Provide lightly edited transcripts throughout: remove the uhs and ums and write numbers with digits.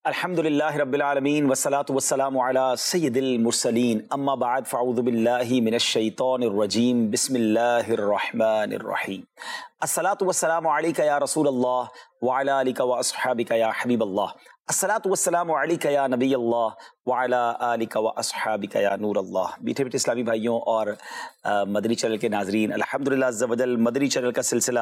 الحمدللہ رب العالمین والصلاة والسلام علی سید المرسلین اما بعد فاعوذ باللہ من الشیطان الرجیم بسم اللہ الرحمن الرحیم الصلاة والسلام علیک یا رسول اللہ وعلی آلک واصحابک یا حبیب اللہ الصلاة والسلام علیک یا نبی اللہ وعلی آلک واصحابک یا نور اللہ۔ میٹھے میٹھے اسلامی بھائیوں اور مدنی چینل کے ناظرین، الحمدللہ عز و جل مدنی چینل کا سلسلہ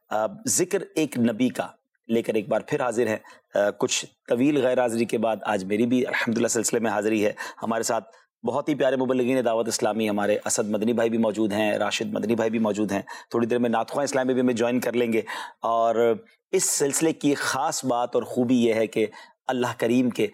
ذکر ایک نبی کا لے کر ایک بار پھر حاضر ہے۔ کچھ طویل غیر حاضری کے بعد آج میری بھی الحمدللہ سلسلے میں حاضری ہے۔ ہمارے ساتھ بہت ہی پیارے مبلغین دعوت اسلامی ہمارے اسد مدنی بھائی بھی موجود ہیں، راشد مدنی بھائی بھی موجود ہیں۔ تھوڑی دیر میں نعت خواں اسلام میں بھی ہمیں جوائن کر لیں گے۔ اور اس سلسلے کی خاص بات اور خوبی یہ ہے کہ اللہ کریم کے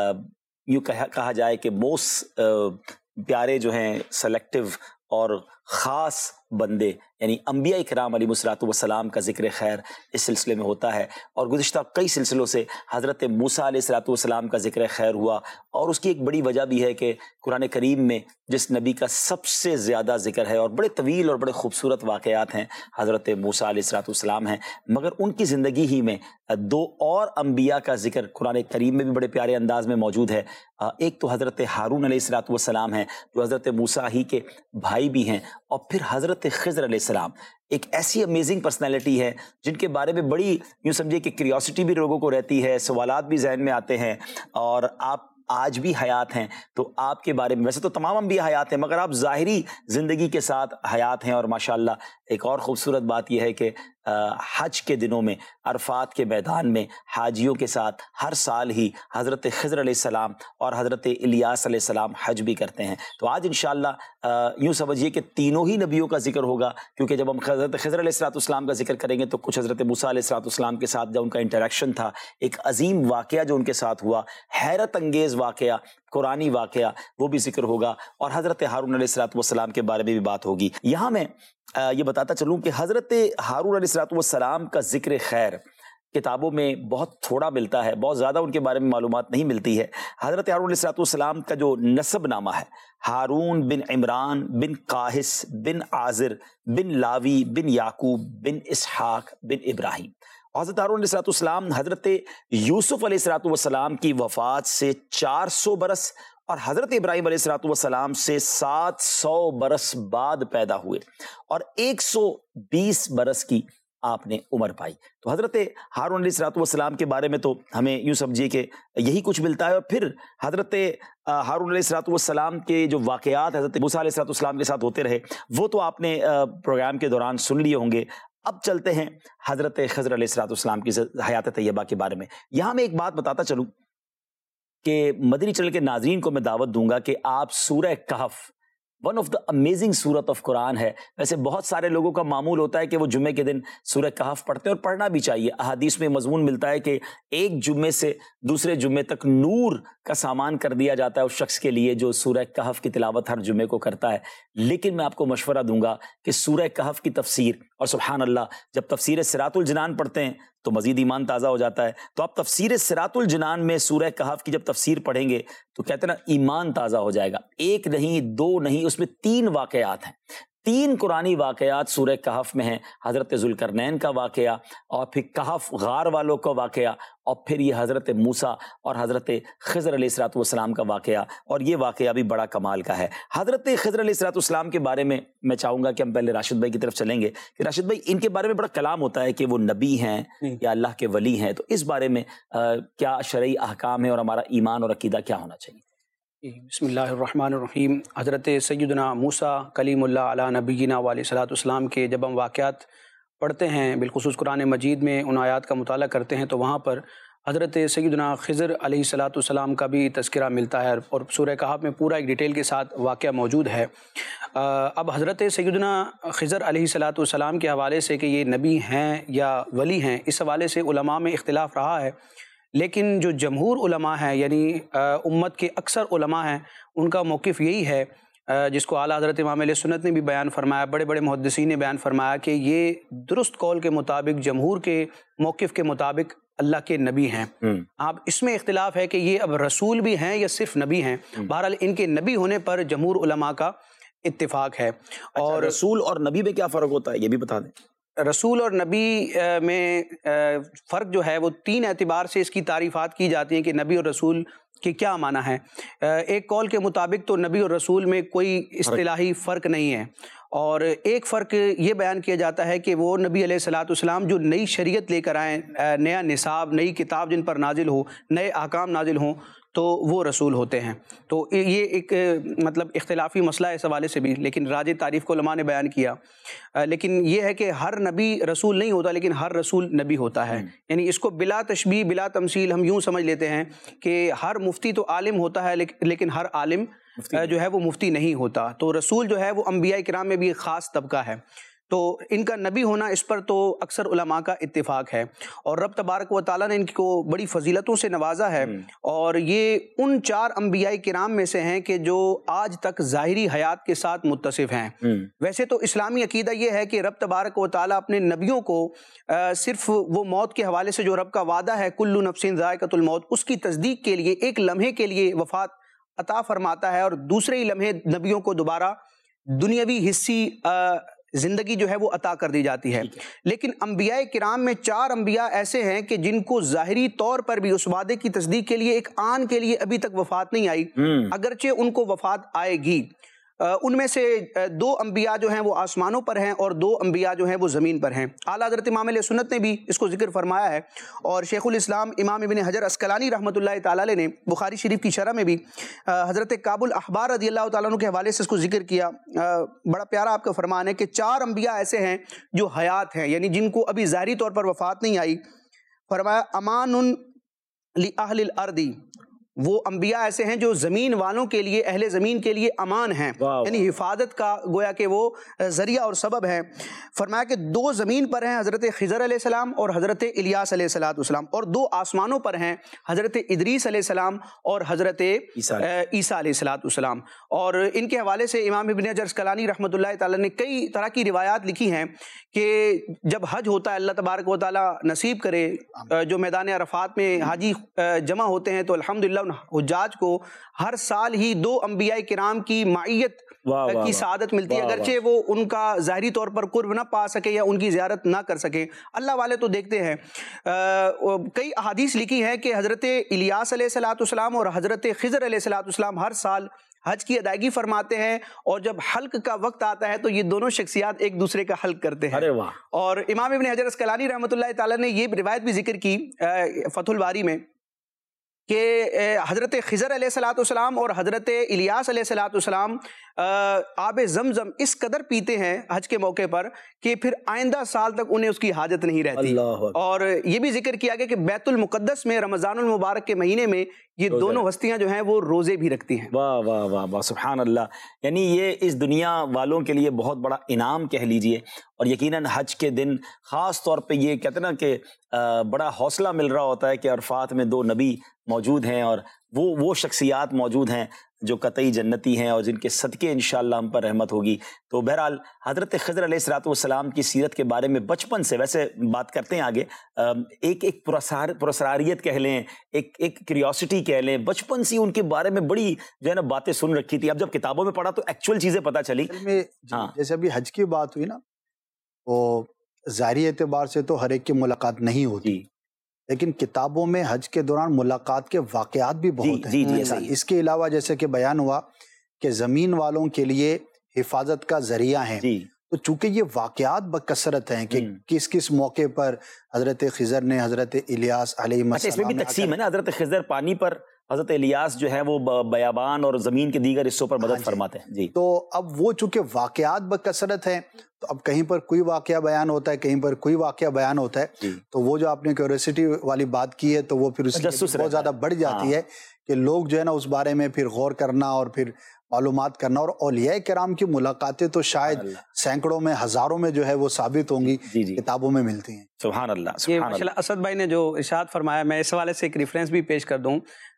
یوں کہا جائے کہ موسٹ پیارے جو ہیں سلیکٹیو اور خاص بندے یعنی انبیاء اکرام علیہ الصلوۃ والسلام کا ذکر خیر اس سلسلے میں ہوتا ہے۔ اور گزشتہ کئی سلسلوں سے حضرت موسیٰ علیہ الصلوۃ والسلام کا ذکر خیر ہوا، اور اس کی ایک بڑی وجہ بھی ہے کہ قرآن کریم میں جس نبی کا سب سے زیادہ ذکر ہے اور بڑے طویل اور بڑے خوبصورت واقعات ہیں حضرت موسیٰ علیہ الصلوۃ والسلام ہیں، مگر ان کی زندگی ہی میں دو اور انبیاء کا ذکر قرآن کریم میں بھی بڑے پیارے انداز میں موجود ہے۔ ایک تو حضرت ہارون علیہ الصلوۃ والسلام ہیں جو حضرت موسیٰ ہی کے بھائی بھی ہیں، اور پھر حضرت خضر علیہ السلام ایک ایسی امیزنگ پرسنالٹی ہے جن کے بارے میں بڑی یوں سمجھے کہ کیوریوسٹی بھی لوگوں کو رہتی ہے، سوالات بھی ذہن میں آتے ہیں۔ اور آپ آج بھی حیات ہیں تو آپ کے بارے میں، ویسے تو تمام انبیاء حیات ہیں مگر آپ ظاہری زندگی کے ساتھ حیات ہیں۔ اور ماشاءاللہ ایک اور خوبصورت بات یہ ہے کہ حج کے دنوں میں عرفات کے میدان میں حاجیوں کے ساتھ ہر سال ہی حضرت خضر علیہ السلام اور حضرت الیاس علیہ السلام حج بھی کرتے ہیں۔ تو آج انشاءاللہ یوں سمجھیے کہ تینوں ہی نبیوں کا ذکر ہوگا، کیونکہ جب ہم حضرت خضر علیہ الصلوۃ والسلام کا ذکر کریں گے تو کچھ حضرت موسیٰ علیہ الصلوۃ والسلام کے ساتھ جو ان کا انٹریکشن تھا، ایک عظیم واقعہ جو ان کے ساتھ ہوا، حیرت انگیز واقعہ، قرآنی واقعہ، وہ بھی ذکر ہوگا، اور حضرت ہارون علیہ الصلوۃ والسلام کے بارے میں بھی بات ہوگی۔ یہاں میں یہ بتاتا چلوں کہ حضرت ہارون علیہ الصلوۃ والسلام کا ذکر خیر کتابوں میں بہت تھوڑا ملتا ہے، بہت زیادہ ان کے بارے میں معلومات نہیں ملتی ہے۔ حضرت ہارون علیہ الصلوۃ والسلام کا جو نسب نامہ ہے، ہارون بن عمران بن قاہس بن عازر بن لاوی بن یعقوب بن اسحاق بن ابراہیم۔ حضرت ہارون علیہ الصلوۃ والسلام حضرت یوسف علیہ الصلوۃ والسلام کی وفات سے 400 برس اور حضرت ابراہیم علیہ الصلوۃ والسلام سے 700 برس بعد پیدا ہوئے، اور 120 برس کی آپ نے عمر پائی۔ تو حضرت ہارون علیہ الصلوۃ والسلام کے بارے میں تو ہمیں یوں سمجھیے کہ یہی کچھ ملتا ہے۔ اور پھر حضرت ہارون علیہ الصلوۃ والسلام کے جو واقعات حضرت موسیٰ علیہ الصلوۃ والسلام کے ساتھ ہوتے رہے وہ تو آپ نے پروگرام کے دوران سن لیے ہوں گے۔ اب چلتے ہیں حضرت خضر علیہ الصلوۃ والسلام کی حیات طیبہ کے بارے میں۔ یہاں میں ایک بات بتاتا چلوں کہ مدنی چینل کے ناظرین کو میں دعوت دوں گا کہ آپ سورہ کہف، ون آف دا امیزنگ سورت آف قرآن ہے۔ ویسے بہت سارے لوگوں کا معمول ہوتا ہے کہ وہ جمعے کے دن سورہ کہف پڑھتے ہیں، اور پڑھنا بھی چاہیے۔ احادیث میں مضمون ملتا ہے کہ ایک جمعے سے دوسرے جمعے تک نور کا سامان کر دیا جاتا ہے اس شخص کے لیے جو سورہ کہف کی تلاوت ہر جمعے کو کرتا ہے۔ لیکن میں آپ کو مشورہ دوں گا کہ سورہ کہف کی تفسیر، اور سبحان اللہ جب تفسیر صراط الجنان پڑھتے ہیں تو مزید ایمان تازہ ہو جاتا ہے۔ تو آپ تفسیر صراط الجنان میں سورہ کہف کی جب تفسیر پڑھیں گے تو کہتے ہیں نا ایمان تازہ ہو جائے گا۔ ایک نہیں، دو نہیں، اس میں 3 واقعات ہیں، 3 قرآنی واقعات سورہ کہف میں ہیں۔ حضرت ذوالقرنین کا واقعہ، اور پھر کہف غار والوں کا واقعہ، اور پھر یہ حضرت موسیٰ اور حضرت خضر علیہ الصلوۃ والسلام کا واقعہ، اور یہ واقعہ بھی بڑا کمال کا ہے۔ حضرت خضر علیہ الصلوۃ والسلام کے بارے میں چاہوں گا کہ ہم پہلے راشد بھائی کی طرف چلیں گے کہ راشد بھائی ان کے بارے میں بڑا کلام ہوتا ہے کہ وہ نبی ہیں یا اللہ کے ولی ہیں، تو اس بارے میں کیا شرعی احکام ہے اور ہمارا ایمان اور عقیدہ کیا ہونا چاہیے؟ بسم اللہ الرحمن الرحیم۔ حضرت سیدنا موسیٰ کلیم اللہ علی نبینا علیہ الصلوۃ والسلام کے جب ہم واقعات پڑھتے ہیں، بالخصوص قرآن مجید میں ان آیات کا مطالعہ کرتے ہیں، تو وہاں پر حضرت سیدنا خضر علیہ الصلوۃ والسلام کا بھی تذکرہ ملتا ہے، اور سورہ کہف میں پورا ایک ڈیٹیل کے ساتھ واقعہ موجود ہے۔ اب حضرت سیدنا خضر علیہ الصلوۃ والسلام کے حوالے سے کہ یہ نبی ہیں یا ولی ہیں، اس حوالے سے علماء میں اختلاف رہا ہے، لیکن جو جمہور علماء ہیں یعنی امت کے اکثر علماء ہیں، ان کا موقف یہی ہے، جس کو اعلیٰ حضرت امام علیہ سنت نے بھی بیان فرمایا، بڑے بڑے محدثین نے بیان فرمایا کہ یہ درست قول کے مطابق، جمہور کے موقف کے مطابق اللہ کے نبی ہیں۔ اب اس میں اختلاف ہے کہ یہ اب رسول بھی ہیں یا صرف نبی ہیں۔ بہرحال ان کے نبی ہونے پر جمہور علماء کا اتفاق ہے۔ اور رسول اور نبی میں کیا فرق ہوتا ہے یہ بھی بتا دیں۔ رسول اور نبی میں فرق جو ہے وہ 3 اعتبار سے اس کی تعریفات کی جاتی ہیں کہ نبی اور رسول کے کیا معنی ہے۔ ایک قول کے مطابق تو نبی اور رسول میں کوئی اصطلاحی فرق نہیں ہے، اور ایک فرق یہ بیان کیا جاتا ہے کہ وہ نبی علیہ الصلوۃ والسلام جو نئی شریعت لے کر آئیں، نیا نصاب، نئی کتاب جن پر نازل ہو، نئے احکام نازل ہوں، تو وہ رسول ہوتے ہیں۔ تو یہ ایک مطلب اختلافی مسئلہ ہے اس حوالے سے بھی، لیکن راجح تعریف کو علماء نے بیان کیا۔ لیکن یہ ہے کہ ہر نبی رسول نہیں ہوتا، لیکن ہر رسول نبی ہوتا ہے۔ یعنی اس کو بلا تشبیہ بلا تمثیل ہم یوں سمجھ لیتے ہیں کہ ہر مفتی تو عالم ہوتا ہے، لیکن ہر عالم جو ہے وہ مفتی نہیں ہوتا۔ تو رسول جو ہے وہ انبیاء کرام میں بھی ایک خاص طبقہ ہے، تو ان کا نبی ہونا اس پر تو اکثر علماء کا اتفاق ہے، اور رب تبارک و تعالیٰ نے ان کو بڑی فضیلتوں سے نوازا ہے، اور یہ ان 4 انبیاء کرام میں سے ہیں کہ جو آج تک ظاہری حیات کے ساتھ متصف ہیں۔ ویسے تو اسلامی عقیدہ یہ ہے کہ رب تبارک و تعالیٰ اپنے نبیوں کو صرف وہ موت کے حوالے سے جو رب کا وعدہ ہے کل نفس ذائقۃ الموت، اس کی تصدیق کے لیے ایک لمحے کے لیے وفات عطا فرماتا ہے، اور دوسرے ہی لمحے نبیوں کو دوبارہ دنیاوی حصی زندگی جو ہے وہ عطا کر دی جاتی ہے۔ لیکن انبیاء کرام میں 4 انبیاء ایسے ہیں کہ جن کو ظاہری طور پر بھی اس وعدے کی تصدیق کے لیے ایک آن کے لیے ابھی تک وفات نہیں آئی، اگرچہ ان کو وفات آئے گی۔ ان میں سے 2 انبیاء جو ہیں وہ آسمانوں پر ہیں، اور 2 انبیاء جو ہیں وہ زمین پر ہیں۔ اعلیٰ حضرت امام علیہ سنت نے بھی اس کو ذکر فرمایا ہے، اور شیخ الاسلام امام ابن حجر عسقلانی رحمۃ اللہ تعالیٰ علیہ نے بخاری شریف کی شرح میں بھی حضرت کعب الاحبار رضی اللہ تعالیٰ عنہ کے حوالے سے اس کو ذکر کیا۔ بڑا پیارا آپ کا فرمان ہے کہ 4 انبیاء ایسے ہیں جو حیات ہیں، یعنی جن کو ابھی ظاہری طور پر وفات نہیں آئی۔ فرمایا امان لأہل الارض، وہ انبیاء ایسے ہیں جو زمین والوں کے لیے، اہل زمین کے لیے امان ہیں، یعنی حفاظت کا گویا کہ وہ ذریعہ اور سبب ہے۔ فرمایا کہ 2 زمین پر ہیں، حضرت خضر علیہ السلام اور حضرت الیاس علیہ السلام، اور 2 آسمانوں پر ہیں، حضرت ادریس علیہ السلام اور حضرت عیسیٰ علیہ السلام۔ اور ان کے حوالے سے امام ابن حجر عسقلانی رحمۃ اللہ تعالیٰ نے کئی طرح کی روایات لکھی ہیں کہ جب حج ہوتا ہے، اللہ تبارک و تعالیٰ نصیب کرے، جو میدان عرفات میں حاجی جمع ہوتے ہیں، تو الحمدللہ ان حجاج کو ہر سال ہی 2 انبیاء کرام کی معیت کی سعادت ملتی ہے، اگرچہ وہ ان کا ظاہری طور پر قرب نہ پا سکے یا ان کی زیارت نہ کر سکے، اللہ والے تو دیکھتے ہیں۔ کئی احادیث لکھی ہیں کہ حضرت الیاس علیہ السلام اور حضرت خضر علیہ السلام ہر سال حج کی ادائیگی فرماتے ہیں، اور جب حلق کا وقت آتا ہے تو یہ دونوں شخصیات ایک دوسرے کا حلق کرتے ہیں۔ اور امام ابن حجر عسقلانی رحمۃ اللہ تعالیٰ نے یہ روایت بھی ذکر کی فتح الباری میں کہ حضرت خضر علیہ السلام اور حضرت الیاس علیہ السلام آب زمزم اس قدر پیتے ہیں حج کے موقع پر کہ پھر آئندہ سال تک انہیں اس کی حاجت نہیں رہتی۔ اور یہ بھی ذکر کیا گیا کہ بیت المقدس میں رمضان المبارک کے مہینے میں یہ دونوں ہستیاں جو ہیں وہ روزے بھی رکھتی ہیں۔ واہ واہ واہ واہ، سبحان اللہ۔ یعنی یہ اس دنیا والوں کے لیے بہت بڑا انعام کہہ لیجئے، اور یقیناً حج کے دن خاص طور پہ یہ کہتے ہیں نا کہ بڑا حوصلہ مل رہا ہوتا ہے کہ عرفات میں 2 نبی موجود ہیں، اور وہ شخصیات موجود ہیں جو قطعی جنتی ہیں اور جن کے صدقے انشاءاللہ ہم پر رحمت ہوگی۔ تو بہرحال حضرت خضر علیہ السلام کی سیرت کے بارے میں بچپن سے ویسے بات کرتے ہیں آگے، ایک پراسراریت کہہ لیں، ایک کیوریوسٹی کہہ لیں، بچپن سے ان کے بارے میں بڑی جو ہے نا باتیں سن رکھی تھی، اب جب کتابوں میں پڑھا تو ایکچوئل چیزیں پتہ چلی۔ جیسے ابھی حج کی بات ہوئی نا، وہ ظاہری اعتبار سے تو ہر ایک کی ملاقات نہیں ہوتی، لیکن کتابوں میں حج کے دوران ملاقات کے واقعات بھی بہت ہیں۔ اس کے علاوہ جیسے کہ بیان ہوا کہ زمین والوں کے لیے حفاظت کا ذریعہ ہیں، تو چونکہ یہ واقعات بکثرت ہیں کہ کس کس موقع پر حضرت خضر نے حضرت الیاس علیہ السلام، اس میں بھی تقسیم ہے نا، حضرت خضر پانی پر، حضرت الیاس جو ہے وہ بیابان اور زمین کے دیگر حصوں پر مدد فرماتے ہیں۔ تو اب وہ چونکہ واقعات بکثرت ہیں، تو اب کہیں پر کوئی واقعہ بیان ہوتا ہے، کہیں پر کوئی واقعہ بیان ہوتا ہے، تو وہ جو آپ نے کیوریوسٹی والی بات کی ہے تو وہ پھر اس کی بہت زیادہ بڑھ جاتی ہے کہ لوگ جو ہے نا اس بارے میں پھر غور کرنا اور پھر معلومات کرنا، اور اولیاء کرام کی ملاقاتیں تو شاید سینکڑوں میں، ہزاروں میں جو ہے وہ ثابت ہوں گی، کتابوں میں ملتی ہیں۔ سبحان اللہ۔ یہ ماشاءاللہ اسد بھائی نے جو ارشاد فرمایا، میں اس حوالے سے ایک ریفرنس بھی پیش کر دوں۔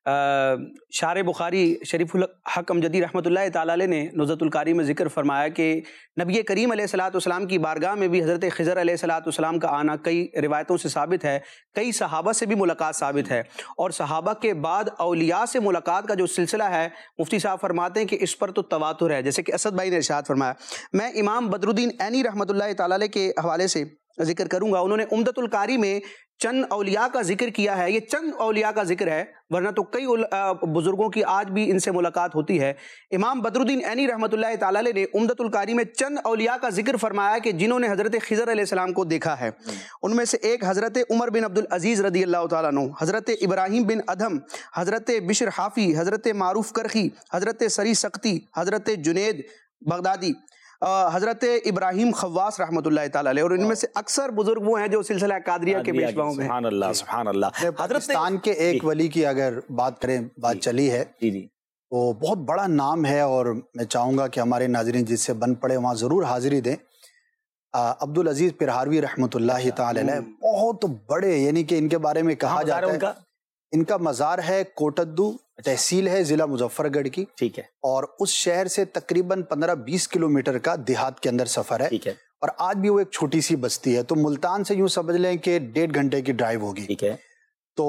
شارح بخاری شریف الحق امجدی رحمۃ اللہ تعالیٰ علیہ نے نزہۃ القاری میں ذکر فرمایا کہ نبی کریم علیہ السلام کی بارگاہ میں بھی حضرت خضر علیہ السلام کا آنا کئی روایتوں سے ثابت ہے، کئی صحابہ سے بھی ملاقات ثابت ہے، اور صحابہ کے بعد اولیاء سے ملاقات کا جو سلسلہ ہے، مفتی صاحب فرماتے ہیں کہ اس پر تو تواتر ہے، جیسے کہ اسد بھائی نے ارشاد فرمایا۔ میں امام بدر الدین عینی رحمۃ اللہ تعالیٰ علیہ کے حوالے سے ذکر کروں گا. انہوں نے عمدۃ القاری میں چند اولیاء کا ذکر کیا ہے. یہ چند اولیاء کا ذکر ہے، ورنہ تو کئی بزرگوں کی آج بھی ان سے ملاقات ہوتی ہے. امام بدر الدین عینی رحمۃ اللہ تعالی علیہ نے عمدۃ القاری میں چند اولیاء کا ذکر فرمایا کہ جنہوں نے حضرت خضر علیہ السلام کو دیکھا ہے. ان میں سے ایک حضرت عمر بن عبد العزیز رضی اللہ تعالیٰ عنہ، حضرت ابراہیم بن ادھم، حضرت بشر حافی، حضرت معروف کرخی، حضرت سری سختی، حضرت جنید بغدادی، حضرت ابراہیم خواص رحمۃ اللہ تعالیٰ علیہ. اور ان میں سے اکثر بزرگ وہ ہیں جو سلسلہ قادریہ کے پیشواؤں میں. سبحان اللہ سبحان اللہ. پاکستان کے ایک ولی کی اگر بات کریں، بات چلی ہے، وہ بہت بڑا نام ہے، اور میں چاہوں گا کہ ہمارے ناظرین جس سے بن پڑے وہاں ضرور حاضری دیں. عبدالعزیز پرہاروی رحمۃ اللہ تعالی علیہ بہت بڑے، یعنی کہ ان کے بارے میں کہا جاتا ہے ان کا مزار ہے کوٹدو، تحصیل ہے ضلع مظفر گڑھ کی، ٹھیک ہے، اور اس شہر سے تقریباً 15-20 کلومیٹر کا دیہات کے اندر سفر ہے، ٹھیک ہے، اور آج بھی وہ ایک چھوٹی سی بستی ہے. تو ملتان سے یوں سمجھ لیں کہ 1.5 گھنٹے کی ڈرائیو ہوگی، ٹھیک ہے. تو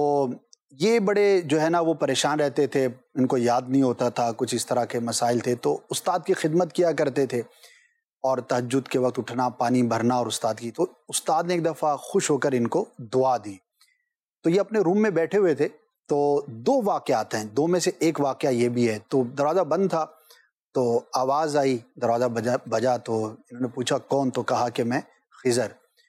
یہ بڑے جو ہے نا وہ پریشان رہتے تھے، ان کو یاد نہیں ہوتا تھا، کچھ اس طرح کے مسائل تھے. تو استاد کی خدمت کیا کرتے تھے، اور تہجد کے وقت اٹھنا، پانی بھرنا اور استاد کی. تو استاد نے ایک دفعہ خوش ہو کر ان کو دعا دی. تو یہ اپنے روم میں بیٹھے ہوئے تھے، تو 2 واقعات ہیں، 2 میں سے ایک واقعہ یہ بھی ہے. تو دروازہ بند تھا، تو آواز آئی، دروازہ بجا، تو انہوں نے پوچھا کون؟ تو کہا کہ میں خضر.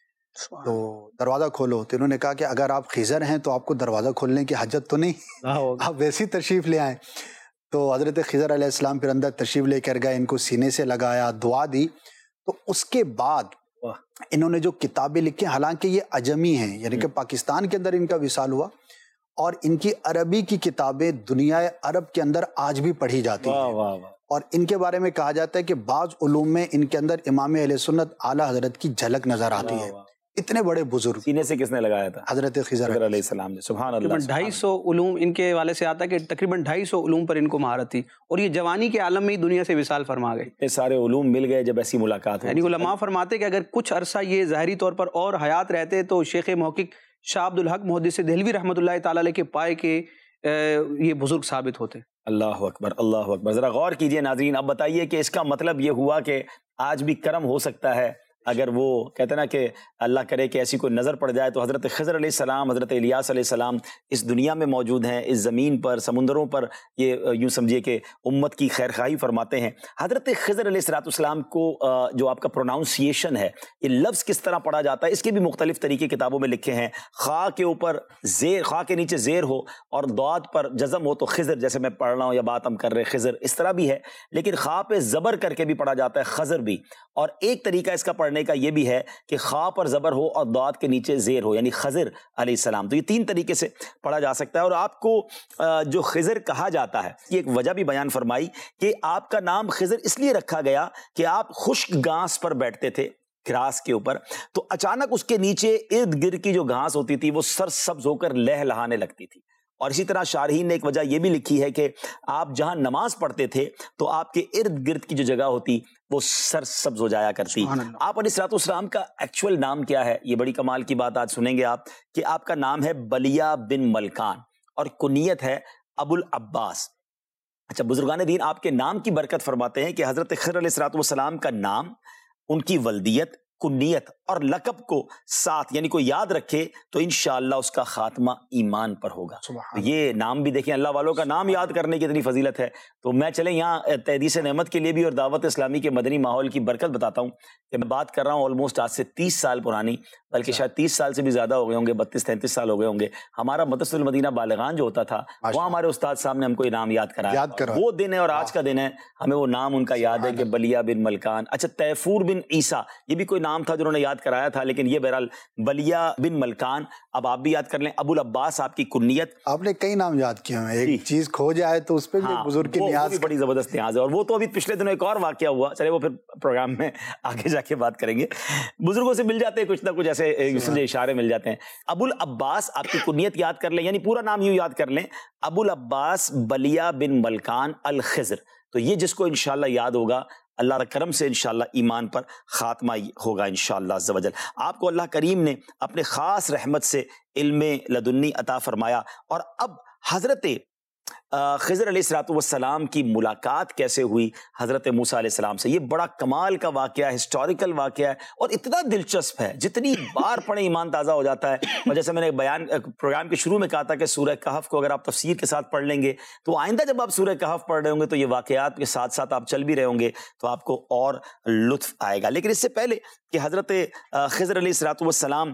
تو دروازہ کھولو. تو انہوں نے کہا کہ اگر آپ خضر ہیں تو آپ کو دروازہ کھولنے کی حاجت تو نہیں، آپ ویسی تشریف لے آئیں. تو حضرت خضر علیہ السلام پھر اندر تشریف لے کر گئے، ان کو سینے سے لگایا، دعا دی. تو اس کے بعد انہوں نے جو کتابیں لکھی، حالانکہ یہ عجمی ہیں، یعنی کہ پاکستان کے اندر ان کا وصال ہوا، اور ان کی عربی کی کتابیں دنیا عرب کے اندر آج بھی پڑھی جاتی ہیں. اور ان کے بارے میں کہا جاتا ہے کہ بعض علوم میں ان کے اندر امام اہل سنت اعلیٰ حضرت کی جھلک نظر آتی ہے. اتنے بڑے بزرگ. سینے سے کس نے لگایا تھا؟ حضرت خضر علیہ السلام نے. سبحان اللہ. 250 علوم ان کے والے سے آتا ہے کہ تقریباً 250 علوم پر ان کو مہارت تھی، اور یہ جوانی کے عالم میں ہی دنیا سے وصال فرما گئے. یہ سارے علوم مل گئے جب ایسی ملاقات یعنی علماء فرماتے کہ اگر کچھ عرصہ یہ ظاہری طور پر اور حیات رہتے تو شیخ محقق شاہ عبد الحق محدث دہلوی رحمۃ اللہ تعالی علیہ کے پائے کے یہ بزرگ ثابت ہوتے. اللہ اکبر اللہ اکبر. ذرا غور کیجئے ناظرین. اب بتائیے کہ اس کا مطلب یہ ہوا کہ آج بھی کرم ہو سکتا ہے، اگر وہ کہتے ہیں نا کہ اللہ کرے کہ ایسی کوئی نظر پڑ جائے، تو حضرت خضر علیہ السلام، حضرت الیاس علیہ السلام اس دنیا میں موجود ہیں، اس زمین پر، سمندروں پر. یہ یوں سمجھیے کہ امت کی خیر خواہی فرماتے ہیں. حضرت خضر علیہ السلام کو جو آپ کا پروناؤنسیشن ہے، یہ لفظ کس طرح پڑھا جاتا ہے، اس کے بھی مختلف طریقے کتابوں میں لکھے ہیں. خا کے اوپر زیر، خا کے نیچے زیر ہو اور ضاد پر جزم ہو تو خضر، جیسے میں پڑھ رہا ہوں یا بات ہم کر رہے خضر، اس طرح بھی ہے. لیکن خا پہ زبر کر کے بھی پڑھا جاتا ہے خضر بھی. اور ایک طریقہ اس کا پڑھنے کا یہ بھی ہے کہ خا پر زبر ہو اور ضاد کے نیچے زیر ہو، یعنی خضر علیہ السلام. تو یہ 3 طریقے سے پڑھا جا سکتا ہے. اور آپ کو جو خضر کہا جاتا ہے، یہ ایک وجہ بھی بیان فرمائی کہ آپ کا نام خضر اس لیے رکھا گیا کہ آپ خشک گھاس پر بیٹھتے تھے، گھاس کے اوپر، تو اچانک اس کے نیچے ارد گرد کی جو گھاس ہوتی تھی وہ سرسبز ہو کر لہلہانے لگتی تھی. اور اسی طرح شارحین نے ایک وجہ یہ بھی لکھی ہے کہ آپ جہاں نماز پڑھتے تھے تو آپ کے ارد گرد کی جو جگہ ہوتی وہ سرسبز ہو جایا کرتی. آپ علیہ السلام کا ایکچوئل نام کیا ہے؟ یہ بڑی کمال کی بات آج سنیں گے آپ، کہ آپ کا نام ہے بلیہ بن ملکان اور کنیت ہے ابو العباس. اچھا، بزرگان دین آپ کے نام کی برکت فرماتے ہیں کہ حضرت خضر علیہ السلام کا نام، ان کی ولدیت، کنیت اور لقب کو ساتھ یعنی کوئی یاد رکھے تو انشاءاللہ اس کا خاتمہ ایمان پر ہوگا. یہ نام بھی دیکھیں، اللہ والوں کا نام یاد کرنے کی اتنی فضیلت ہے. تو میں چلیں یہاں تحدیث نعمت کے لیے بھی اور دعوت اسلامی کے مدنی ماحول کی برکت بتاتا ہوں کہ میں بات کر رہا ہوں آلموسٹ آج سے 30 سال پرانی، بلکہ شاید 30 سال سے بھی زیادہ ہو گئے ہوں گے، 32-33 سال ہو گئے ہوں گے. ہمارا مدرسۃ المدینہ بالغان جو ہوتا تھا، وہاں ہمارے استاد صاحب نے ہم کو نام یاد کرایا. وہ دن ہے اور آج کا دن ہے، ہمیں وہ نام ان کا یاد ہے کہ بلیہ بن ملکان. اچھا، تیفور بن عیسیٰ، یہ بھی کوئی نام تھا جنہوں نے یاد کرایا تھا، لیکن یہ بہرحال بلیہ بن ملکان. اب آپ بھی یاد کر لیں. ابو العباس آپ کی کنیت. آپ نے کئی نام یاد کیے ہیں، ایک چیز کھو جائے تو اس پہ بھی بزرگ کی نیاز بڑی زبردست نیاز ہے. اور وہ تو ابھی پچھلے دنوں ایک اور واقعہ ہوا، چلے وہ پھر پروگرام میں آگے جا کے بات کریں گے. بزرگوں سے مل جاتے ہیں کچھ نہ کچھ ایسے اشارے مل جاتے ہیں. ابو العباس آپ کی کنیت یاد کر لیں، یعنی پورا نام یوں یاد کر لیں، ابو العباس بلیہ بن ملکان الخضر. تو یہ جس کو انشاءاللہ یاد ہوگا، اللہ کے کرم سے انشاءاللہ ایمان پر خاتمہ ہوگا انشاءاللہ عز و جل. آپ کو اللہ کریم نے اپنے خاص رحمت سے علم لدنی عطا فرمایا. اور اب حضرت خضر علیہ الصلوۃ والسلام کی ملاقات کیسے ہوئی حضرت موسیٰ علیہ السلام سے، یہ بڑا کمال کا واقعہ ہے، ہسٹوریکل واقعہ ہے اور اتنا دلچسپ ہے، جتنی بار پڑھیں ایمان تازہ ہو جاتا ہے۔ اور جیسے میں نے پروگرام کے شروع میں کہا تھا کہ سورہ کہف کو اگر آپ تفسیر کے ساتھ پڑھ لیں گے تو آئندہ جب آپ سورہ کہف پڑھ رہے ہوں گے تو یہ واقعات کے ساتھ ساتھ آپ چل بھی رہے ہوں گے تو آپ کو اور لطف آئے گا۔ لیکن اس سے پہلے کہ حضرت خضر علیہ الصلوۃ والسلام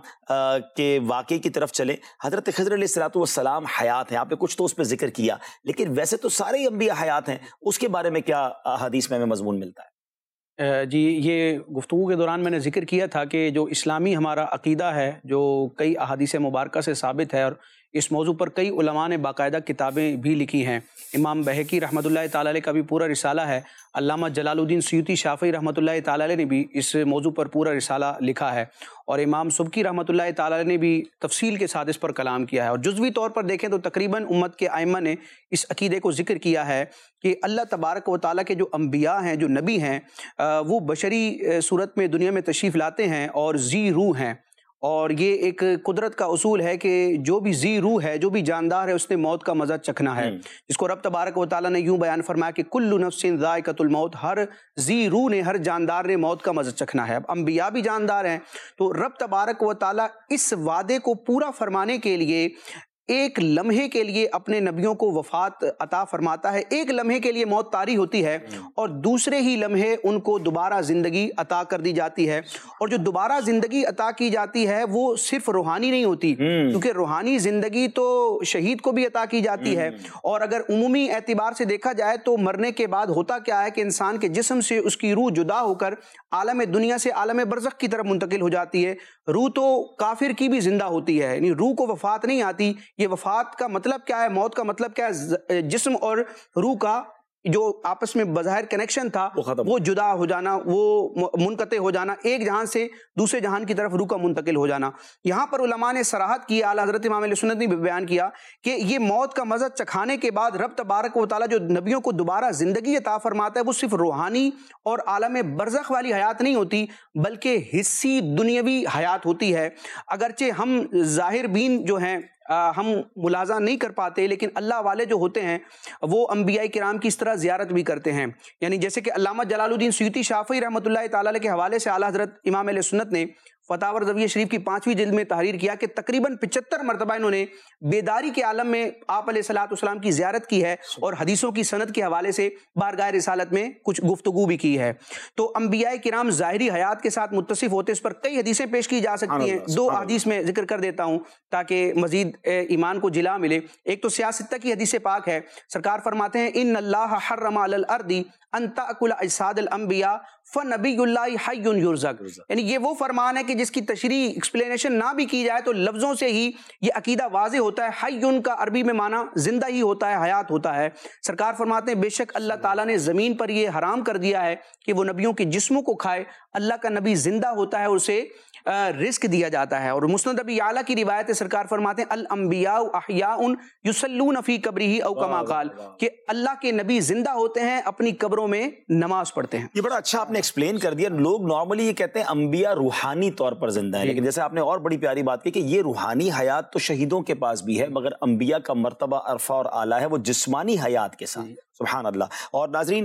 کے واقعے کی طرف چلیں، حضرت خضر علیہ الصلوۃ والسلام حیات ہیں، آپ نے کچھ تو اس پہ ذکر کیا، لیکن ویسے تو سارے ہی انبیاء حیات ہیں، اس کے بارے میں کیا حدیث میں ہمیں مضمون ملتا ہے؟ جی، یہ گفتگو کے دوران میں نے ذکر کیا تھا کہ جو اسلامی ہمارا عقیدہ ہے جو کئی احادیث مبارکہ سے ثابت ہے، اور اس موضوع پر کئی علماء نے باقاعدہ کتابیں بھی لکھی ہیں۔ امام بہقی رحمۃ اللہ تعالی علیہ کا بھی پورا رسالہ ہے، علامہ جلال الدین سیوطی شافعی رحمۃ اللہ تعالی علیہ نے بھی اس موضوع پر پورا رسالہ لکھا ہے، اور امام سبکی رحمۃ اللہ تعالی علیہ نے بھی تفصیل کے ساتھ اس پر کلام کیا ہے۔ اور جزوی طور پر دیکھیں تو تقریباً امت کے ائمہ نے اس عقیدے کو ذکر کیا ہے کہ اللہ تبارک و تعالیٰ کے جو انبیاء ہیں، جو نبی ہیں، وہ بشری صورت میں دنیا میں تشریف لاتے ہیں اور ذی روح ہیں، اور یہ ایک قدرت کا اصول ہے کہ جو بھی ذی روح ہے، جو بھی جاندار ہے، اس نے موت کا مزہ چکھنا ہے، جس کو رب تبارک و تعالیٰ نے یوں بیان فرمایا کہ کل نفس ذائقۃ الموت، ہر ذی روح نے، ہر جاندار نے موت کا مزہ چکھنا ہے۔ اب انبیاء بھی جاندار ہیں، تو رب تبارک و تعالیٰ اس وعدے کو پورا فرمانے کے لیے ایک لمحے کے لیے اپنے نبیوں کو وفات عطا فرماتا ہے، ایک لمحے کے لیے موت طاری ہوتی ہے اور دوسرے ہی لمحے ان کو دوبارہ زندگی عطا کر دی جاتی ہے، اور جو دوبارہ زندگی عطا کی جاتی ہے وہ صرف روحانی نہیں ہوتی، کیونکہ روحانی زندگی تو شہید کو بھی عطا کی جاتی ہے، اور اگر عمومی اعتبار سے دیکھا جائے تو مرنے کے بعد ہوتا کیا ہے کہ انسان کے جسم سے اس کی روح جدا ہو کر عالم دنیا سے عالم برزخ کی طرف منتقل ہو جاتی ہے۔ روح تو کافر کی بھی زندہ ہوتی ہے، یعنی روح کو وفات نہیں آتی۔ یہ وفات کا مطلب کیا ہے، موت کا مطلب کیا ہے، جسم اور روح کا جو آپس میں بظاہر کنیکشن تھا وہ جدا ہو جانا، وہ منقطع ہو جانا، ایک جہان سے دوسرے جہان کی طرف روح کا منتقل ہو جانا۔ یہاں پر علماء نے صراحت کی، اعلیٰ حضرت امام علیہ سنت نے بھی بیان کیا کہ یہ موت کا مزہ چکھانے کے بعد رب تبارک و تعالیٰ جو نبیوں کو دوبارہ زندگی عطا فرماتا ہے وہ صرف روحانی اور عالم برزخ والی حیات نہیں ہوتی، بلکہ حسی دنیاوی حیات ہوتی ہے۔ اگرچہ ہم ظاہر بین جو ہیں ہم ملاحظہ نہیں کر پاتے، لیکن اللہ والے جو ہوتے ہیں وہ انبیاء کرام کی اس طرح زیارت بھی کرتے ہیں، یعنی جیسے کہ علامہ جلال الدین سیوطی شافعی رحمۃ اللہ تعالی علیہ کے حوالے سے اعلیٰ حضرت امام علیہ سنت نے فتاوی رضویہ شریف کی 5ویں جلد میں تحریر کیا کہ تقریباً 75 مرتبہ انہوں نے بیداری کے عالم میں آپ علیہ الصلوۃ والسلام کی زیارت کی ہے، اور حدیثوں کی سند کے حوالے سے بارگاہ رسالت میں کچھ گفتگو بھی کی ہے۔ تو انبیاء کرام ظاہری حیات کے ساتھ متصف ہوتے، اس پر کئی حدیثیں پیش کی جا سکتی ہیں، 2 حدیث میں ذکر کر دیتا ہوں تاکہ مزید ایمان کو جلا ملے۔ ایک تو سیاستہ کی حدیث پاک ہے، سرکار فرماتے ہیں ان اللہ حرم علی الارض ان تاکل اجساد الانبیاء فنبی اللہ حی یرزق، یعنی یہ وہ فرمان ہے کہ جس کی تشریح ایکسپلینیشن نہ بھی کی جائے تو لفظوں سے ہی یہ عقیدہ واضح ہوتا ہے۔ حی کا عربی میں معنی زندہ ہی ہوتا ہے، حیات ہوتا ہے۔ سرکار فرماتے ہیں بے شک اللہ تعالیٰ نے زمین پر یہ حرام کر دیا ہے کہ وہ نبیوں کے جسموں کو کھائے، اللہ کا نبی زندہ ہوتا ہے، اسے رزق دیا جاتا ہے۔ اور مسند ابی اعلیٰ کی روایت ہے، سرکار فرماتے ہیں الانبیاء احیاء یصلون فی قبرہ او کما قال، کہ اللہ کے نبی زندہ ہوتے ہیں، اپنی قبروں میں نماز پڑھتے ہیں۔ یہ بڑا اچھا آپ نے ایکسپلین کر دیا۔ لوگ نارملی یہ کہتے ہیں انبیاء روحانی طور پر زندہ ہیں، لیکن جیسے آپ نے اور بڑی پیاری بات کی کہ یہ روحانی حیات تو شہیدوں کے پاس بھی ہے، مگر انبیاء کا مرتبہ عرفہ اور اعلیٰ ہے وہ جسمانی حیات کے ساتھ۔ سبحان اللہ۔ اور ناظرین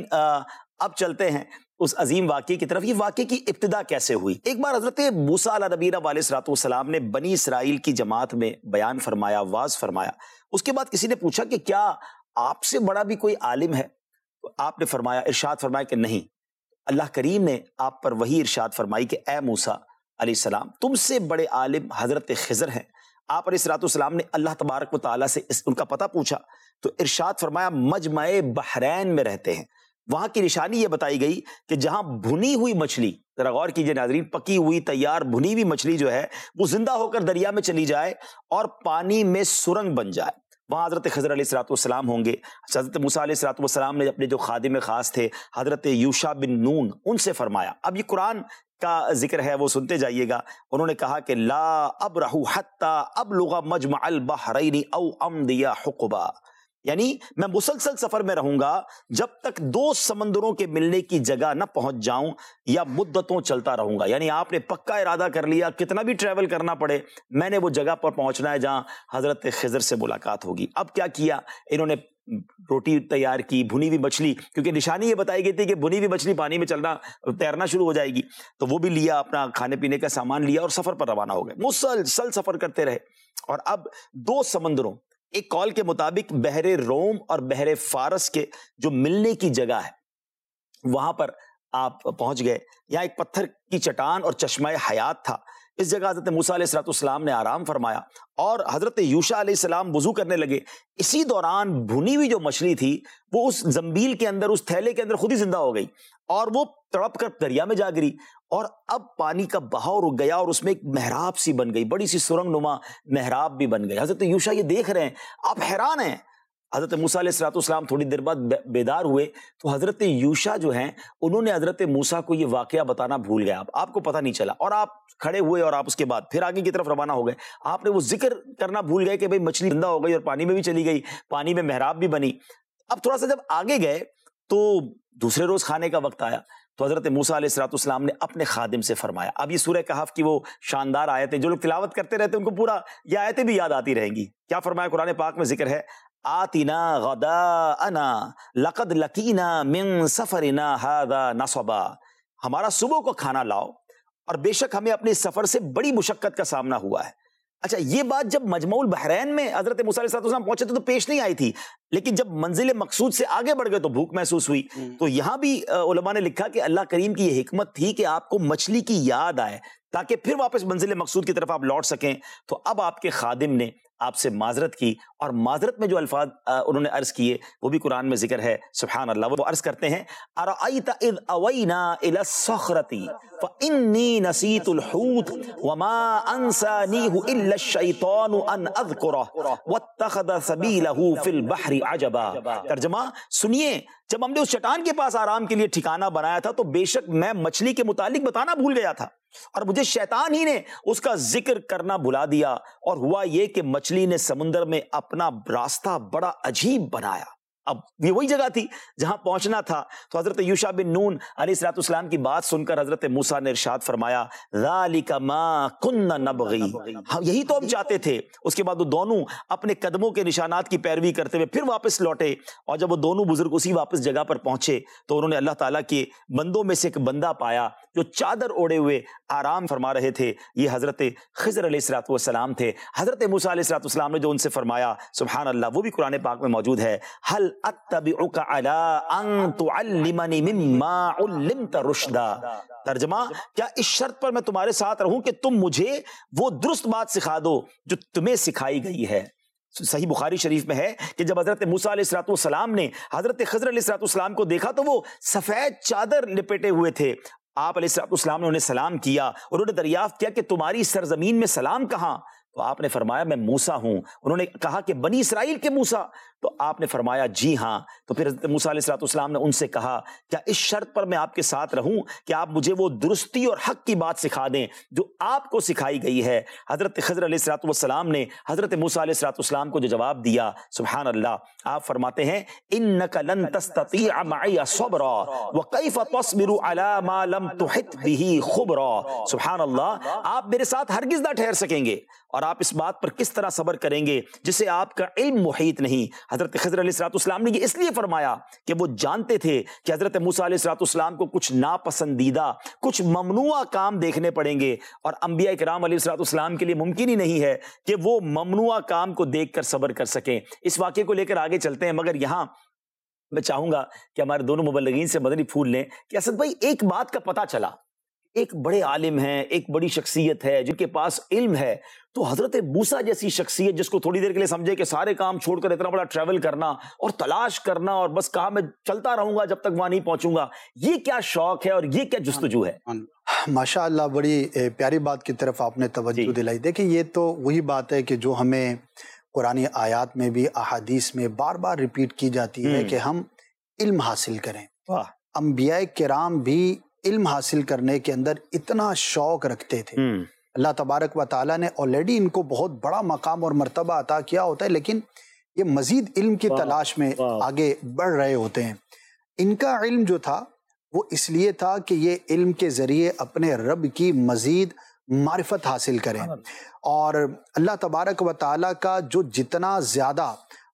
اب چلتے ہیں اس عظیم واقعے کی طرف۔ یہ واقعے کی ابتدا کیسے ہوئی؟ ایک بار حضرت موسیٰ علیہ نبینا علیہ الصلوۃ والسلام نے بنی اسرائیل کی جماعت میں بیان فرمایا، واز فرمایا۔ اس کے بعد کسی نے پوچھا کہ کیا آپ سے بڑا بھی کوئی عالم ہے؟ تو آپ نے فرمایا، ارشاد فرمایا کہ نہیں۔ اللہ کریم نے آپ پر وہی ارشاد فرمائی کہ اے موسیٰ علیہ السلام، تم سے بڑے عالم حضرت خضر ہیں۔ آپ علیہ الصلوۃ والسلام نے اللہ تبارک و تعالیٰ سے ان کا پتہ پوچھا تو ارشاد فرمایا مجمع بحرین میں رہتے ہیں۔ وہاں کی نشانی یہ بتائی گئی کہ جہاں بھنی ہوئی مچھلی، ذرا غور کیجئے ناظرین، پکی ہوئی تیار بھنی ہوئی مچھلی جو ہے وہ زندہ ہو کر دریا میں چلی جائے اور پانی میں سرنگ بن جائے، وہاں حضرت خضر علیہ الصلوۃ والسلام ہوں گے۔ حضرت موسیٰ علیہ الصلوۃ والسلام نے اپنے جو خادم خاص تھے حضرت یوشع بن نون، ان سے فرمایا، اب یہ قرآن کا ذکر ہے وہ سنتے جائیے گا، انہوں نے کہا کہ لا ابرح حتی ابلغ مجمع البحرین او امضی حقبا، یعنی میں مسلسل سفر میں رہوں گا جب تک 2 سمندروں کے ملنے کی جگہ نہ پہنچ جاؤں یا مدتوں چلتا رہوں گا۔ یعنی آپ نے پکا ارادہ کر لیا، کتنا بھی ٹریول کرنا پڑے میں نے وہ جگہ پر پہنچنا ہے جہاں حضرت خضر سے ملاقات ہوگی۔ اب کیا کیا انہوں نے؟ روٹی تیار کی، بھنی ہوئی مچھلی، کیونکہ نشانی یہ بتائی گئی تھی کہ بھنی ہوئی مچھلی پانی میں چلنا تیرنا شروع ہو جائے گی، تو وہ بھی لیا، اپنا کھانے پینے کا سامان لیا اور سفر پر روانہ ہو گئے، مسلسل سفر کرتے رہے۔ اور اب 2 سمندروں، ایک قول کے مطابق بحر روم اور بحر فارس کے جو ملنے کی جگہ ہے وہاں پر آپ پہنچ گئے، یہاں ایک پتھر کی چٹان اور چشمہ حیات تھا، اس جگہ حضرت موسیٰ علیہ السلام نے آرام فرمایا اور حضرت یوشع علیہ السلام وضو کرنے لگے۔ اسی دوران بھنی ہوئی جو مچھلی تھی وہ اس زنبیل کے اندر، اس تھیلے کے اندر خود ہی زندہ ہو گئی اور وہ تڑپ کر دریا میں جا گری، اور اب پانی کا بہاؤ رک گیا اور اس میں ایک محراب سی بن گئی، بڑی سی سرنگ نما محراب بھی بن گئی۔ حضرت یوشع یہ دیکھ رہے ہیں، آپ حیران ہیں۔ حضرت موسیٰ علیہ السلام تھوڑی دیر بعد بیدار ہوئے تو حضرت یوشع جو ہیں انہوں نے حضرت موسیٰ کو یہ واقعہ بتانا بھول گیا، آپ کو پتہ نہیں چلا، اور آپ کھڑے ہوئے اور آپ اس کے بعد پھر آگے کی طرف روانہ ہو گئے۔ آپ نے وہ ذکر کرنا بھول گئے کہ بھئی مچھلی زندہ ہو گئی اور پانی میں بھی چلی گئی، پانی میں محراب بھی بنی۔ اب تھوڑا سا جب آگے گئے تو دوسرے روز کھانے کا وقت آیا تو حضرت موسیٰ علیہ السلام نے اپنے خادم سے فرمایا، اب یہ سورہ کہف کی وہ شاندار آیتیں جو لوگ تلاوت کرتے رہتے ہیں ان کو پورا یہ آیتیں بھی یاد آتی رہیں گی۔ کیا فرمایا قرآن پاک میں ذکر ہے، آتنا غداءنا لقد لقینا من سفرنا هذا نصبا، ہمارا صبح کو کھانا لاؤ اور بے شک ہمیں اپنے سفر سے بڑی مشقت کا سامنا ہوا ہے۔ اچھا، یہ بات جب مجمع البحرین میں حضرت موسیٰ علیہ السلام پہنچے تو پیش نہیں آئی تھی، لیکن جب منزل مقصود سے آگے بڑھ گئے تو بھوک محسوس ہوئی۔ تو یہاں بھی علماء نے لکھا کہ اللہ کریم کی یہ حکمت تھی کہ آپ کو مچھلی کی یاد آئے تاکہ پھر واپس منزل مقصود کی طرف آپ لوٹ سکیں۔ تو اب آپ کے خادم نے آپ سے معذرت کی، اور معذرت میں جو الفاظ انہوں نے عرض کیے وہ بھی قرآن میں ذکر ہے، سبحان اللہ۔ وہ عرض کرتے ہیں، ارأیت اذ اوینا الی الصخرۃ فانی نسیت الحوت وما انسانیہ الا الشیطان ان اذکرہ واتخذ سبیلہ فی البحر عجبا۔ ترجمہ سنیے، جب ہم نے اس چٹان کے پاس آرام کے لیے ٹھکانہ بنایا تھا تو بے شک میں مچھلی کے متعلق بتانا بھول گیا تھا اور مجھے شیطان ہی نے اس کا ذکر کرنا بھلا دیا، اور ہوا یہ کہ مچھلی نے سمندر میں اپنا راستہ بڑا عجیب بنایا۔ اب یہ وہی جگہ تھی جہاں پہنچنا تھا۔ تو حضرت یوشع بن نون علیہ السلام کی بات سن کر حضرت موسیٰ نے ارشاد فرمایا، ذالک ما کنا نبغی، یہی تو ہم چاہتے تھے۔ اس کے بعد وہ دونوں اپنے قدموں کے نشانات کی پیروی کرتے ہوئے پھر واپس لوٹے، اور جب وہ دونوں بزرگ اسی واپس جگہ پر پہنچے تو انہوں نے اللہ تعالیٰ کے بندوں میں سے ایک بندہ پایا جو چادر اوڑے ہوئے آرام فرما رہے تھے۔ یہ حضرت خضر علیہ السلام تھے۔ حضرت موسیٰ علیہ السلام نے جو ان سے فرمایا، سبحان اللہ، وہ بھی قرآن پاک میں موجود ہے، حل اتبعک علی ان تعلمنی مما علمت رشدا۔ ترجمہ، کیا اس شرط پر میں تمہارے ساتھ رہوں کہ تم مجھے وہ درست بات سکھا دو جو تمہیں سکھائی گئی ہے۔ صحیح بخاری شریف میں ہے کہ جب حضرت موسیٰ علیہ السلام نے حضرت خضر علیہ السلام کو دیکھا تو وہ سفید چادر لپیٹے ہوئے تھے۔ آپ علیہ السلام نے انہیں سلام کیا، انہوں نے دریافت کیا کہ تمہاری سرزمین میں سلام کہاں؟ تو آپ نے فرمایا میں موسیٰ ہوں۔ انہوں نے کہا کہ بنی اسرائیل کے موسیٰ؟ تو آپ نے فرمایا جی ہاں۔ تو پھر حضرت موسیٰ علیہ السلام نے ان سے کہا، کیا اس شرط پر میں آپ کے ساتھ رہوں کہ آپ مجھے وہ درستی اور حق کی بات سکھا دیں جو آپ کو سکھائی گئی ہے؟ حضرت خضر علیہ السلام نے حضرت موسیٰ علیہ السلام کو جو جواب دیا، سبحان اللہ، آپ فرماتے ہیں، انک لن تستطیع معی صبرا وکیف تصبر علی ما لم تحط به خبرا۔ سبحان اللہ، آپ میرے ساتھ ہرگز نہ ٹھہر سکیں گے، اور آپ اس بات پر کس طرح صبر کریں گے جسے آپ کا علم محیط نہیں۔ حضرت خضر علیہ السلام نے یہ اس لیے فرمایا کہ وہ جانتے تھے کہ حضرت موسیٰ علیہ السلام کو کچھ ناپسندیدہ، کچھ ممنوع کام دیکھنے پڑیں گے، اور انبیاء کرام علیہ السلام کے لیے ممکن ہی نہیں ہے کہ وہ ممنوع کام کو دیکھ کر صبر کر سکیں۔ اس واقعے کو لے کر آگے چلتے ہیں، مگر یہاں میں چاہوں گا کہ ہمارے دونوں مبلغین سے مدنی پھول لیں کہ اسد بھائی، ایک بات کا پتہ چلا، ایک بڑے عالم ہیں، ایک بڑی شخصیت ہے جن کے پاس علم ہے، تو حضرت موسیٰ جیسی شخصیت جس کو تھوڑی دیر کے لیے سمجھے کہ سارے کام چھوڑ کر اتنا بڑا ٹریول کرنا اور تلاش کرنا اور بس کہا میں چلتا رہوں گا جب تک وہاں نہیں پہنچوں گا، یہ کیا شوق ہے اور یہ کیا جستجو ہے؟ ماشاء اللہ، بڑی پیاری بات کی طرف آپ نے توجہ دلائی۔ دیکھیں، یہ تو وہی بات ہے کہ جو ہمیں قرآن آیات میں بھی، احادیث میں بار بار ریپیٹ کی جاتی ہے کہ ہم علم حاصل کریں۔ انبیاء کرام بھی علم حاصل کرنے کے اندر اتنا شوق رکھتے تھے۔ اللہ تبارک و تعالیٰ نے آلریڈی ان کو بہت بڑا مقام اور مرتبہ عطا کیا ہوتا ہے، لیکن یہ مزید علم کی تلاش میں آگے بڑھ رہے ہوتے ہیں۔ ان کا علم جو تھا وہ اس لیے تھا کہ یہ علم کے ذریعے اپنے رب کی مزید معرفت حاصل کریں، اور اللہ تبارک و تعالیٰ کا جو جتنا زیادہ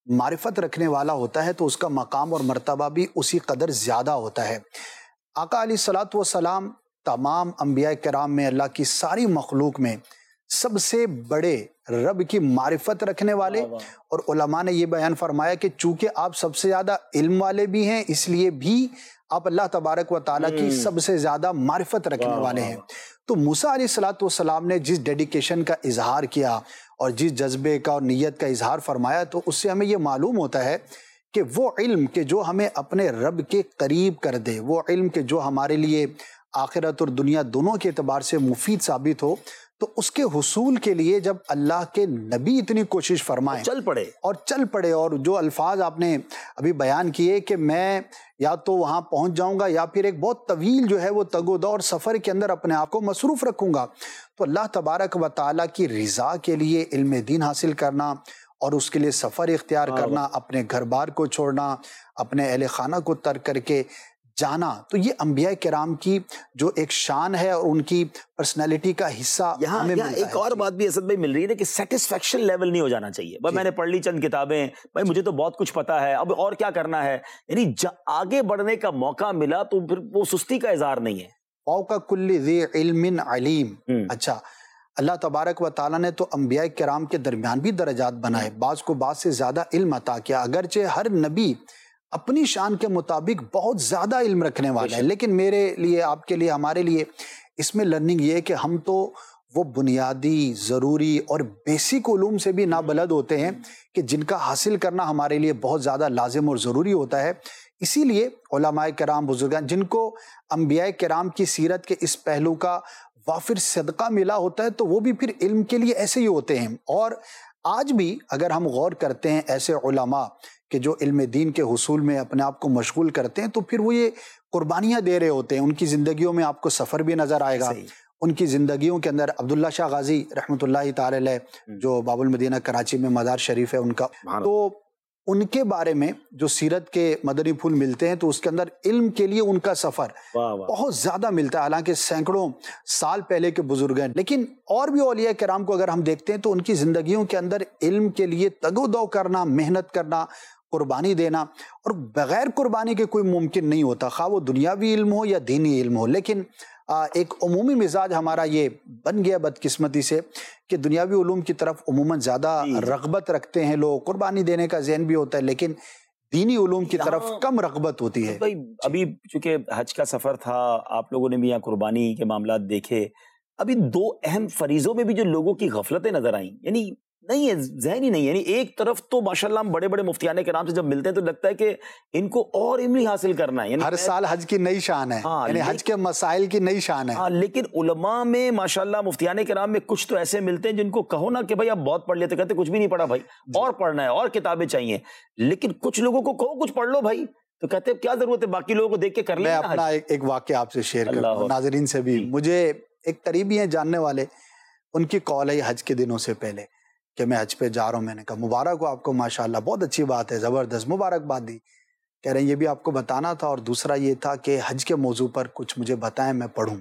معرفت رکھنے والا ہوتا ہے تو اس کا مقام اور مرتبہ بھی اسی قدر زیادہ ہوتا ہے۔ آقا علیہ الصلوۃ والسلام تمام انبیاء کرام میں، اللہ کی ساری مخلوق میں سب سے بڑے رب کی معرفت رکھنے والے، اور علماء نے یہ بیان فرمایا کہ چونکہ آپ سب سے زیادہ علم والے بھی ہیں، اس لیے بھی آپ اللہ تبارک و تعالیٰ کی سب سے زیادہ معرفت رکھنے والے ہیں۔ تو موسیٰ علیہ الصلوۃ والسلام نے جس ڈیڈیکیشن کا اظہار کیا اور جس جذبے کا اور نیت کا اظہار فرمایا، تو اس سے ہمیں یہ معلوم ہوتا ہے کہ وہ علم کہ جو ہمیں اپنے رب کے قریب کر دے، وہ علم کہ جو ہمارے لیے آخرت اور دنیا دونوں کے اعتبار سے مفید ثابت ہو، تو اس کے حصول کے لیے جب اللہ کے نبی اتنی کوشش فرمائیں، چل پڑے، اور جو الفاظ آپ نے ابھی بیان کیے کہ میں یا تو وہاں پہنچ جاؤں گا یا پھر ایک بہت طویل جو ہے وہ تگ و دو اور سفر کے اندر اپنے آپ کو مصروف رکھوں گا، تو اللہ تبارک و تعالیٰ کی رضا کے لیے علم دین حاصل کرنا اور اس کے لیے سفر اختیار کرنا، اپنے گھر بار کو چھوڑنا، اپنے اہل خانہ کو ترک کر کے جانا، تو یہ انبیاء کرام کی جو ایک شان ہے اور ان کی پرسنالٹی کا حصہ ہمیں ملتا ہے۔ ایک اور بات بھی اسد بھائی مل رہی ہے کہ سیٹسفیکشن لیول نہیں ہو جانا چاہیے، بھائی میں نے پڑھ لی چند کتابیں، بھائی مجھے تو بہت کچھ پتا ہے، اب اور کیا کرنا ہے، یعنی آگے بڑھنے کا موقع ملا تو پھر وہ سستی کا اظہار نہیں ہے۔ فوق کل ذی علم علیم۔ اچھا، اللہ تبارک و تعالیٰ نے تو انبیاء کرام کے درمیان بھی درجات بنائے، بعض کو بعض سے زیادہ علم عطا کیا، اگرچہ ہر نبی اپنی شان کے مطابق بہت زیادہ علم رکھنے والا ہے، لیکن میرے لیے، آپ کے لیے، ہمارے لیے اس میں لرننگ یہ ہے کہ ہم تو وہ بنیادی، ضروری اور بیسک علوم سے بھی نابلد ہوتے ہیں کہ جن کا حاصل کرنا ہمارے لیے بہت زیادہ لازم اور ضروری ہوتا ہے۔ اسی لیے علماء کرام، بزرگان جن کو انبیاء کرام کی سیرت کے اس پہلو کا وافر صدقہ ملا ہوتا ہے، تو وہ بھی پھر علم کے لیے ایسے ہی ہوتے ہیں۔ اور آج بھی اگر ہم غور کرتے ہیں ایسے علماء کہ جو علم دین کے حصول میں اپنے آپ کو مشغول کرتے ہیں، تو پھر وہ یہ قربانیاں دے رہے ہوتے ہیں۔ ان کی زندگیوں میں آپ کو سفر بھی نظر آئے گا، ان کی زندگیوں کے اندر عبداللہ شاہ غازی رحمۃ اللہ تعالی علیہ جو باب المدینہ کراچی میں مزار شریف ہے ان کا، تو ان کے بارے میں جو سیرت کے مدنی پھول ملتے ہیں تو اس کے اندر علم کے لیے ان کا سفر بہت زیادہ ملتا ہے، حالانکہ سینکڑوں سال پہلے کے بزرگ ہیں۔ لیکن اور بھی اولیاء کرام کو اگر ہم دیکھتے ہیں تو ان کی زندگیوں کے اندر علم کے لیے تگ و دو کرنا، محنت کرنا، قربانی دینا، اور بغیر قربانی کے کوئی ممکن نہیں ہوتا، خواہ وہ دنیاوی علم ہو یا دینی علم ہو۔ لیکن ایک عمومی مزاج ہمارا یہ بن گیا بدقسمتی سے کہ دنیاوی علوم کی طرف عموماً زیادہ رغبت رکھتے ہیں لوگ، قربانی دینے کا ذہن بھی ہوتا ہے، لیکن دینی علوم کی طرف کم رغبت ہوتی ہے۔ ابھی چونکہ حج کا سفر تھا، آپ لوگوں نے بھی یہاں قربانی کے معاملات دیکھے، ابھی دو اہم فریضوں میں بھی جو لوگوں کی غفلتیں نظر آئیں، یعنی نہیں ہے، ذہن ہی نہیں ہے۔ یعنی ایک طرف تو ماشاءاللہ ہم بڑے بڑے مفتیان کرام سے جب ملتے ہیں تو لگتا ہے کہ ان کو اور علم ہی حاصل کرنا ہے، یعنی ہر سال حج کی نئی شان ہے، یعنی حج کے مسائل کی نئی شان ہے۔ لیکن علماء میں ماشاءاللہ مفتیان کرام میں کچھ تو ایسے ملتے ہیں جن کو کہو نا کہ بھائی آپ بہت پڑھ لیتے، کہتے کچھ بھی نہیں پڑھا بھائی، اور پڑھنا ہے اور کتابیں چاہیے۔ لیکن کچھ لوگوں کو کہو کچھ پڑھ لو بھائی، تو کہتے ہیں کیا ضرورت ہے، باقی لوگوں کو دیکھ کے کر لیں۔ میں اپنا ایک واقعہ آپ سے شیئر کرتا ہوں، ناظرین سے بھی۔ مجھے ایک قریبی ہیں جاننے والے، ان کی کال ہے حج کے دنوں سے پہلے کہ میں حج پہ جا رہا ہوں۔ میں نے کہا مبارک ہو آپ کو، ماشاءاللہ بہت اچھی بات ہے، زبردست، مبارکباد دی۔ کہہ رہے ہیں یہ بھی آپ کو بتانا تھا، اور دوسرا یہ تھا کہ حج کے موضوع پر کچھ مجھے بتائیں، میں پڑھوں۔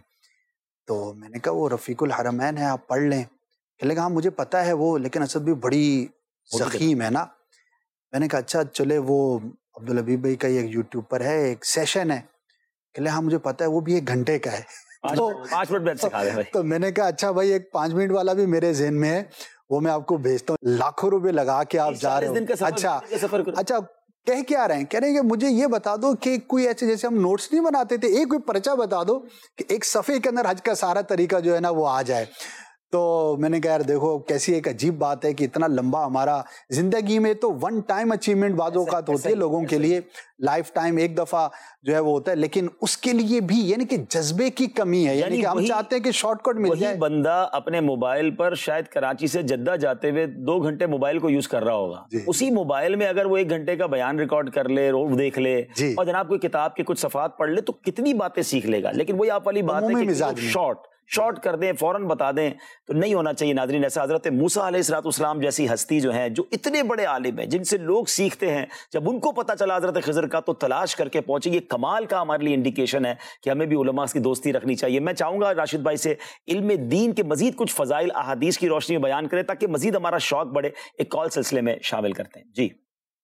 تو میں نے کہا وہ رفیق الحرمین ہے، آپ پڑھ لیں۔ کہنے لگا ہاں مجھے پتا ہے وہ، لیکن اسد بھی بڑی زخیم ہے نا۔ میں نے کہا اچھا چلے، وہ عبدالحبیب بھائی کا ایک یوٹیوب پر ہے، ایک سیشن ہے۔ کہ ہاں مجھے پتا ہے، وہ بھی 1 گھنٹے کا ہے۔ 5 منٹ بیٹھ سکھا دیں بھائی۔ تو میں نے کہا اچھا بھائی، ایک 5 منٹ والا بھی میرے ذہن میں ہے، وہ میں آپ کو بھیجتا ہوں۔ لاکھوں روپے لگا کے آپ جا رہے ہو، اچھا کہہ کیا رہے ہیں؟ کہہ رہے ہیں کہ مجھے یہ بتا دو کہ کوئی ایسے جیسے ہم نوٹس نہیں بناتے تھے، ایک کوئی پرچہ بتا دو کہ ایک صفحے کے اندر حج کا سارا طریقہ جو ہے نا وہ آ جائے۔ تو میں نے کہا یار دیکھو کیسی ایک عجیب بات ہے کہ اتنا لمبا ہمارا زندگی میں تو 1 ٹائم اچیومنٹ بعض اوقات ہوتی ہے لوگوں کے لیے، لائف ٹائم ایک دفعہ جو ہے وہ ہوتا ہے، لیکن اس کے لیے بھی یعنی کہ جذبے کی کمی ہے، یعنی کہ ہم چاہتے ہیں کہ شارٹ کٹ مل جائے۔ بندہ اپنے موبائل پر شاید کراچی سے جدہ جاتے ہوئے 2 گھنٹے موبائل کو یوز کر رہا ہوگا، اسی موبائل میں اگر وہ 1 گھنٹے کا بیان ریکارڈ کر لے، روز دیکھ لے اور جناب کوئی کتاب کے کچھ صفحات پڑھ لے تو کتنی باتیں سیکھ لے گا۔ لیکن وہی آپ والی بات ہے کہ شارٹ کر دیں، فوراً بتا دیں، تو نہیں ہونا چاہیے۔ ناظرین، ایسا حضرت موسیٰ علیہ السلام جیسی ہستی جو ہیں، جو اتنے بڑے عالم ہیں، جن سے لوگ سیکھتے ہیں، جب ان کو پتہ چلا حضرت خضر کا تو تلاش کر کے پہنچے۔ یہ کمال کا ہمارے لیے انڈیکیشن ہے کہ ہمیں بھی علماء کی دوستی رکھنی چاہیے۔ میں چاہوں گا راشد بھائی سے علم دین کے مزید کچھ فضائل احادیث کی روشنی میں بیان کریں تاکہ مزید ہمارا شوق بڑھے۔ ایک کال سلسلے میں شامل کرتے ہیں۔ جی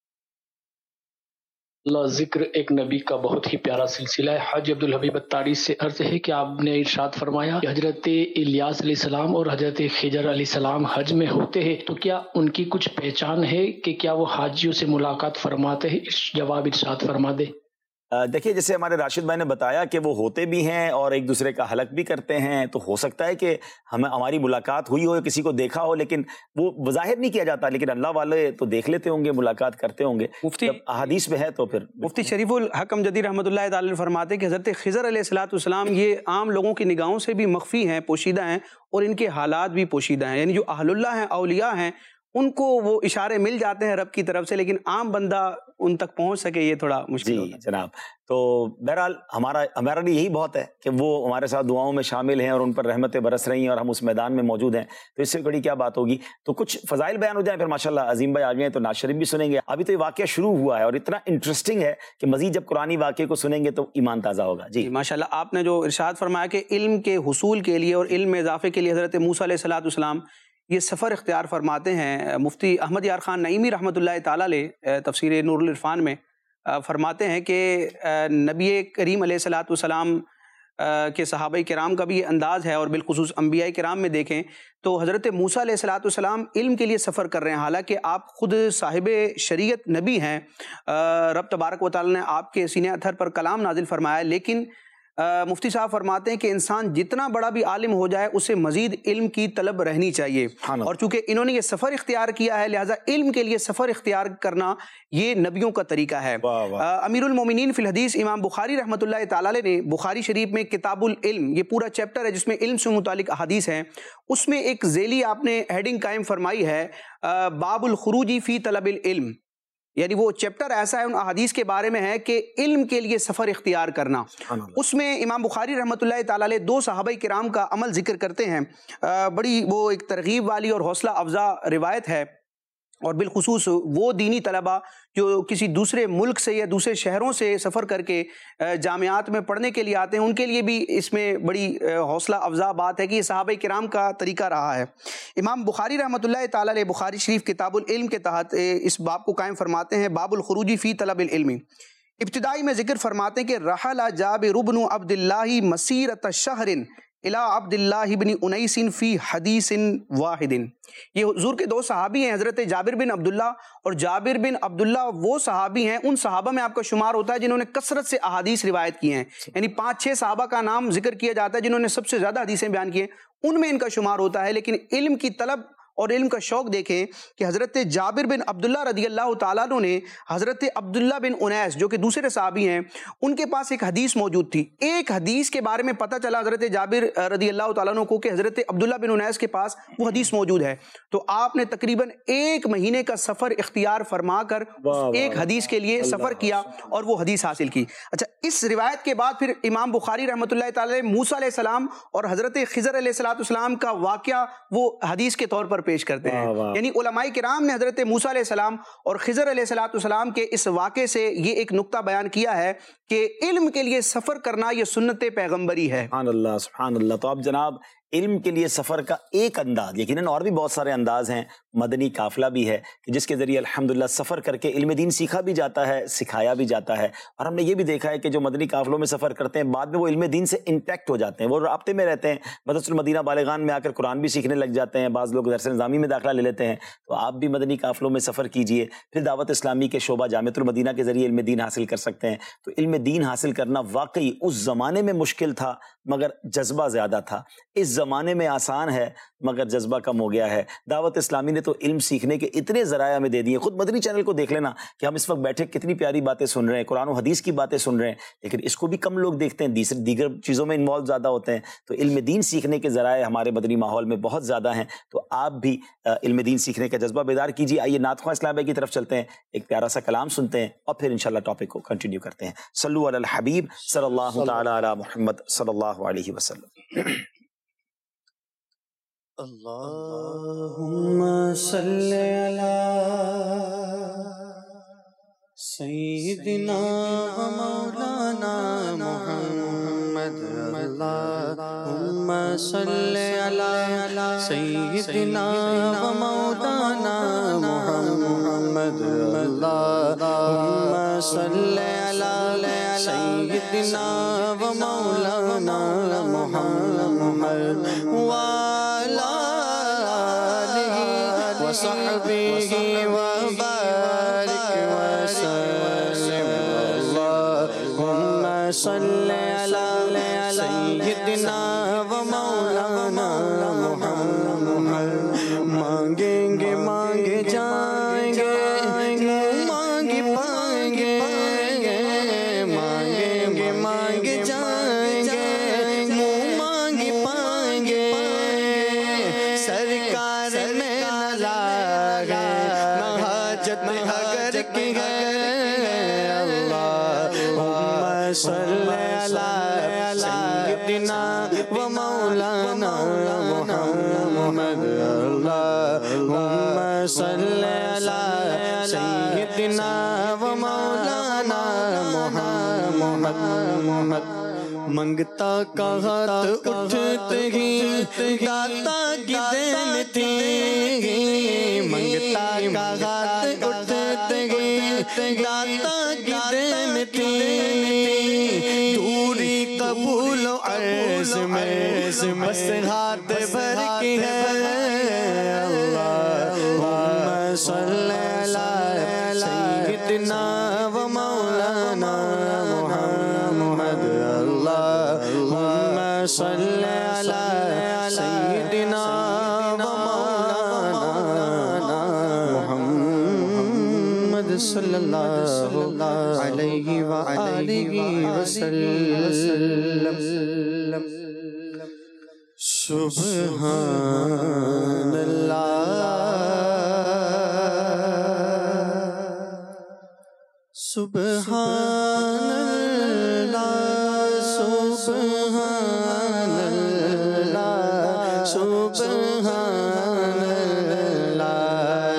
اللہ ذکر ایک نبی کا بہت ہی پیارا سلسلہ ہے۔ حاجی عبدالحبیب اتاری سے عرض ہے کہ آپ نے ارشاد فرمایا کہ حضرت الیاس علیہ السلام اور حضرت خضر علیہ السلام حج میں ہوتے ہیں، تو کیا ان کی کچھ پہچان ہے کہ کیا وہ حاجیوں سے ملاقات فرماتے ہیں؟ جواب ارشاد فرما دے۔ دیکھیے، جیسے ہمارے راشد بھائی نے بتایا کہ وہ ہوتے بھی ہیں اور ایک دوسرے کا حلق بھی کرتے ہیں، تو ہو سکتا ہے کہ ہماری ملاقات ہوئی ہو، کسی کو دیکھا ہو، لیکن وہ بظاہر نہیں کیا جاتا، لیکن اللہ والے تو دیکھ لیتے ہوں گے، ملاقات کرتے ہوں گے۔ مفتی احادیث میں ہے تو پھر مفتی شریف الحق امجدی رحمۃ اللہ تعالی فرماتے ہیں کہ حضرت خضر علیہ السلام یہ عام لوگوں کی نگاہوں سے بھی مخفی ہیں، پوشیدہ ہیں، اور ان کے حالات بھی پوشیدہ ہیں، یعنی جو اہل اللہ ہیں، اولیاء ہیں، ان کو وہ اشارے مل جاتے ہیں رب کی طرف سے، لیکن عام بندہ ان تک پہنچ سکے یہ تھوڑا مشکل ہوتا ہے۔ جناب، تو بہرحال ہمارا لیے یہی بہت ہے کہ وہ ہمارے ساتھ دعاؤں میں شامل ہیں اور ان پر رحمتیں برس رہی ہیں اور ہم اس میدان میں موجود ہیں، تو اس سے بڑی کیا بات ہوگی۔ تو کچھ فضائل بیان ہو جائیں، پھر ماشاءاللہ عظیم بھائی آگے ہیں تو نعت شریف بھی سنیں گے۔ ابھی تو یہ واقعہ شروع ہوا ہے اور اتنا انٹرسٹنگ ہے کہ مزید جب قرآنی واقعے کو سنیں گے تو ایمان تازہ ہوگا۔ جی ماشاءاللہ، آپ نے جو ارشاد فرمایا کہ علم کے حصول کے لیے اور علم میں اضافے کے لیے حضرت موسیٰ علیہ السلام یہ سفر اختیار فرماتے ہیں۔ مفتی احمد یار خان نعیمی رحمۃ اللہ تعالی علیہ تفسیر نور العرفان میں فرماتے ہیں کہ نبی کریم علیہ السلام کے صحابہ کرام کا بھی یہ انداز ہے، اور بالخصوص انبیاء کرام میں دیکھیں تو حضرت موسیٰ علیہ السلام علم کے لیے سفر کر رہے ہیں، حالانکہ آپ خود صاحب شریعت نبی ہیں، رب تبارک و تعالی نے آپ کے سینہ اطہر پر کلام نازل فرمایا ہے، لیکن مفتی صاحب فرماتے ہیں کہ انسان جتنا بڑا بھی عالم ہو جائے اسے مزید علم کی طلب رہنی چاہیے، اور چونکہ انہوں نے یہ سفر اختیار کیا ہے لہٰذا علم کے لیے سفر اختیار کرنا یہ نبیوں کا طریقہ ہے۔ امیر المومنین فی الحدیث امام بخاری رحمۃ اللہ تعالی علیہ نے بخاری شریف میں کتاب العلم، یہ پورا چیپٹر ہے جس میں علم سے متعلق احادیث ہیں، اس میں ایک ذیلی آپ نے ہیڈنگ قائم فرمائی ہے باب الخروج فی طلب العلم، یعنی وہ چیپٹر ایسا ہے ان احادیث کے بارے میں ہے کہ علم کے لیے سفر اختیار کرنا۔ اس میں امام بخاری رحمۃ اللہ تعالی علیہ دو صحابہ کرام کا عمل ذکر کرتے ہیں، بڑی وہ ایک ترغیب والی اور حوصلہ افزا روایت ہے، اور بالخصوص وہ دینی طلبہ جو کسی دوسرے ملک سے یا دوسرے شہروں سے سفر کر کے جامعات میں پڑھنے کے لیے آتے ہیں، ان کے لیے بھی اس میں بڑی حوصلہ افزا بات ہے کہ یہ صحابہ کرام کا طریقہ رہا ہے۔ امام بخاری رحمۃ اللہ تعالی علیہ بخاری شریف کتاب العلم کے تحت اس باب کو قائم فرماتے ہیں، باب الخروج فی طلب العلم۔ ابتدائی میں ذکر فرماتے ہیں کہ رحل جابر بن عبد اللہ مسیرۃ شہر الی عبد اللہ بن انیس فی حدیث واحد۔ یہ حضور کے دو صحابی ہیں، حضرت جابر بن عبداللہ، اور جابر بن عبداللہ وہ صحابی ہیں، ان صحابہ میں آپ کا شمار ہوتا ہے جنہوں نے کثرت سے احادیث روایت کی ہیں، یعنی 5-6 صحابہ کا نام ذکر کیا جاتا ہے جنہوں نے سب سے زیادہ حدیثیں بیان کی ہیں، ان میں ان کا شمار ہوتا ہے۔ لیکن علم کی طلب اور علم کا شوق دیکھیں کہ حضرت جابر بن عبداللہ رضی اللہ تعالیٰ عنہ نے حضرت عبداللہ بن انیس جو کہ دوسرے صحابی ہیں، ان کے پاس ایک حدیث موجود تھی، ایک حدیث کے بارے میں پتہ چلا حضرت جابر رضی اللہ تعالیٰ عنہ کو کہ حضرت عبداللہ بن انیس کے پاس وہ حدیث موجود ہے، تو آپ نے تقریباً 1 مہینے کا سفر اختیار فرما کر ایک حدیث کے لیے سفر کیا اور وہ حدیث حاصل کی۔ اچھا، اس روایت کے بعد پھر امام بخاری رحمۃ اللہ تعالی موسیٰ علیہ السلام اور حضرت خضر علیہ السلام کا واقعہ وہ حدیث کے طور پر پیش کرتے ہیں، یعنی علماء کرام نے حضرت موسیٰ علیہ السلام اور خضر علیہ السلام کے اس واقعے سے یہ ایک نقطہ بیان کیا ہے کہ علم کے لیے سفر کرنا یہ سنت پیغمبری ہے۔ سبحان اللہ، سبحان اللہ۔ تو اب جناب علم کے لیے سفر کا ایک انداز، یقیناً اور بھی بہت سارے انداز ہیں، مدنی قافلہ بھی ہے کہ جس کے ذریعے الحمدللہ سفر کر کے علم دین سیکھا بھی جاتا ہے، سکھایا بھی جاتا ہے، اور ہم نے یہ بھی دیکھا ہے کہ جو مدنی قافلوں میں سفر کرتے ہیں بعد میں وہ علم دین سے انٹیکٹ ہو جاتے ہیں، وہ رابطے میں رہتے ہیں، مدرسۃ المدینہ بالغان میں آ کر قرآن بھی سیکھنے لگ جاتے ہیں، بعض لوگ درس نظامی میں داخلہ لے لیتے ہیں۔ تو آپ بھی مدنی قافلوں میں سفر کیجئے، پھر دعوت اسلامی کے شعبہ جامعۃ المدینہ کے ذریعے علم دین حاصل کر سکتے ہیں۔ تو علم دین حاصل کرنا واقعی اس زمانے میں مشکل تھا مگر جذبہ زیادہ تھا، اس زمانے میں آسان ہے مگر جذبہ کم ہو گیا ہے۔ دعوت اسلامی نے تو علم سیکھنے کے اتنے ذرائع ہمیں دے دیے، خود مدنی چینل کو دیکھ لینا کہ ہم اس وقت بیٹھے کتنی پیاری باتیں سن رہے ہیں، قرآن و حدیث کی باتیں سن رہے ہیں، لیکن اس کو بھی کم لوگ دیکھتے ہیں، دیگر چیزوں میں انوالو زیادہ ہوتے ہیں۔ تو علم دین سیکھنے کے ذرائع ہمارے مدنی ماحول میں بہت زیادہ ہیں، تو آپ بھی علم دین سیکھنے کا جذبہ بیدار کیجیے۔ آئیے نعت خواں اسلام بھائی کی طرف چلتے ہیں، ایک پیارا سا کلام سنتے ہیں اور پھر انشاءاللہ ٹاپک کو کنٹینیو کرتے ہیں۔ صلو علی الحبیب صلی اللہ تعالی علی محمد صلی اللہ علیہ وسلم۔ اللہم صلی علی سیدنا و مولانا محمد، اللہم صلی علی سیدنا و مولانا محمد، اللہم صل علی سیدنا و مولانا محمد وعلی آلہ وصحبہ وبارک وسلم اللہم صل علی سیدنا و مولانا محمد مانگیں گے مانگے جائیں گے مانگ پائیں گے مانگیں گے مانگ جائیں گے مانگ پائیں گے سرکار میں نہ لاغے نہ حاجت اگر کی ہے اللہم صل علی سیدنا و مولانا محمد اللہم صل علی سیدنا و مولانا محمد منگتا کا ہاتھ اٹھتے ہی داتا کی دین تھی منگتا کا ہاتھ اٹھتے ہی داتا کی دین تھی دوری قبول و عرض میں بس ہاتھ بھر کی ہے اللہم صل علی سیدنا و مولانا محمد اللہم صل علی سیدنا و مولانا محمد صلی اللہ علیہ وآلہ وسلم سبحان اللہ سبحان اللہ سبحان اللہ سبحان اللہ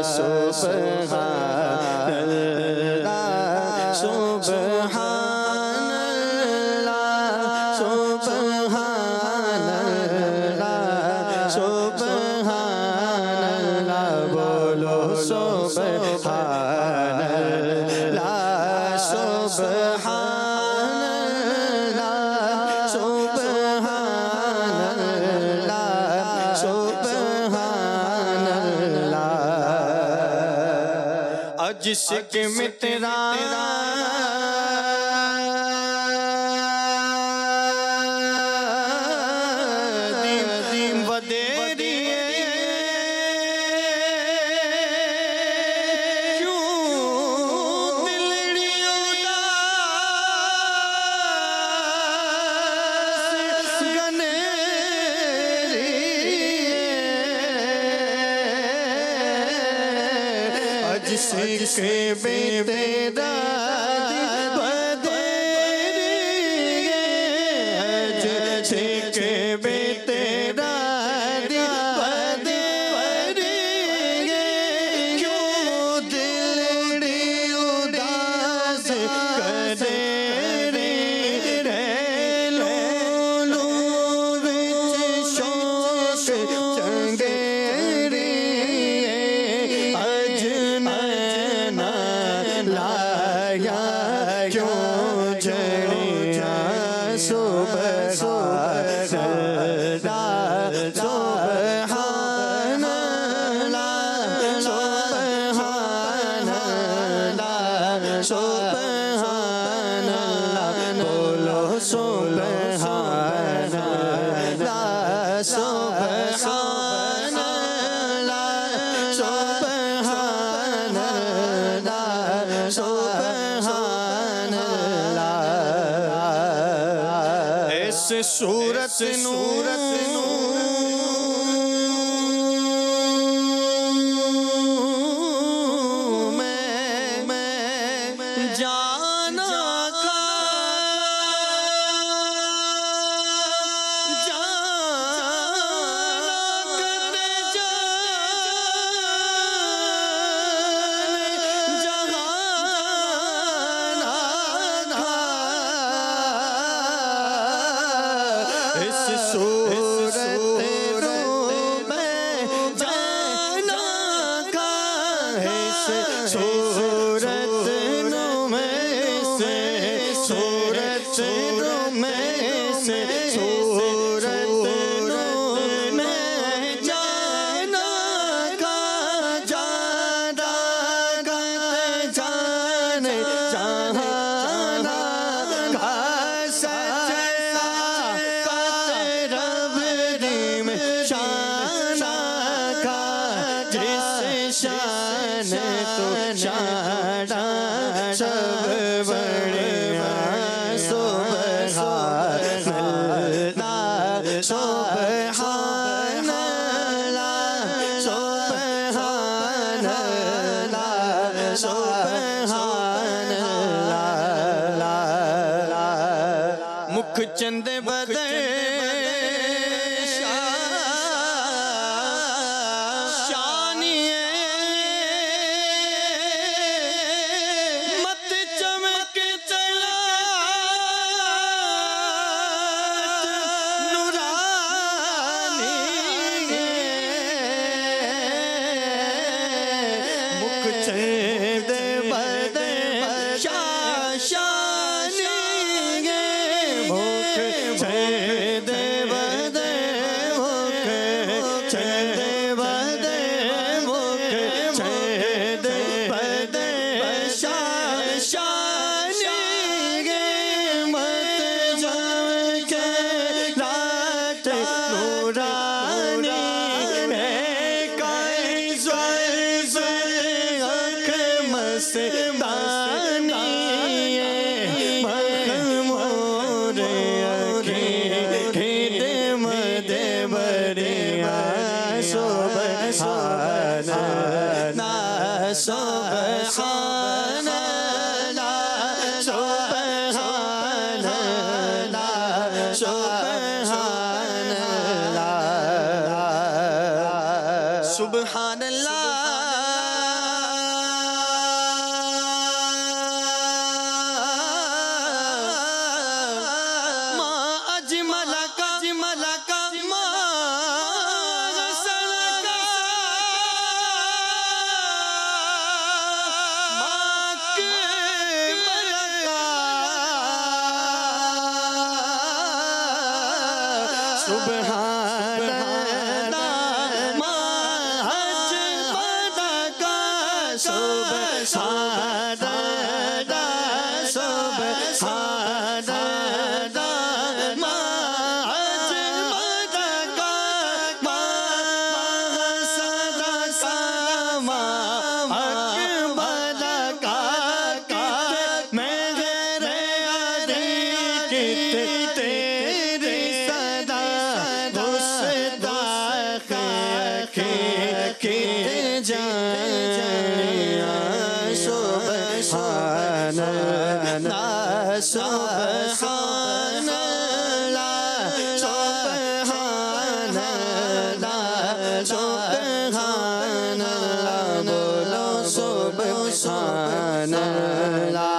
سبحان اللہ سبحان اللہ سبحان اللہ سبحان اللہ بولو سبحان اللہ سبحان اللہ سبحان اللہ سبحان اللہ عجز میں تیرا جس کے بے تیرا جس کے بے تیرا کیوں دل اداس کرے رے لولو وچ شوق چنگے سبحان اللہ بولو سبحان اللہ سبحان اللہ سبحان اللہ سبحان اللہ ایسے صورت نورت صورت شانا سب بڑھیا سبحان اللہ سبحان اللہ سبحان اللہ سبحان اللہ مکھ چند بدر سبحان اللہ سبحان اللہ سبحان اللہ سبحان اللہ ما اجملک اجملک ما سبحان اللہ ما اجملک سبحان اللہ سبحان اللہ ما اجملک ما حسنک ما اکملک مہر علی تیری صدا سبحان اللہ سبحان اللہ سبحان اللہ سبحان اللہ بولو سبحان اللہ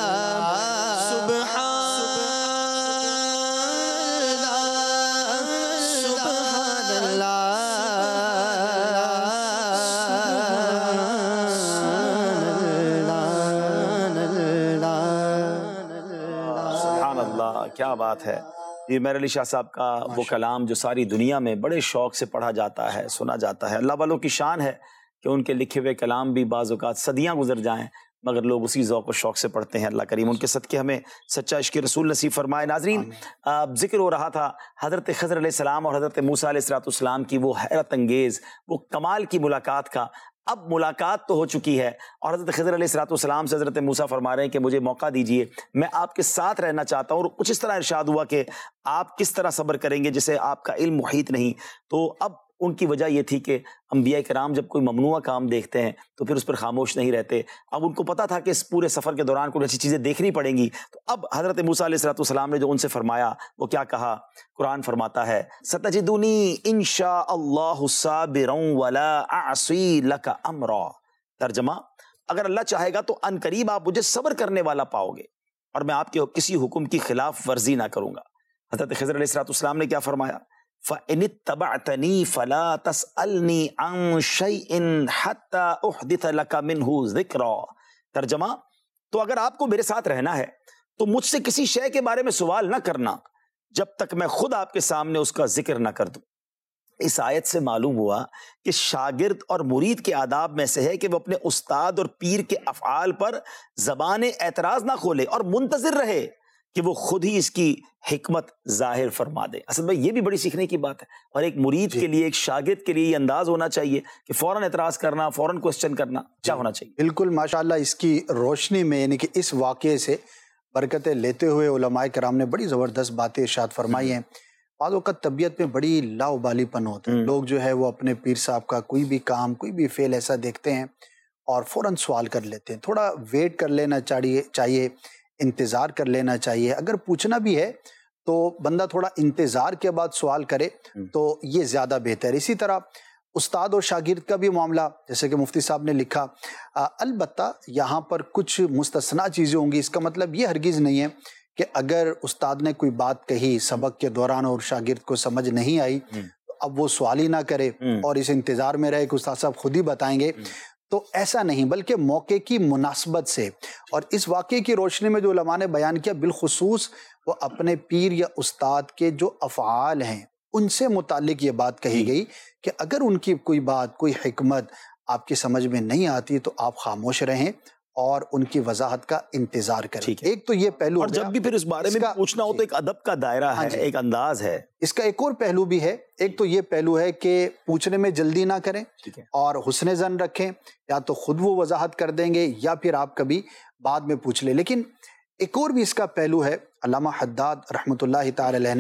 سبحان اللہ، کیا بات ہے۔ یہ میر علی شاہ صاحب کا وہ کلام جو ساری دنیا میں بڑے شوق سے پڑھا جاتا ہے، سنا جاتا ہے۔ اللہ والوں کی شان ہے کہ ان کے لکھے ہوئے کلام بھی بعض اوقات صدیاں گزر جائیں مگر لوگ اسی ذوق و شوق سے پڑھتے ہیں۔ اللہ کریم ان کے صدقے ہمیں سچا عشق رسول نصیب فرمائے۔ ناظرین، ذکر ہو رہا تھا حضرت خضر علیہ السلام اور حضرت موسیٰ علیہ السلام کی وہ حیرت انگیز، وہ کمال کی ملاقات کا۔ اب ملاقات تو ہو چکی ہے اور حضرت خضر علیہ السلام سے حضرت موسیٰ فرما رہے ہیں کہ مجھے موقع دیجئے، میں آپ کے ساتھ رہنا چاہتا ہوں۔ اور کچھ اس طرح ارشاد ہوا کہ آپ کس طرح صبر کریں گے جسے آپ کا علم محیط نہیں۔ تو اب ان کی وجہ یہ تھی کہ انبیاء کرام جب کوئی ممنوع کام دیکھتے ہیں تو پھر اس پر خاموش نہیں رہتے۔ اب ان کو پتا تھا کہ اس پورے سفر کے دوران کچھ ایسی چیزیں دیکھنی پڑیں گی، تو اب حضرت موسیٰ علیہ السلام نے جو ان سے فرمایا وہ کیا کہا؟ قرآن فرماتا ہے ستجدونی انشاء اللہ صابرا ولا اعصی لک امرا۔ ترجمہ، اگر اللہ چاہے گا تو ان قریب آپ مجھے صبر کرنے والا پاؤ گے اور میں آپ کے کسی حکم کی خلاف ورزی نہ کروں گا۔ حضرت خضر علیہ السلام نے کیا فرمایا؟ فَإِنِ اتَّبَعْتَنِي فَلَا تَسْأَلْنِي عَنْ شَيْءٍ حَتَّى أُحْدِثَ لَكَ مِنْهُ ذِكْرًا۔ ترجمہ، تو اگر آپ کو میرے ساتھ رہنا ہے تو مجھ سے کسی شے کے بارے میں سوال نہ کرنا جب تک میں خود آپ کے سامنے اس کا ذکر نہ کر دوں۔ اس آیت سے معلوم ہوا کہ شاگرد اور مرید کے آداب میں سے ہے کہ وہ اپنے استاد اور پیر کے افعال پر زبان اعتراض نہ کھولے اور منتظر رہے کہ وہ خود ہی اس کی حکمت ظاہر فرما دے. اسد بھائی یہ بھی بڑی سیکھنے کی بات ہے, اور ایک مرید کے لیے, ایک شاگرد کے لیے یہ انداز ہونا چاہیے کہ فوراً اعتراض کرنا, فوراً کوسچن کرنا کیا ہونا چاہیے. بالکل ماشاءاللہ, اس کی روشنی میں یعنی کہ اس واقعے سے برکتیں لیتے ہوئے علماء کرام نے بڑی زبردست باتیں ارشاد فرمائی ہیں. بعض اوقات طبیعت میں بڑی لاؤبالی پن ہوتا ہے, لوگ جو ہے وہ اپنے پیر صاحب کا کوئی بھی کام, کوئی بھی فعل ایسا دیکھتے ہیں اور فوراً سوال کر لیتے ہیں. تھوڑا ویٹ کر لینا چاہیے, انتظار کر لینا چاہیے. اگر پوچھنا بھی ہے تو بندہ تھوڑا انتظار کے بعد سوال کرے تو یہ زیادہ بہتر ہے. اسی طرح استاد اور شاگرد کا بھی معاملہ, جیسے کہ مفتی صاحب نے لکھا, البتہ یہاں پر کچھ مستثنا چیزیں ہوں گی. اس کا مطلب یہ ہرگز نہیں ہے کہ اگر استاد نے کوئی بات کہی سبق کے دوران اور شاگرد کو سمجھ نہیں آئی تو اب وہ سوال ہی نہ کرے اور اس انتظار میں رہے کہ استاد صاحب خود ہی بتائیں گے. تو ایسا نہیں, بلکہ موقع کی مناسبت سے, اور اس واقعے کی روشنی میں جو علماء نے بیان کیا, بالخصوص وہ اپنے پیر یا استاد کے جو افعال ہیں ان سے متعلق یہ بات کہی گئی کہ اگر ان کی کوئی بات, کوئی حکمت آپ کی سمجھ میں نہیں آتی تو آپ خاموش رہیں اور ان کی وضاحت کا انتظار کریں. ایک تو یہ پہلو, اور جب بھی پھر اس بارے میں پوچھنا ہو تو ایک ادب کا دائرہ ہے, ایک انداز ہے. اس کا ایک اور پہلو بھی ہے. ایک تو یہ پہلو ہے کہ پوچھنے میں جلدی نہ کریں اور حسن ظن رکھیں, یا تو خود وہ وضاحت کر دیں گے یا پھر آپ کبھی بعد میں پوچھ لیں. لیکن ایک اور بھی اس کا پہلو ہے. علامہ حداد رحمۃ اللہ تعالی علیہ نے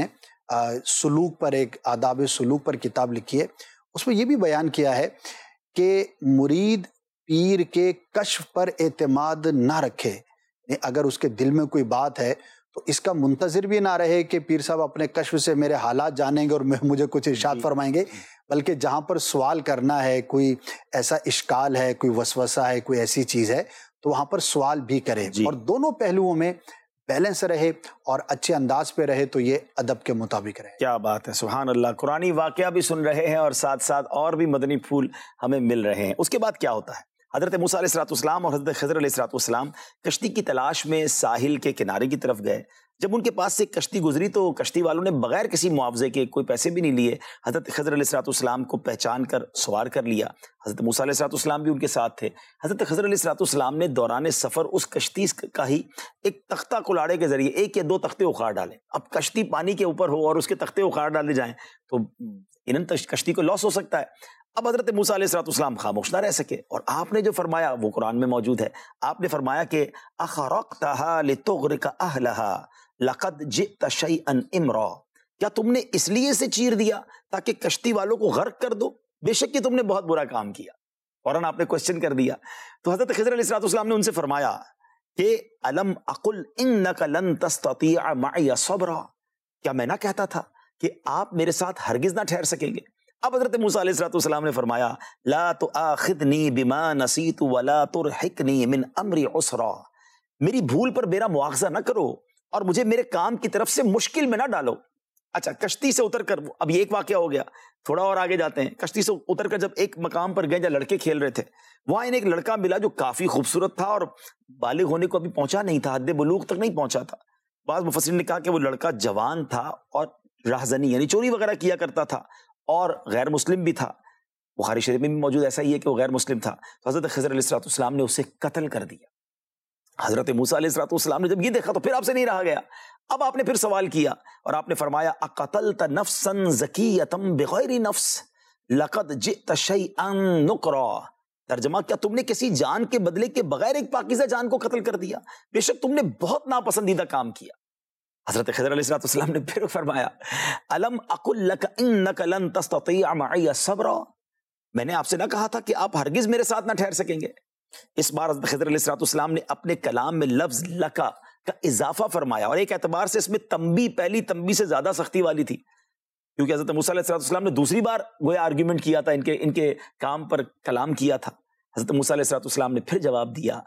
سلوک پر, ایک آداب سلوک پر کتاب لکھی ہے. اس میں یہ بھی بیان کیا ہے کہ مرید پیر کے کشف پر اعتماد نہ رکھے. اگر اس کے دل میں کوئی بات ہے تو اس کا منتظر بھی نہ رہے کہ پیر صاحب اپنے کشف سے میرے حالات جانیں گے اور مجھے کچھ ارشاد فرمائیں گے, بلکہ جہاں پر سوال کرنا ہے, کوئی ایسا اشکال ہے, کوئی وسوسہ ہے, کوئی ایسی چیز ہے, تو وہاں پر سوال بھی کرے. اور دونوں پہلوؤں میں بیلنس رہے اور اچھے انداز پہ رہے تو یہ ادب کے مطابق رہے. کیا بات ہے, سبحان اللہ. قرآنی واقعہ بھی سن رہے ہیں اور ساتھ ساتھ اور بھی مدنی پھول ہمیں مل رہے ہیں. اس کے بعد کیا ہوتا ہے؟ حضرت موسیٰ علیہ السلام اور حضرت خضر علیہ السلام کشتی کی تلاش میں ساحل کے کنارے کی طرف گئے. جب ان کے پاس سے کشتی گزری تو کشتی والوں نے بغیر کسی معاوضے کے, کوئی پیسے بھی نہیں لیے, حضرت خضر علیہ السلام کو پہچان کر سوار کر لیا. حضرت موسیٰ علیہ السلام بھی ان کے ساتھ تھے. حضرت خضر علیہ السلام نے دوران سفر اس کشتی کا ہی ایک تختہ کلاڑے کے ذریعے 1 یا 2 تختے اخاڑ ڈالے. اب کشتی پانی کے اوپر ہو اور اس کے تختے اخاڑ ڈالے جائیں تو کشتی کو لاس ہو سکتا ہے. اب حضرت موسیٰ علیہ السلام خاموش نہ رہ سکے اور آپ نے جو فرمایا وہ قرآن میں موجود ہے. آپ نے فرمایا کہ اخرقتها لتغرق اهلها لقد جئت شيئا امرا, کیا تم نے اس لیے سے چیر دیا تاکہ کشتی والوں کو غرق کر دو؟ بے شک کہ تم نے بہت برا کام کیا. فوراً آپ نے کوشچن کر دیا. تو حضرت خضر علیہ السلام نے ان سے فرمایا کہ الم اقل انك لن تستطيع معي صبرا, کیا میں نہ کہتا تھا کہ آپ میرے ساتھ ہرگز نہ ٹھہر سکیں گے؟ اب حضرت موسیٰ علیہ السلام نے فرمایا لا تؤاخذنی بما نسیت ولا ترحقنی من امری عسرا, میری بھول پر میرا مواخذہ نہ کرو اور مجھے میرے کام کی طرف سے مشکل میں نہ ڈالو. اچھا, کشتی سے اتر کر, اب یہ ایک واقعہ ہو گیا, تھوڑا اور آگے جاتے ہیں. کشتی سے اتر کر جب ایک مقام پر گئے جہاں لڑکے کھیل رہے تھے, وہاں انہیں ایک لڑکا ملا جو کافی خوبصورت تھا اور بالغ ہونے کو ابھی پہنچا نہیں تھا, حد بلوغ تک نہیں پہنچا تھا. بعض مفسرین نے کہا کہ وہ لڑکا جوان تھا اور راہزنی یعنی چوری وغیرہ کیا کرتا تھا اور غیر مسلم بھی تھا. بخاری شریف میں بھی موجود ایسا ہی ہے کہ وہ غیر مسلم تھا. تو حضرت خضر علیہ السلام نے اسے قتل کر دیا. حضرت موسیٰ علیہ السلام نے جب یہ دیکھا تو پھر آپ سے نہیں رہا گیا. اب آپ نے پھر سوال کیا اور آپ نے فرمایا اقتلت نفسا زکیۃ بغیر نفس لقد جئت شیئا نکرا. ترجمہ, کیا تم نے کسی جان کے بدلے کے بغیر ایک پاکیزہ جان کو قتل کر دیا؟ بے شک تم نے بہت ناپسندیدہ کام کیا. حضرت خضر علیہ السلام نے پھر فرمایا الم اقل لک انک لن تستطیع معی صبرا, میں نے آپ سے نہ کہا تھا کہ آپ ہرگز میرے ساتھ نہ ٹھہر سکیں گے؟ اس بار حضرت خضر علیہ السلام نے اپنے کلام میں لفظ لکا کا اضافہ فرمایا, اور ایک اعتبار سے اس میں تنبیہ پہلی تنبیہ سے زیادہ سختی والی تھی, کیونکہ حضرت موسیٰ علیہ السلام نے دوسری بار گویا آرگیومنٹ کیا تھا, ان کے کام پر کلام کیا تھا. حضرت موسیٰ علیہ السلام نے پھر جواب دیا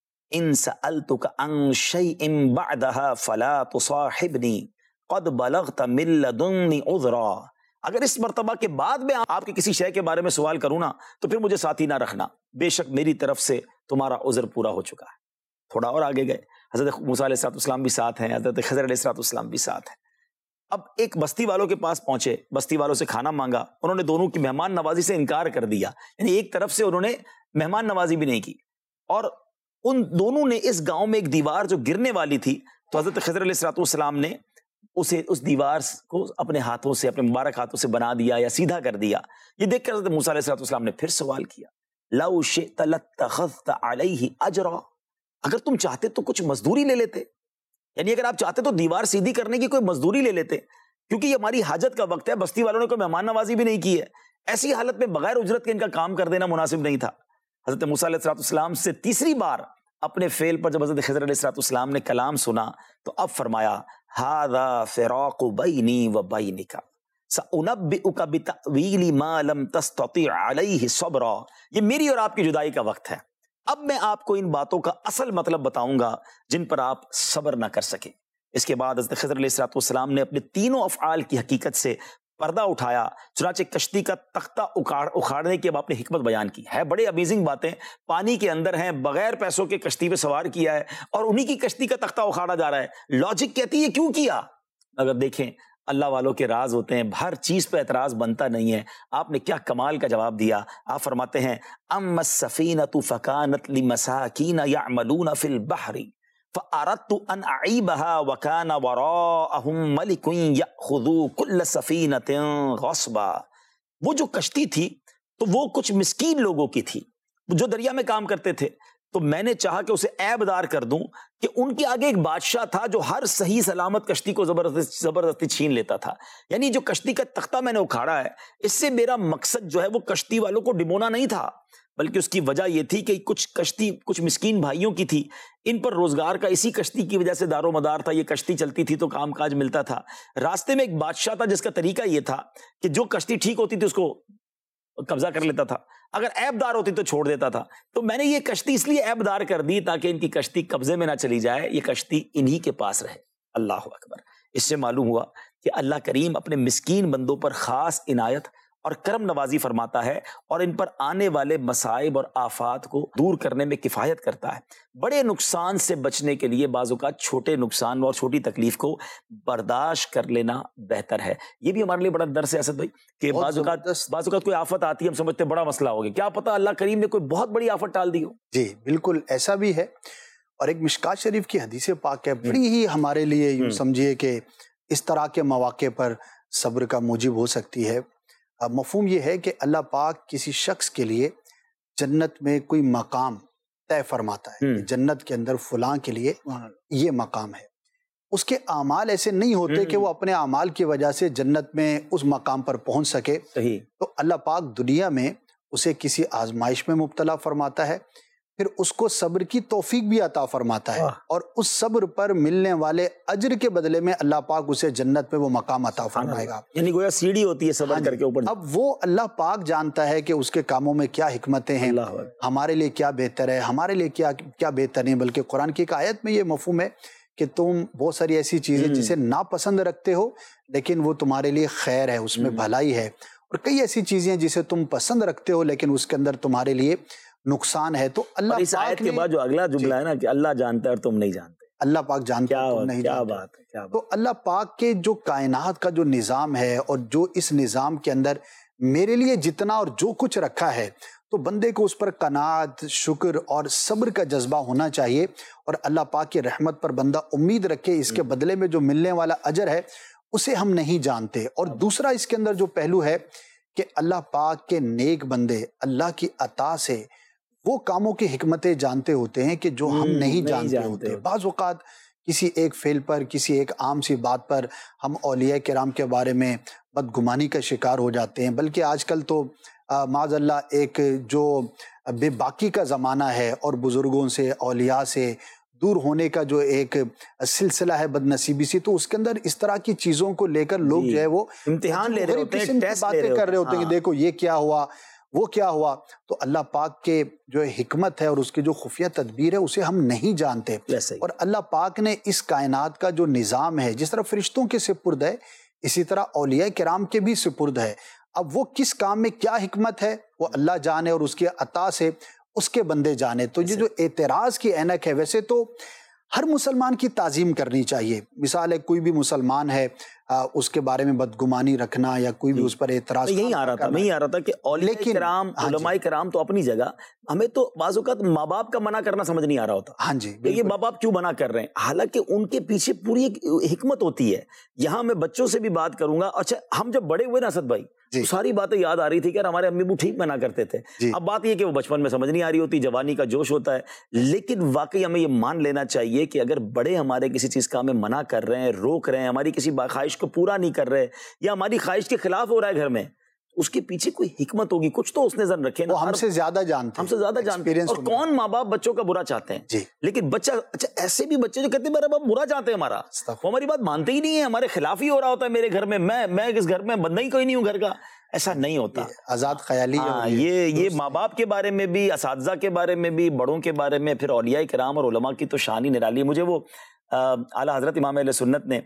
ان سألتک عن شیء بعدها فلا تصاحبنی قد بلغت من لدنی عذرا. اگر اس مرتبہ کے بعد میں آپ کے کسی شے کے بارے میں سوال کروں نا تو پھر مجھے ساتھی نہ رکھنا, بے شک میری طرف سے تمہارا عذر پورا ہو چکا ہے. تھوڑا اور آگے گئے, حضرت موسیٰ علیہ السلام بھی ساتھ ہیں, حضرت خضر علیہ السلام بھی ساتھ ہیں. اب ایک بستی والوں کے پاس پہنچے, بستی والوں سے کھانا مانگا, انہوں نے دونوں کی مہمان نوازی سے انکار کر دیا, یعنی ایک طرف سے انہوں نے مہمان نوازی بھی نہیں کی, اور ان دونوں نے اس گاؤں میں ایک دیوار جو گرنے والی تھی تو حضرت خضر علیہ السلام نے اسے اس دیوار کو اپنے ہاتھوں سے، اپنے مبارک ہاتھوں سے بنا دیا یا سیدھا کر دیا۔ یہ دیکھ کر حضرت موسیٰ علیہ السلام نے پھر سوال کیا، لو شئت لاتخذت علیہ اجرا، اگر تم چاہتے تو کچھ مزدوری لے لیتے، یعنی اگر آپ چاہتے تو دیوار سیدھی کرنے کی کوئی مزدوری لے لیتے، کیونکہ یہ ہماری حاجت کا وقت ہے، بستی والوں نے کوئی مہمان نوازی بھی نہیں کی ہے، ایسی حالت میں بغیر اجرت کے ان کا کام کر دینا مناسب نہیں تھا۔ حضرت موسیٰ علیہ السلام سے تیسری بار اپنے فعل پر جب حضرت خضر علیہ السلام نے کلام سنا تو اب فرمایا، ھذا فراق بینی و بینک سأنبئک بتأویل ما لم تستطع علیہ صبرا، یہ میری اور آپ کی جدائی کا وقت ہے، اب میں آپ کو ان باتوں کا اصل مطلب بتاؤں گا جن پر آپ صبر نہ کر سکے۔ اس کے بعد حضرت خضر علیہ السلام نے اپنے تینوں افعال کی حقیقت سے پردہ اٹھایا، چنانچہ کشتی کا تختہ اکھاڑنے کی اب آپ نے حکمت بیان کی ہے۔ بڑے امیزنگ باتیں، پانی کے اندر ہیں، بغیر پیسوں کے کشتی پہ سوار کیا ہے اور انہی کی کشتی کا تختہ اکھاڑا جا رہا ہے۔ لاجک کہتی ہے کیوں کیا؟ اگر دیکھیں اللہ والوں کے راز ہوتے ہیں، ہر چیز پہ اعتراض بنتا نہیں ہے۔ آپ نے کیا کمال کا جواب دیا، آپ فرماتے ہیں اما السفینۃ فکانت لمساکین یعملون فی البحر فأردت ان اعیبها وکان وراءهم ملک یأخذ کل سفینۃ غصبا، وہ جو کشتی تھی تو وہ کچھ مسکین لوگوں کی تھی جو دریا میں کام کرتے تھے، تو میں نے چاہا کہ اسے عیب دار کر دوں کہ ان کے آگے ایک بادشاہ تھا جو ہر صحیح سلامت کشتی کو زبردستی چھین لیتا تھا، یعنی جو کشتی کا تختہ میں نے اکھاڑا ہے، اس سے میرا مقصد جو ہے وہ کشتی والوں کو ڈبونا نہیں تھا، بلکہ اس کی وجہ یہ تھی کہ کچھ مسکین بھائیوں کی تھی، ان پر روزگار کا اسی کشتی کی وجہ سے دار و مدار تھا، یہ کشتی چلتی تھی تو کام کاج ملتا تھا۔ راستے میں ایک بادشاہ تھا جس کا طریقہ یہ تھا کہ جو کشتی ٹھیک ہوتی تھی اس کو قبضہ کر لیتا تھا، اگر عیب دار ہوتی تو چھوڑ دیتا تھا، تو میں نے یہ کشتی اس لیے عیب دار کر دی تاکہ ان کی کشتی قبضے میں نہ چلی جائے، یہ کشتی انہی کے پاس رہے۔ اللہ اکبر۔ اس سے معلوم ہوا کہ اللہ کریم اپنے مسکین بندوں پر خاص عنایت اور کرم نوازی فرماتا ہے اور ان پر آنے والے مصائب اور آفات کو دور کرنے میں کفایت کرتا ہے۔ بڑے نقصان سے بچنے کے لیے بعض اوقات چھوٹے نقصان اور چھوٹی تکلیف کو برداشت کر لینا بہتر ہے۔ یہ بھی ہمارے لیے بڑا درس ہے اسد بھائی کہ بعض اوقات کوئی آفت آتی ہے، ہم سمجھتے ہیں بڑا مسئلہ ہو گیا، کیا پتہ اللہ کریم نے کوئی بہت بڑی آفت ٹال دی ہو۔ جی بالکل ایسا بھی ہے، اور ایک مشکات شریف کی حدیث پاک ہے، بڑی ہی ہمارے لیے یوں سمجھیے کہ اس طرح کے مواقع پر صبر کا موجب ہو سکتی ہے۔ مفہوم یہ ہے کہ اللہ پاک کسی شخص کے لیے جنت میں کوئی مقام طے فرماتا ہے، جنت کے اندر فلاں کے لیے یہ مقام ہے، اس کے اعمال ایسے نہیں ہوتے کہ وہ اپنے اعمال کی وجہ سے جنت میں اس مقام پر پہنچ سکے، تو اللہ پاک دنیا میں اسے کسی آزمائش میں مبتلا فرماتا ہے، پھر اس کو صبر کی توفیق بھی عطا فرماتا ہے، اور اس صبر پر ملنے والے اجر کے بدلے میں اللہ پاک اسے جنت میں وہ مقام عطا فرمائے گا، یعنی گویا سیڑھی ہوتی ہے صبر کر کے اوپر۔ اب وہ اللہ پاک جانتا ہے کہ اس کے کاموں میں کیا حکمتیں ہیں، ہمارے لیے کیا بہتر ہے، ہمارے لیے کیا بہتر نہیں، بلکہ قرآن کی ایک آیت میں یہ مفہوم ہے کہ تم بہت ساری ایسی چیزیں جسے ناپسند رکھتے ہو لیکن وہ تمہارے لیے خیر ہے، اس میں بھلائی ہے، اور کئی ایسی چیزیں جسے تم پسند رکھتے ہو لیکن اس کے اندر تمہارے لیے نقصان ہے۔ تو اللہ اس آیت کے بعد جو اگلا جملہ ہے نا کہ اللہ جانتا ہے اور تم نہیں جانتے، اللہ پاک جانتا ہے، تم نہیں جانتے۔ تو اللہ پاک کے جو کائنات کا جو نظام ہے اور جو اس نظام کے اندر میرے لیے جتنا اور جو کچھ رکھا ہے، تو بندے کو اس پر قناعت، شکر اور صبر کا جذبہ ہونا چاہیے، اور اللہ پاک کی رحمت پر بندہ امید رکھے، اس کے بدلے میں جو ملنے والا اجر ہے اسے ہم نہیں جانتے۔ اور دوسرا اس کے اندر جو پہلو ہے کہ اللہ پاک کے نیک بندے اللہ کی عطا سے وہ کاموں کی حکمتیں جانتے ہوتے ہیں کہ جو ہم نہیں جانتے ہوتے۔ بعض اوقات کسی ایک فعل پر، کسی ایک عام سی بات پر ہم اولیاء کرام کے بارے میں بدگمانی کا شکار ہو جاتے ہیں، بلکہ آج کل تو معاذ اللہ ایک جو بے باکی کا زمانہ ہے اور بزرگوں سے، اولیاء سے دور ہونے کا جو ایک سلسلہ ہے بد نصیبی سے، تو اس کے اندر اس طرح کی چیزوں کو لے کر لوگ جو ہے وہ امتحان لے رہے ہوتے ہیں، باتیں کر رہے ہوتے ہیں کہ دیکھو یہ کیا ہوا، وہ کیا ہوا۔ تو اللہ پاک کے جو حکمت ہے اور اس کی جو خفیہ تدبیر ہے اسے ہم نہیں جانتے، اور اللہ پاک نے اس کائنات کا جو نظام ہے، جس طرح فرشتوں کے سپرد ہے اسی طرح اولیاء کرام کے بھی سپرد ہے۔ اب وہ کس کام میں کیا حکمت ہے وہ اللہ جانے، اور اس کی عطا سے اس کے بندے جانے۔ تو یہ جو اعتراض کی اینک ہے، ویسے تو ہر مسلمان کی تعظیم کرنی چاہیے۔ مثال ہے کوئی بھی مسلمان ہے اس کے بارے میں بدگمانی رکھنا یا کوئی بھی اس پر اعتراض. یہی آ رہا تھا کہ اولیاء کرام علماء کرام تو اپنی جگہ, ہمیں تو بعض اوقات ماں باپ کا منع کرنا سمجھ نہیں آ رہا ہوتا. ہاں جی, یہ ماں باپ کیوں منع کر رہے ہیں, حالانکہ ان کے پیچھے پوری ایک حکمت ہوتی ہے. یہاں میں بچوں سے بھی بات کروں گا. اچھا ہم جب بڑے ہوئے نا اسد بھائی, ساری باتیں یاد آ رہی تھی کہ ہمارے امی ابو ٹھیک منع کرتے تھے. اب بات یہ کہ وہ بچپن میں سمجھ نہیں آ رہی ہوتی, جوانی کا جوش ہوتا ہے, لیکن واقعی ہمیں یہ مان لینا چاہیے کہ اگر بڑے ہمارے کسی چیز کا ہمیں منع کر رہے ہیں, روک رہے ہیں, ہماری کسی خواہش کو پورا نہیں کر رہے یا ہماری خواہش کے خلاف ہو رہا ہے گھر میں, اس کے پیچھے کوئی حکمت ہوگی, کچھ تو اس نے ذہن رکھے نا. ہم سے زیادہ جانتے ہیں. اور کون ماں باپ بچوں کا برا چاہتے ہیں, لیکن بچہ, اچھا ایسے بھی بچے جو کہتے ہیں میرا باپ برا چاہتے ہیں ہمارا, وہ ہماری بات مانتے ہی نہیں ہے, ہمارے خلاف ہی ہو رہا ہوتا ہے میرے گھر میں, میں اس گھر میں بندہ ہی کوئی نہیں ہوں گھر کا. ایسا نہیں ہوتا. آزاد خیالی. یہ ماں باپ کے بارے میں بھی, اساتذہ کے بارے میں بھی, بڑوں کے بارے میں, پھر اولیاء کرام اور علماء کی تو شان ہی نرالی ہے. مجھے وہ اعلیٰ حضرت امام اہل سنت نے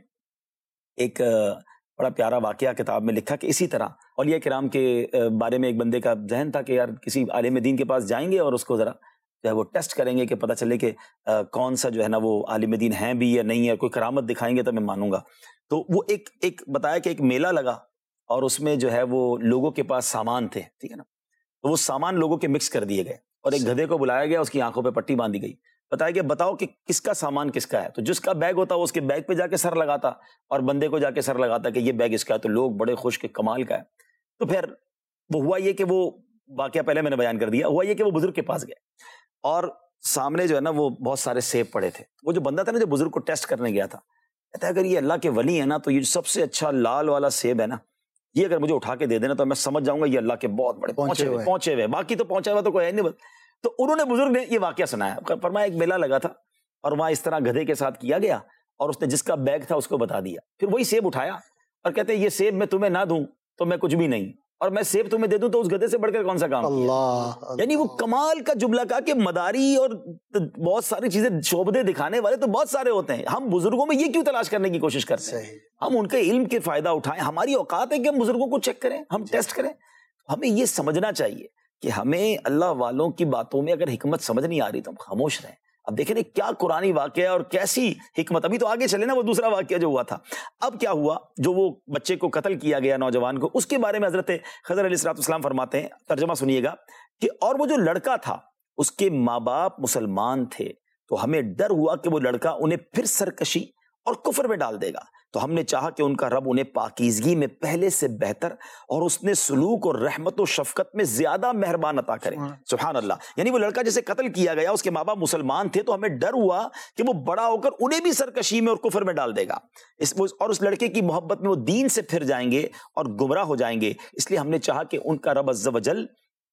ایک بڑا پیارا واقعہ کتاب میں لکھا کہ اسی طرح اولیاء کرام کے بارے میں ایک بندے کا ذہن تھا کہ یار کسی عالم دین کے پاس جائیں گے اور اس کو ذرا جو ہے وہ ٹیسٹ کریں گے کہ پتہ چلے کہ کون سا جو ہے نا وہ عالم دین ہیں بھی یا نہیں ہے, کوئی کرامت دکھائیں گے تو میں مانوں گا. تو وہ ایک بتایا کہ ایک میلہ لگا اور اس میں جو ہے وہ لوگوں کے پاس سامان تھے, ٹھیک ہے نا, تو وہ سامان لوگوں کے مکس کر دیے گئے اور ایک گدھے کو بلایا گیا, اس کی آنکھوں پہ پٹی باندھی گئی, بتایا کہ بتاؤ کہ کس کا سامان کس کا ہے. تو جس کا بیگ ہوتا وہ اس کے بیگ پہ جا کے سر لگاتا اور بندے کو جا کے سر لگاتا کہ یہ بیگ اس کا ہے, تو لوگ بڑے خوش کہ کمال کا ہے. تو پھر وہ ہوا یہ کہ وہ واقعہ پہلے میں نے بیان کر دیا, ہوا یہ کہ وہ بزرگ کے پاس گئے اور سامنے جو ہے نا وہ بہت سارے سیب پڑے تھے. وہ جو بندہ تھا نا جو بزرگ کو ٹیسٹ کرنے گیا تھا, کہتا ہے اگر یہ اللہ کے ولی ہے نا تو یہ سب سے اچھا لال والا سیب ہے نا, یہ اگر مجھے اٹھا کے دے دینا تو میں سمجھ جاؤں گا یہ اللہ کے بہت بڑے پہنچے ہوئے, باقی تو پہنچا ہوا تو کوئی ہے نہیں. تو انہوں نے بزرگ نے یہ واقعہ سنایا, فرمایا ایک میلہ لگا تھا اور وہاں اس طرح گدھے کے ساتھ کیا گیا اور اس نے جس کا بیگ تھا اس کو بتا دیا, پھر وہی سیب اٹھایا اور کہتے ہیں یہ سیب میں تمہیں نہ دوں تو میں کچھ بھی نہیں, اور میں سیب تمہیں دے دوں تو اس گدھے سے بڑھ کر کون سا کام. اللہ, یعنی وہ کمال کا جملہ کہا کہ مداری اور بہت ساری چیزیں شعبدے دکھانے والے تو بہت سارے ہوتے ہیں, ہم بزرگوں میں یہ کیوں تلاش کرنے کی کوشش کرتے ہیں, ہم ان کے علم کے فائدہ اٹھائیں. ہماری اوقات ہے کہ ہم بزرگوں کو چیک کریں, ہم ٹیسٹ کریں. ہمیں یہ سمجھنا چاہیے کہ ہمیں اللہ والوں کی باتوں میں اگر حکمت سمجھ نہیں آ رہی تو ہم خاموش رہیں. اب دیکھیں کیا قرآنی واقعہ اور کیسی حکمت. ابھی تو آگے چلے نا وہ دوسرا واقعہ جو ہوا تھا. اب کیا ہوا, جو وہ بچے کو قتل کیا گیا نوجوان کو, اس کے بارے میں حضرت خضر علیہ السلام فرماتے ہیں, ترجمہ سنیے گا کہ اور وہ جو لڑکا تھا اس کے ماں باپ مسلمان تھے, تو ہمیں ڈر ہوا کہ وہ لڑکا انہیں پھر سرکشی اور کفر میں ڈال دے گا, تو ہم نے چاہا کہ ان کا رب انہیں پاکیزگی میں پہلے سے بہتر اور اس نے سلوک اور رحمت و شفقت میں زیادہ مہربان عطا کرے. سبحان اللہ. یعنی وہ لڑکا جسے قتل کیا گیا اس کے ماں باپ مسلمان تھے, تو ہمیں ڈر ہوا کہ وہ بڑا ہو کر انہیں بھی سرکشی میں اور کفر میں ڈال دے گا, اور اس لڑکے کی محبت میں وہ دین سے پھر جائیں گے اور گمراہ ہو جائیں گے. اس لیے ہم نے چاہا کہ ان کا رب عز و جل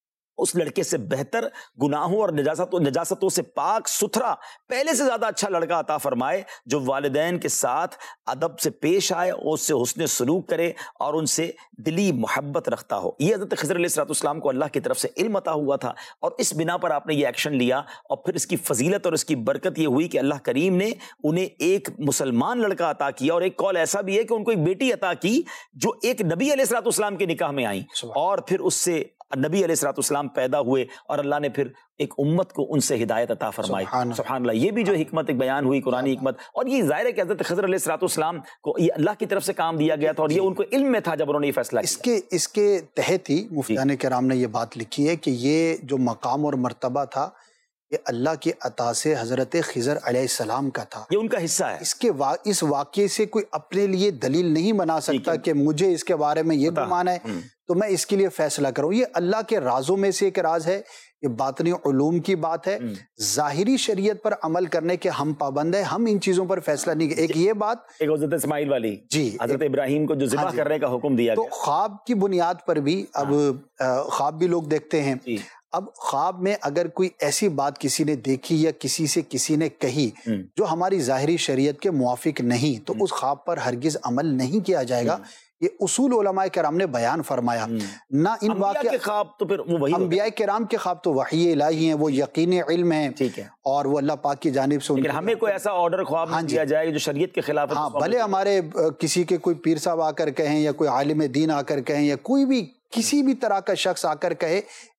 اس لڑکے سے بہتر, گناہوں اور نجاستوں سے پاک ستھرا, پہلے سے زیادہ اچھا لڑکا عطا فرمائے, جو والدین کے ساتھ ادب سے پیش آئے اور اس سے حسن سلوک کرے اور ان سے دلی محبت رکھتا ہو. یہ حضرت خضر علیہ السلام کو اللہ کی طرف سے علم عطا ہوا تھا, اور اس بنا پر آپ نے یہ ایکشن لیا, اور پھر اس کی فضیلت اور اس کی برکت یہ ہوئی کہ اللہ کریم نے انہیں ایک مسلمان لڑکا عطا کیا, اور ایک قول ایسا بھی ہے کہ ان کو ایک بیٹی عطا کی جو ایک نبی علیہ السلام کے نکاح میں آئی, اور پھر اس سے نبی علیہ السلام پیدا ہوئے, اور اللہ نے پھر ایک امت کو ان سے ہدایت عطا فرمائی. سبحان اللہ. یہ بھی جو حکمت ایک بیان ہوئی قرآنی حکمت, اور یہ ظاہر ہے کہ حضرت خضر علیہ السلام کو یہ اللہ کی طرف سے کام دیا گیا تھا, اور یہ ان کو علم میں تھا جب انہوں نے یہ فیصلہ کیا. اس کے تحت ہی مفتیان کرام نے یہ بات لکھی ہے کہ یہ جو مقام اور مرتبہ تھا یہ اللہ کی عطا سے حضرت خضر علیہ السلام کا تھا, یہ ان کا حصہ ہے. اس واقعے سے کوئی اپنے لیے دلیل نہیں بنا سکتا کہ مجھے اس کے بارے میں یہ گمان ہے تو میں اس کے لیے فیصلہ کروں. یہ اللہ کے رازوں میں سے ایک راز ہے, یہ باطنی علوم کی بات ہے. ظاہری شریعت پر عمل کرنے کے ہم پابند ہیں, ہم ان چیزوں پر فیصلہ نہیں. ایک یہ بات, ایک حضرت اسماعیل والی, جی حضرت ابراہیم کو جو ذبح کرنے کا حکم دیا تو خواب کی بنیاد پر بھی, اب خواب بھی لوگ دیکھتے ہیں. اب خواب میں اگر کوئی ایسی بات کسی نے دیکھی یا کسی سے کسی نے کہی جو ہماری ظاہری شریعت کے موافق نہیں, تو اس خواب پر ہرگز عمل نہیں کیا جائے گا. یہ اصول علماء کرام نے بیان فرمایا. نہ ان واقعہ کے خواب تو پھر وہ وہی, انبیاء کرام کے خواب تو وحی الہی ہیں, وہ یقینی علم ہیں, اور وہ اللہ پاک کی جانب سے. لیکن ہمیں کوئی ایسا آرڈر خواب نہیں دیا جائے جو شریعت کے خلاف ہے. ہاں, بھلے ہمارے کسی کے کوئی پیر صاحب آ کر کہیں, یا کوئی عالم دین آ کر کہیں, یا کوئی بھی کسی بھی طرح کا شخص آ کر کہے,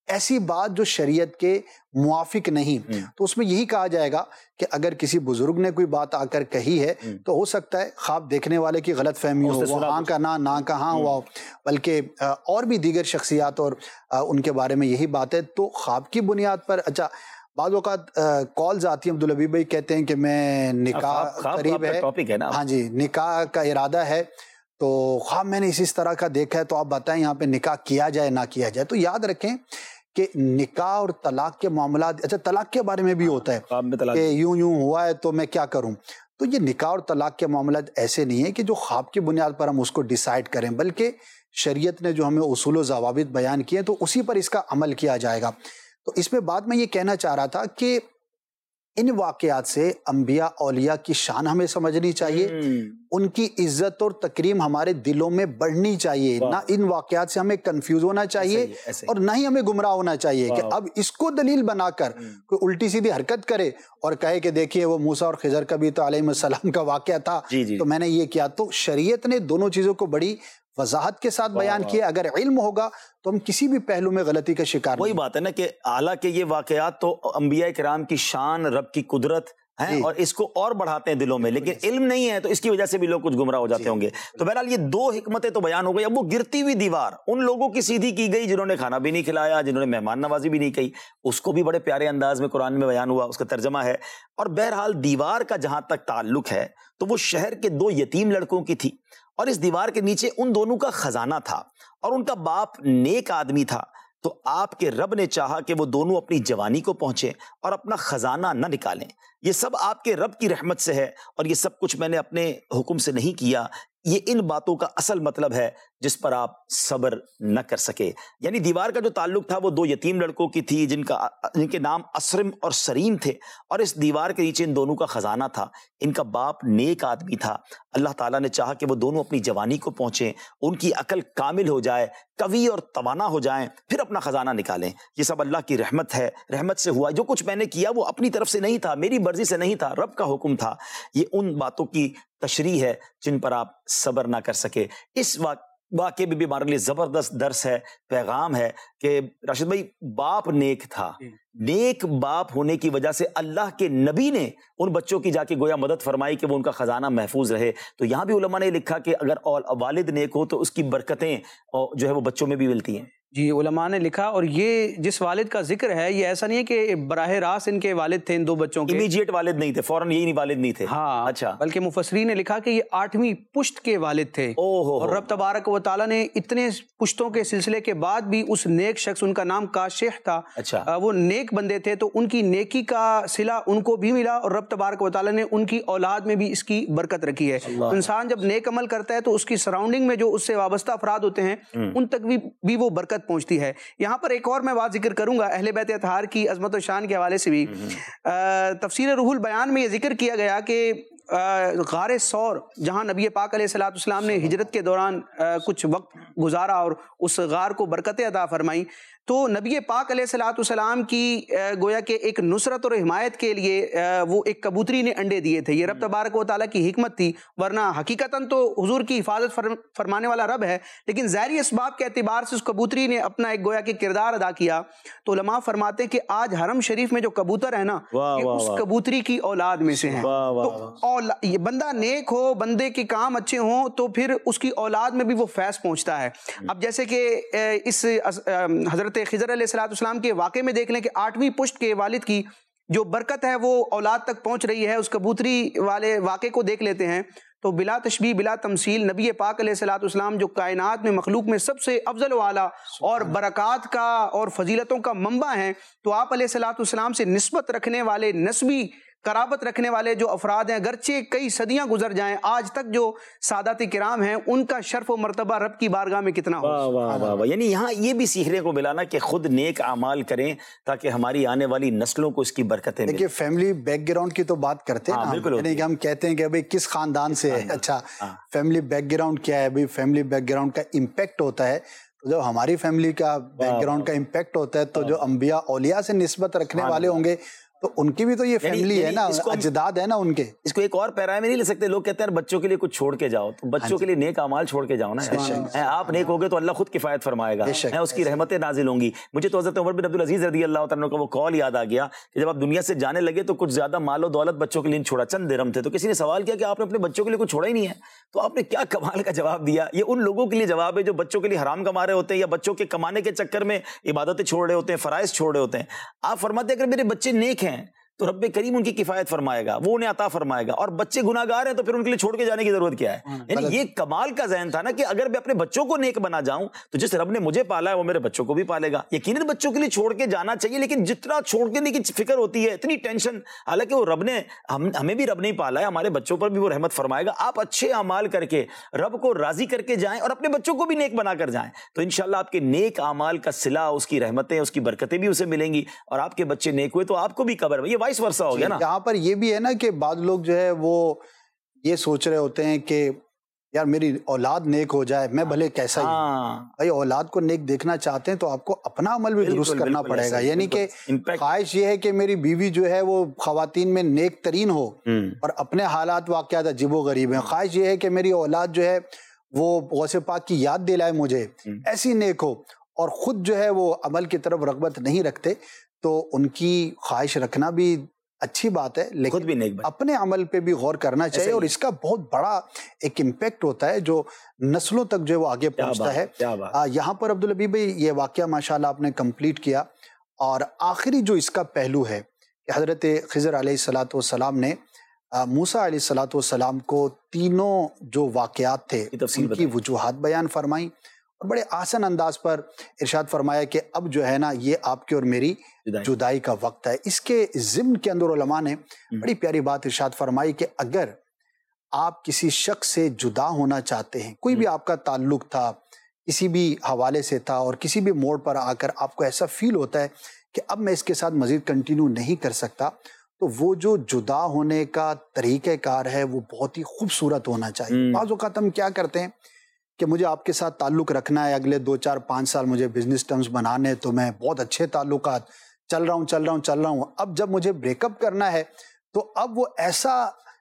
ایسی بات جو شریعت کے موافق نہیں، تو اس میں یہی کہا جائے گا کہ اگر کسی بزرگ نے کوئی بات آ کر کہی ہے تو ہو سکتا ہے خواب دیکھنے والے کی غلط فہمی ہو، وہ ہاں کا نہ کا ہاں ہوا ہو، بلکہ اور بھی دیگر شخصیات اور ان کے بارے میں یہی بات ہے، تو خواب کی بنیاد پر اچھا بعض اوقات کالز آتی ہیں، عبدالحبیب بھائی کہتے ہیں کہ میں نکاح قریب ہے، ہاں جی نکاح کا ارادہ ہے، تو خواب میں نے اس طرح کا دیکھا ہے، تو آپ بتائیں یہاں پہ نکاح کیا جائے نہ کیا جائے۔ تو یاد رکھیں کہ نکاح اور طلاق کے معاملات، اچھا طلاق کے بارے میں بھی ہوتا ہے کہ یوں ہوا ہے تو میں کیا کروں، تو یہ نکاح اور طلاق کے معاملات ایسے نہیں ہیں کہ جو خواب کی بنیاد پر ہم اس کو ڈیسائیڈ کریں، بلکہ شریعت نے جو ہمیں اصول و ضوابط بیان کیے تو اسی پر اس کا عمل کیا جائے گا۔ تو اس میں بات میں یہ کہنا چاہ رہا تھا کہ ان واقعات سے انبیاء اولیاء کی شان ہمیں سمجھنی چاہیے، ان کی عزت اور تکریم ہمارے دلوں میں بڑھنی چاہیے، نہ ان واقعات سے ہمیں کنفیوز ہونا چاہیے اور نہ ہی ہمیں گمراہ ہونا چاہیے کہ اب اس کو دلیل بنا کر کوئی الٹی سیدھی حرکت کرے اور کہے کہ دیکھیے وہ موسیٰ اور خضر کا بھی تو علیہ السلام کا واقعہ تھا تو میں نے یہ کیا۔ تو شریعت نے دونوں چیزوں کو بڑی وضاحت کے ساتھ بیان کیا، اگر علم ہوگا تو ہم کسی بھی پہلو میں غلطی کا شکار نہیں۔ وہی بات ہے نا کہ حالانکہ یہ واقعات تو انبیاء کرام کی شان، رب کی قدرت ہیں اور اس کو اور بڑھاتے ہیں دلوں میں، لیکن علم نہیں ہے تو اس کی وجہ سے بھی لوگ کچھ گمراہ ہو جاتے ہوں گے۔ تو بہرحال یہ دو حکمتیں تو بیان ہو گئی۔ اب وہ گرتی ہوئی دیوار ان لوگوں کی سیدھی کی گئی جنہوں نے کھانا بھی نہیں کھلایا، جنہوں نے مہمان نوازی بھی نہیں کی، اس کو بھی بڑے پیارے انداز میں قرآن میں بیان ہوا، اس کا ترجمہ ہے۔ اور بہرحال دیوار کا جہاں تک تعلق ہے تو وہ شہر کے دو یتیم لڑکوں کی تھی، اور اس دیوار کے نیچے ان دونوں کا خزانہ تھا، اور ان کا باپ نیک آدمی تھا۔ تو آپ کے رب نے چاہا کہ وہ دونوں اپنی جوانی کو پہنچے اور اپنا خزانہ نہ نکالیں۔ یہ سب آپ کے رب کی رحمت سے ہے، اور یہ سب کچھ میں نے اپنے حکم سے نہیں کیا۔ یہ ان باتوں کا اصل مطلب ہے جس پر آپ صبر نہ کر سکے۔ یعنی دیوار کا جو تعلق تھا وہ دو یتیم لڑکوں کی تھی جن کے نام اسرم اور سریم تھے، اور اس دیوار کے نیچے ان دونوں کا خزانہ تھا۔ ان کا باپ نیک آدمی تھا۔ اللہ تعالیٰ نے چاہا کہ وہ دونوں اپنی جوانی کو پہنچیں، ان کی عقل کامل ہو جائے، قوی اور توانا ہو جائیں، پھر اپنا خزانہ نکالیں۔ یہ سب اللہ کی رحمت ہے، رحمت سے ہوا۔ جو کچھ میں نے کیا وہ اپنی طرف سے نہیں تھا، میری مرضی سے نہیں تھا، رب کا حکم تھا۔ یہ ان باتوں کی تشریح ہے جن پر آپ صبر نہ کر سکے۔ اس واقعے بھی ہمارے لیے زبردست درس ہے، پیغام ہے کہ راشد بھائی باپ نیک تھا، نیک باپ ہونے کی وجہ سے اللہ کے نبی نے ان بچوں کی جا کے گویا مدد فرمائی کہ وہ ان کا خزانہ محفوظ رہے۔ تو یہاں بھی علماء نے لکھا کہ اگر والد نیک ہو تو اس کی برکتیں جو ہے وہ بچوں میں بھی ملتی ہیں۔ جی علماء نے لکھا، اور یہ جس والد کا ذکر ہے یہ ایسا نہیں ہے کہ براہ راست ان کے والد تھے ان دو بچوں کے، امیجیٹ والد نہیں تھے، فوراً یہی والد نہیں تھے، ہاں اچھا، بلکہ مفسرین نے لکھا کہ یہ 8ویں پشت کے والد تھے، اور رب تبارک و تعالیٰ نے اتنے پشتوں کے سلسلے کے بعد بھی اس نیک شخص، ان کا نام کاشح تھا، اچھا وہ نیک بندے تھے، تو ان کی نیکی کا صلہ ان کو بھی ملا، اور رب تبارک و تعالیٰ نے ان کی اولاد میں بھی اس کی برکت رکھی ہے۔ انسان جب نیک عمل کرتا ہے تو اس کی سراؤنڈنگ میں جو اس سے وابستہ افراد ہوتے ہیں ان تک بھی وہ برکت پہنچتی ہے۔ یہاں پر ایک اور میں بات ذکر کروں گا اہل بیت اطہار کی عظمت و شان کے حوالے سے بھی۔ تفسیر روح البیان میں یہ ذکر کیا گیا کہ غار ثور جہاں نبی پاک علیہ الصلوۃ والسلام نے ہجرت کے دوران کچھ وقت گزارا اور اس غار کو برکتیں عطا فرمائی، تو نبی پاک علیہ الصلوۃ والسلام کی گویا کہ ایک نصرت اور حمایت کے لیے وہ ایک کبوتری نے انڈے دیے تھے۔ یہ رب تبارک و تعالیٰ کی حکمت تھی، ورنہ حقیقتاً تو حضور کی حفاظت فرمانے والا رب ہے، لیکن ظاہری اسباب کے اعتبار سے اس کبوتری نے اپنا ایک گویا کہ کردار ادا کیا۔ تو علماء فرماتے ہیں کہ آج حرم شریف میں جو کبوتر ہے نا یہ اس کبوتری کی اولاد میں سے ہیں۔ تو بندہ نیک ہو، بندے کے کام اچھے ہوں تو پھر اس کی اولاد میں بھی وہ فیض پہنچتا ہے۔ اب جیسے کہ اس حضرت خضر علیہ السلام کے واقعے میں دیکھ لیں کہ 8ویں پشت کے والد کی جو برکت ہے وہ اولاد تک پہنچ رہی ہے۔ اس کبوتری والے واقعے کو دیکھ لیتے ہیں تو بلا تشبیہ بلا تمثیل نبی پاک علیہ السلام جو کائنات میں مخلوق میں سب سے افضل و اعلیٰ اور برکات کا اور فضیلتوں کا منبع ہیں، تو آپ علیہ السلام سے نسبت رکھنے والے، نسبی قرابت رکھنے والے جو افراد ہیں، اگرچہ کئی صدیاں گزر جائیں، آج تک جو سادات کرام ہیں ان کا شرف و مرتبہ رب کی بارگاہ میں کتنا ہو۔ یعنی یہاں یہ بھی سیکھنے کو ملا نا کہ خود نیک اعمال کریں تاکہ ہماری آنے والی نسلوں کو اس کی برکتیں ملیں۔ دیکھیے فیملی بیک گراؤنڈ کی تو بات کرتے ہیں، یعنی کہ ہم کہتے ہیں کہ بھئی کس خاندان سے ہے، اچھا فیملی بیک گراؤنڈ کیا ہے؟ بھئی فیملی بیک گراؤنڈ کا امپیکٹ ہوتا ہے، تو جب ہماری فیملی کا بیک گراؤنڈ کا امپیکٹ ہوتا ہے تو جو انبیاء اولیاء سے نسبت رکھنے والے ہوں گے تو ان کی بھی تو یہ فیملی ہے نا, اجداد ہے نا ان کے. اس کو ایک اور پیرا میں نہیں لے سکتے. لوگ کہتے ہیں بچوں کے لیے کچھ چھوڑ کے جاؤ, تو بچوں کے لیے نیک اعمال چھوڑ کے جاؤ نا. آپ نیک ہوگے تو اللہ خود کفایت فرمائے گا, اس کی رحمتیں نازل ہوں گی. مجھے تو حضرت عمر بن عبدالعزیز رضی اللہ تعالیٰ عنہ کا وہ قول یاد آ گیا کہ جب آپ دنیا سے جانے لگے تو کچھ زیادہ مال و دولت بچوں کے لیے چھوڑا, چند درہم تھے. تو کسی نے سوال کیا کہ آپ نے اپنے بچوں کے لیے کچھ چھوڑا ہی نہیں ہے. تو آپ نے کیا کمال کا جواب دیا. یہ ان لوگوں کے لیے جواب ہے جو بچوں کے لیے حرام کما رہے ہوتے ہیں یا بچوں کے کمانے کے چکر میں عبادتیں چھوڑ رہے ہوتے ہیں, فرائض چھوڑ رہے ہوتے ہیں. آپ فرماتے ہیں اگر میرے بچے نیک ہیں تو رب کریم ان کی کفایت فرمائے گا, وہ انہیں عطا فرمائے گا, اور بچے گناہگار ہیں تو پھر ان کے لیے چھوڑ کے جانے کی ضرورت کیا ہے. یعنی یہ کمال کا ذہن تھا نا کہ اگر میں اپنے بچوں کو نیک بنا جاؤں تو جس رب نے مجھے پالا ہے وہ میرے بچوں کو بھی پالے گا. یقیناً بچوں کے لیے چھوڑ کے جانا چاہیے, لیکن جتنا چھوڑ کے کی فکر ہوتی ہے, اتنی ٹینشن, حالانکہ وہ رب نے ہمیں بھی رب نے پالا ہے, ہمارے بچوں پر بھی وہ رحمت فرمائے گا. آپ اچھے اعمال کر کے رب کو راضی کر کے جائیں اور اپنے بچوں کو بھی نیک بنا کر جائیں, تو انشاءاللہ آپ کے نیک اعمال کا صلہ, اس کی رحمتیں, اس کی برکتیں بھی اسے ملیں گی, اور آپ کے بچے نیک ہوئے تو آپ کو بھی قبر میں. یہ وائس ورثہ ہو گیا نا. یہاں پر یہ بھی ہے نا کہ بعض لوگ جو ہے وہ یہ سوچ رہے ہوتے ہیں کہ یار میری اولاد نیک ہو جائے, میں بھلے کیسا ہی ہوں. بھائی اولاد کو نیک دیکھنا چاہتے ہیں تو آپ کو اپنا عمل بھی درست کرنا پڑے گا. یعنی کہ خواہش یہ ہے کہ میری بیوی جو ہے وہ خواتین میں نیک ترین ہو اور اپنے حالات واقعات عجیب و غریب ہیں. خواہش یہ ہے کہ میری اولاد جو ہے وہ غوث پاک کی یاد دلائے مجھے, ایسی نیک ہو, اور خود جو ہے وہ عمل کی طرف رغبت نہیں رکھتے. تو ان کی خواہش رکھنا بھی اچھی بات ہے, لیکن اپنے عمل پہ بھی غور کرنا چاہیے, اور اس کا بہت بڑا ایک امپیکٹ ہوتا ہے جو نسلوں تک جو ہے وہ آگے پہنچتا ہے. یہاں پر عبدالحبیب بھائی یہ واقعہ ماشاءاللہ آپ نے کمپلیٹ کیا, اور آخری جو اس کا پہلو ہے کہ حضرت خضر علیہ الصلوۃ والسلام نے موسیٰ علیہ الصلوۃ والسلام کو تینوں جو واقعات تھے ان کی وجوہات بیان فرمائیں, اور بڑے آسان انداز پر ارشاد فرمایا کہ اب جو ہے نا یہ آپ کی اور میری جدائی کا وقت ہے. اس کے ضمن کے اندر علماء نے بڑی پیاری بات ارشاد فرمائی کہ اگر آپ کسی شخص سے جدا ہونا چاہتے ہیں, کوئی بھی آپ کا تعلق تھا, کسی بھی حوالے سے تھا, اور کسی بھی موڑ پر آ کر آپ کو ایسا فیل ہوتا ہے کہ اب میں اس کے ساتھ مزید کنٹینیو نہیں کر سکتا, تو وہ جو جدا ہونے کا طریقہ کار ہے وہ بہت ہی خوبصورت ہونا چاہیے. بعض اوقات ہم کیا کرتے ہیں کہ مجھے آپ کے ساتھ تعلق رکھنا ہے, اگلے 2 4 5 سال مجھے بزنس ٹرمز بنانے, تو میں بہت اچھے تعلقات چل رہا ہوں. اب جب مجھے بریک اپ کرنا ہے تو اب وہ ایسا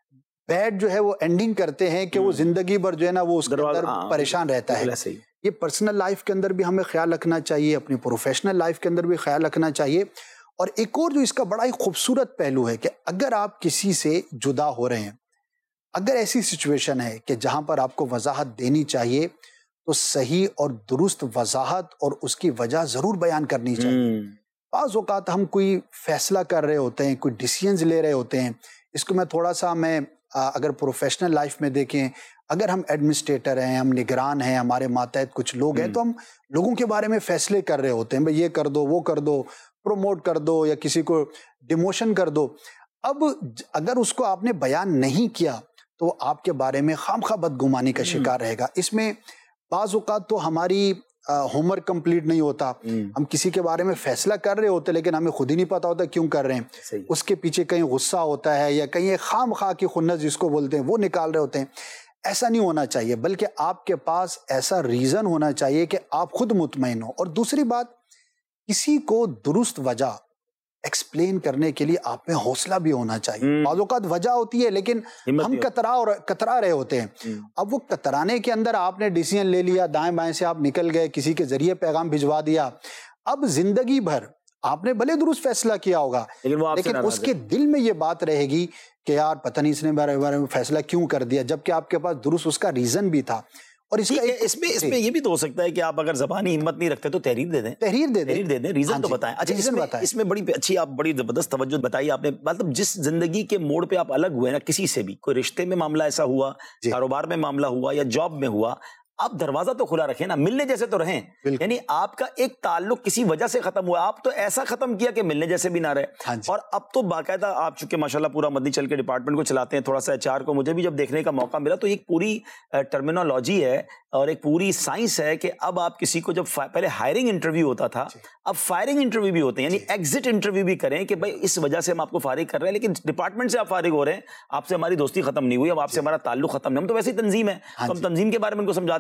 بیڈ جو ہے وہ اینڈنگ کرتے ہیں کہ وہ زندگی بھر جو ہے نا وہ اس کے اندر پریشان رہتا ہے. یہ پرسنل لائف کے اندر بھی ہمیں خیال رکھنا چاہیے, اپنی پروفیشنل لائف کے اندر بھی خیال رکھنا چاہیے. اور ایک اور جو اس کا بڑا ہی خوبصورت پہلو ہے کہ اگر آپ کسی سے جدا ہو رہے ہیں, اگر ایسی سچویشن ہے کہ جہاں پر آپ کو وضاحت دینی چاہیے تو صحیح اور درست وضاحت اور اس کی وجہ ضرور بیان کرنی چاہیے. بعض اوقات ہم کوئی فیصلہ کر رہے ہوتے ہیں, کوئی ڈیسیژنز لے رہے ہوتے ہیں. اس کو میں تھوڑا سا اگر پروفیشنل لائف میں دیکھیں, اگر ہم ایڈمنسٹریٹر ہیں, ہم نگران ہیں, ہمارے ماتحت کچھ لوگ ہیں, تو ہم لوگوں کے بارے میں فیصلے کر رہے ہوتے ہیں, بھئی یہ کر دو, وہ کر دو, پروموٹ کر دو, یا کسی کو ڈیموشن کر دو. اب اگر اس کو آپ نے بیان نہیں کیا تو آپ کے بارے میں خامخواہ بدگمانی کا شکار رہے گا. اس میں بعض اوقات تو ہماری ہوم ورک کمپلیٹ نہیں ہوتا, ہم کسی کے بارے میں فیصلہ کر رہے ہوتے لیکن ہمیں خود ہی نہیں پتا ہوتا کیوں کر رہے ہیں. اس کے پیچھے کہیں غصہ ہوتا ہے یا کہیں خام خواہ کی خنث جس کو بولتے ہیں وہ نکال رہے ہوتے ہیں. ایسا نہیں ہونا چاہیے, بلکہ آپ کے پاس ایسا ریزن ہونا چاہیے کہ آپ خود مطمئن ہو. اور دوسری بات, کسی کو درست وجہ ایکسپلین کرنے کے لیے آپ میں حوصلہ بھی ہونا چاہیے. بعض اوقات وجہ ہوتی ہے لیکن ہم کترا رہے ہوتے ہیں. اب وہ کترانے کے اندر آپ نے ڈیسیژن لے لیا, دائیں بائیں سے آپ نکل گئے, کسی کے ذریعے پیغام بھجوا دیا. اب زندگی بھر آپ نے بھلے درست فیصلہ کیا ہوگا لیکن اس کے دل میں یہ بات رہے گی کہ یار پتہ نہیں اس نے میرے بارے میں فیصلہ کیوں کر دیا, جبکہ آپ کے پاس درست اس کا ریزن بھی تھا. اور اس میں یہ بھی تو ہو سکتا ہے کہ آپ اگر زبانی ہمت نہیں رکھتے تو تحریر دے دیں, ریزن تو بتائیں. اچھا, اس میں بڑی اچھی آپ بڑی زبردست توجہ بتائی آپ نے. مطلب جس زندگی کے موڑ پہ آپ الگ ہوئے نا کسی سے بھی, کوئی رشتے میں معاملہ ایسا ہوا, کاروبار میں معاملہ ہوا, یا جاب میں ہوا, آپ دروازہ تو کھلا رکھیں نا, ملنے جیسے تو رہیں. یعنی آپ کا ایک تعلق کسی وجہ سے ختم ہوا, آپ تو ایسا ختم کیا کہ ملنے جیسے بھی نہ رہے. اور اب تو باقاعدہ آپ چونکہ ماشاءاللہ پورا مدنی چل کے ڈپارٹمنٹ کو چلاتے ہیں, تھوڑا سا HR کو مجھے بھی جب دیکھنے کا موقع ملا تو ایک پوری ٹرمینالوجی ہے اور ایک پوری سائنس ہے کہ اب آپ کسی کو جب پہلے ہائرنگ انٹرویو ہوتا تھا, اب فائرنگ انٹرویو بھی ہوتے ہیں, یعنی ایگزٹ انٹرویو بھی کریں کہ بھائی اس وجہ سے ہم آپ کو فارغ کر رہے ہیں لیکن ڈپارٹمنٹ سے آپ فارغ ہو رہے ہیں, آپ سے ہماری دوستی ختم نہیں ہوئی, اب آپ سے ہمارا تعلق ختم نہیں. ہم تو ویسے ہی تنظیم ہے, تو ہم تنظیم کے بارے میں ان کو سمجھاتے ہیں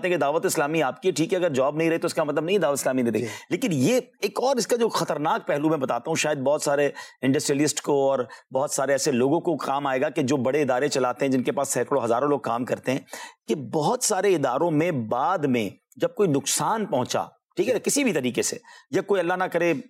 ہیں کہ دعوت اسلامی آپ کی ٹھیک ہے, اگر جاب نہیں رہی تو اس کا مطلب نہیں دعوت اسلامی نہیں رہی. لیکن یہ ایک اور اس کا جو خطرناک پہلو میں بتاتا ہوں, شاید بہت سارے انڈسٹریلسٹ کو اور بہت سارے ایسے لوگوں کو کام آئے گا کہ جو بڑے ادارے چلاتے ہیں, جن کے پاس سینکڑوں ہزاروں لوگ کام کرتے ہیں, کہ بہت سارے اداروں میں بعد میں جب کوئی نقصان پہنچا, ٹھیک ہے, کسی بھی طریقے سے, یا کوئی اللہ نہ کرے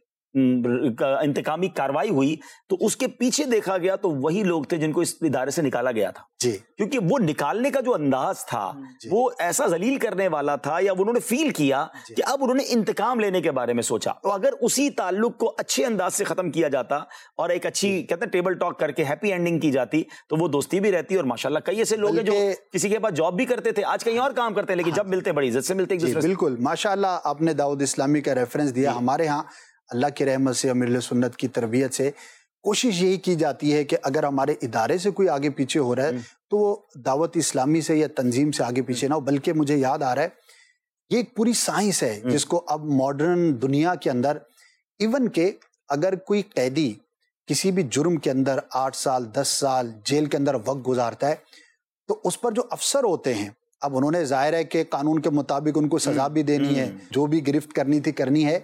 انتقامی کاروائی ہوئی, تو اس کے پیچھے دیکھا گیا تو وہی لوگ تھے جن کو اس ادارے سے نکالا گیا تھا. جی, کیونکہ وہ نکالنے کا جو انداز تھا وہ ایسا ذلیل کرنے والا تھا, یا انہوں نے فیل کیا کہ اب انہوں نے انتقام لینے کے بارے میں سوچا. تو اگر اسی تعلق کو اچھے انداز سے ختم کیا جاتا اور ایک اچھی کہتے ہیں ٹیبل ٹاک کر کے ہیپی اینڈنگ کی جاتی, تو وہ دوستی بھی رہتی. اور ماشاءاللہ کئی ایسے لوگ ہیں جو کسی کے پاس جاب بھی کرتے تھے, آج کہیں اور کام کرتے ہیں, لیکن جب ملتے بڑی عزت سے ملتے ایک دوسرے سے. بالکل ماشاءاللہ آپ نے دعوت اسلامی کا ریفرنس دیا. ہمارے ہاں اللہ کی رحمت سے, امیر سنت کی تربیت سے کوشش یہی کی جاتی ہے کہ اگر ہمارے ادارے سے کوئی آگے پیچھے ہو رہا ہے تو وہ دعوت اسلامی سے یا تنظیم سے آگے پیچھے نہ ہو. بلکہ مجھے یاد آ رہا ہے یہ ایک پوری سائنس ہے جس کو اب ماڈرن دنیا کے اندر ایون کہ اگر کوئی قیدی کسی بھی جرم کے اندر 8 سال 10 سال جیل کے اندر وقت گزارتا ہے تو اس پر جو افسر ہوتے ہیں, اب انہوں نے ظاہر ہے کہ قانون کے مطابق ان کو سزا بھی دینی ہے, جو بھی گرفت کرنی تھی کرنی ہے,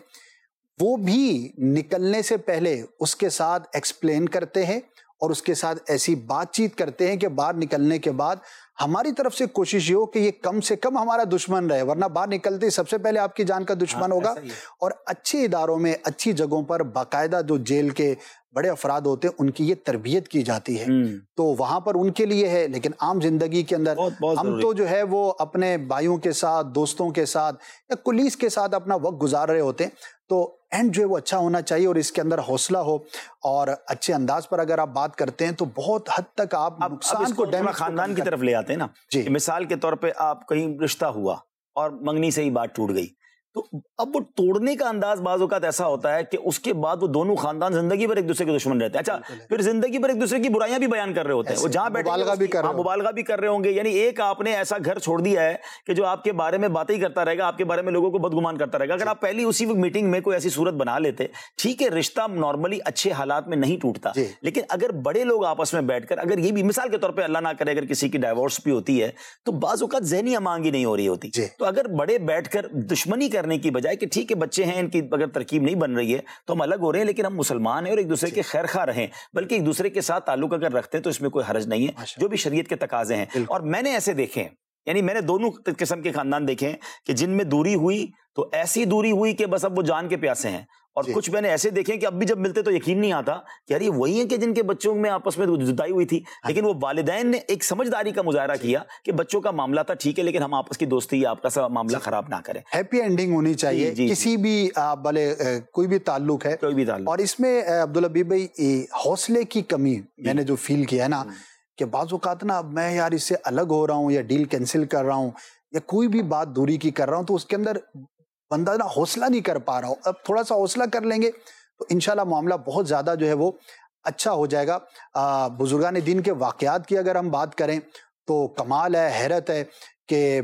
وہ بھی نکلنے سے پہلے اس کے ساتھ ایکسپلین کرتے ہیں اور اس کے ساتھ ایسی بات چیت کرتے ہیں کہ باہر نکلنے کے بعد ہماری طرف سے کوشش یہ ہو کہ یہ کم سے کم ہمارا دشمن رہے, ورنہ باہر نکلتے سب سے پہلے آپ کی جان کا دشمن ہوگا. اور اچھے اداروں میں اچھی جگہوں پر باقاعدہ جو جیل کے بڑے افراد ہوتے ہیں ان کی یہ تربیت کی جاتی ہے, تو وہاں پر ان کے لیے ہے. لیکن عام زندگی کے اندر ہم تو جو ہے وہ اپنے بھائیوں کے ساتھ, دوستوں کے ساتھ یا کلیس کے ساتھ اپنا وقت گزار رہے ہوتے ہیں. تو اینڈ جو ہے وہ اچھا ہونا چاہیے اور اس کے اندر حوصلہ ہو, اور اچھے انداز پر اگر آپ بات کرتے ہیں تو بہت حد تک آپ نقصان کو خاندان کی طرف لے آتے ہیں نا. مثال کے طور پہ آپ کہیں رشتہ ہوا اور منگنی سے ہی بات ٹوٹ گئی, تو اب وہ توڑنے کا انداز بعض اوقات ایسا ہوتا ہے کہ اس کے بعد وہ دونوں خاندان زندگی بھر ایک دوسرے کے دشمن رہتے ہیں. اچھا, پھر زندگی بھر ایک دوسرے کی برائیاں بھی بیان کر رہے ہوتے ہیں, وہ جہاں بیٹھے مبالغہ بھی کر رہے ہوں گے. یعنی ایک آپ نے ایسا گھر چھوڑ دیا ہے کہ جو آپ کے بارے میں باتیں ہی کرتا رہے گا, آپ کے بارے میں لوگوں کو بدگمان کرتا رہے گا. اگر آپ پہلی اسی میٹنگ میں کوئی ایسی صورت بنا لیتے, ٹھیک ہے رشتہ نارملی اچھے حالات میں نہیں ٹوٹتا, لیکن اگر بڑے لوگ آپس میں بیٹھ کر, اگر یہ بھی مثال کے طور پہ اللہ نہ کرے اگر کسی کی ڈائیورس بھی ہوتی ہے تو بعض اوقات ذہنی امانگی نہیں ہو رہی ہوتی, تو اگر بڑے بیٹھ کر دشمنی کرنے کی بجائے کہ ٹھیک ہے بچے ہیں, ان کی اگر ترکیب نہیں بن رہی ہے تو ہم الگ ہو رہے ہیں, لیکن ہم مسلمان ہیں اور ایک دوسرے کے خیر خواہ رہیں, بلکہ ایک دوسرے کے ساتھ تعلق اگر رکھتے ہیں تو اس میں کوئی حرج نہیں ہے, جو بھی شریعت کے تقاضے ہیں. اور میں نے ایسے دیکھے ہیں, یعنی میں نے دونوں قسم کے خاندان دیکھے ہیں کہ جن میں دوری ہوئی تو ایسی دوری ہوئی کہ بس اب وہ جان کے پیاسے ہیں, اور کچھ میں نے ایسے دیکھے کہ اب بھی جب ملتے تو یقین نہیں آتا کہ یار یہ وہی ہیں کہ جن کے بچوں میں آپس میں جدائی ہوئی تھی, لیکن وہ والدین نے ایک سمجھداری کا مظاہرہ کیا کہ بچوں کا معاملہ تھا ٹھیک ہے, لیکن ہم آپس کی دوستی یا آپس کا معاملہ خراب نہ کریں. ہیپی اینڈنگ ہونی چاہیے کسی بھی بھلے کوئی بھی تعلق ہے, کوئی بھی تعلق. اور اس میں عبدالحبیب بھائی حوصلے کی کمی میں نے جو فیل کیا ہے نا, کہ بعض اوقات نا اب میں یار اس سے الگ ہو رہا ہوں یا ڈیل کینسل کر رہا ہوں یا کوئی بھی بات دوری کی کر رہا ہوں, تو اس کے اندر بندہ نا حوصلہ نہیں کر پا رہا ہو. اب تھوڑا سا حوصلہ کر لیں گے تو انشاءاللہ معاملہ بہت زیادہ جو ہے وہ اچھا ہو جائے گا. بزرگان دین کے واقعات کی اگر ہم بات کریں تو کمال ہے, حیرت ہے کہ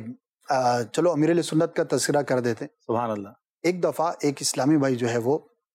چلو امیر علیہ سنت کا تذکرہ کر دیتے ہیں. سبحان اللہ. ایک دفعہ ایک اسلامی بھائی جو ہے وہ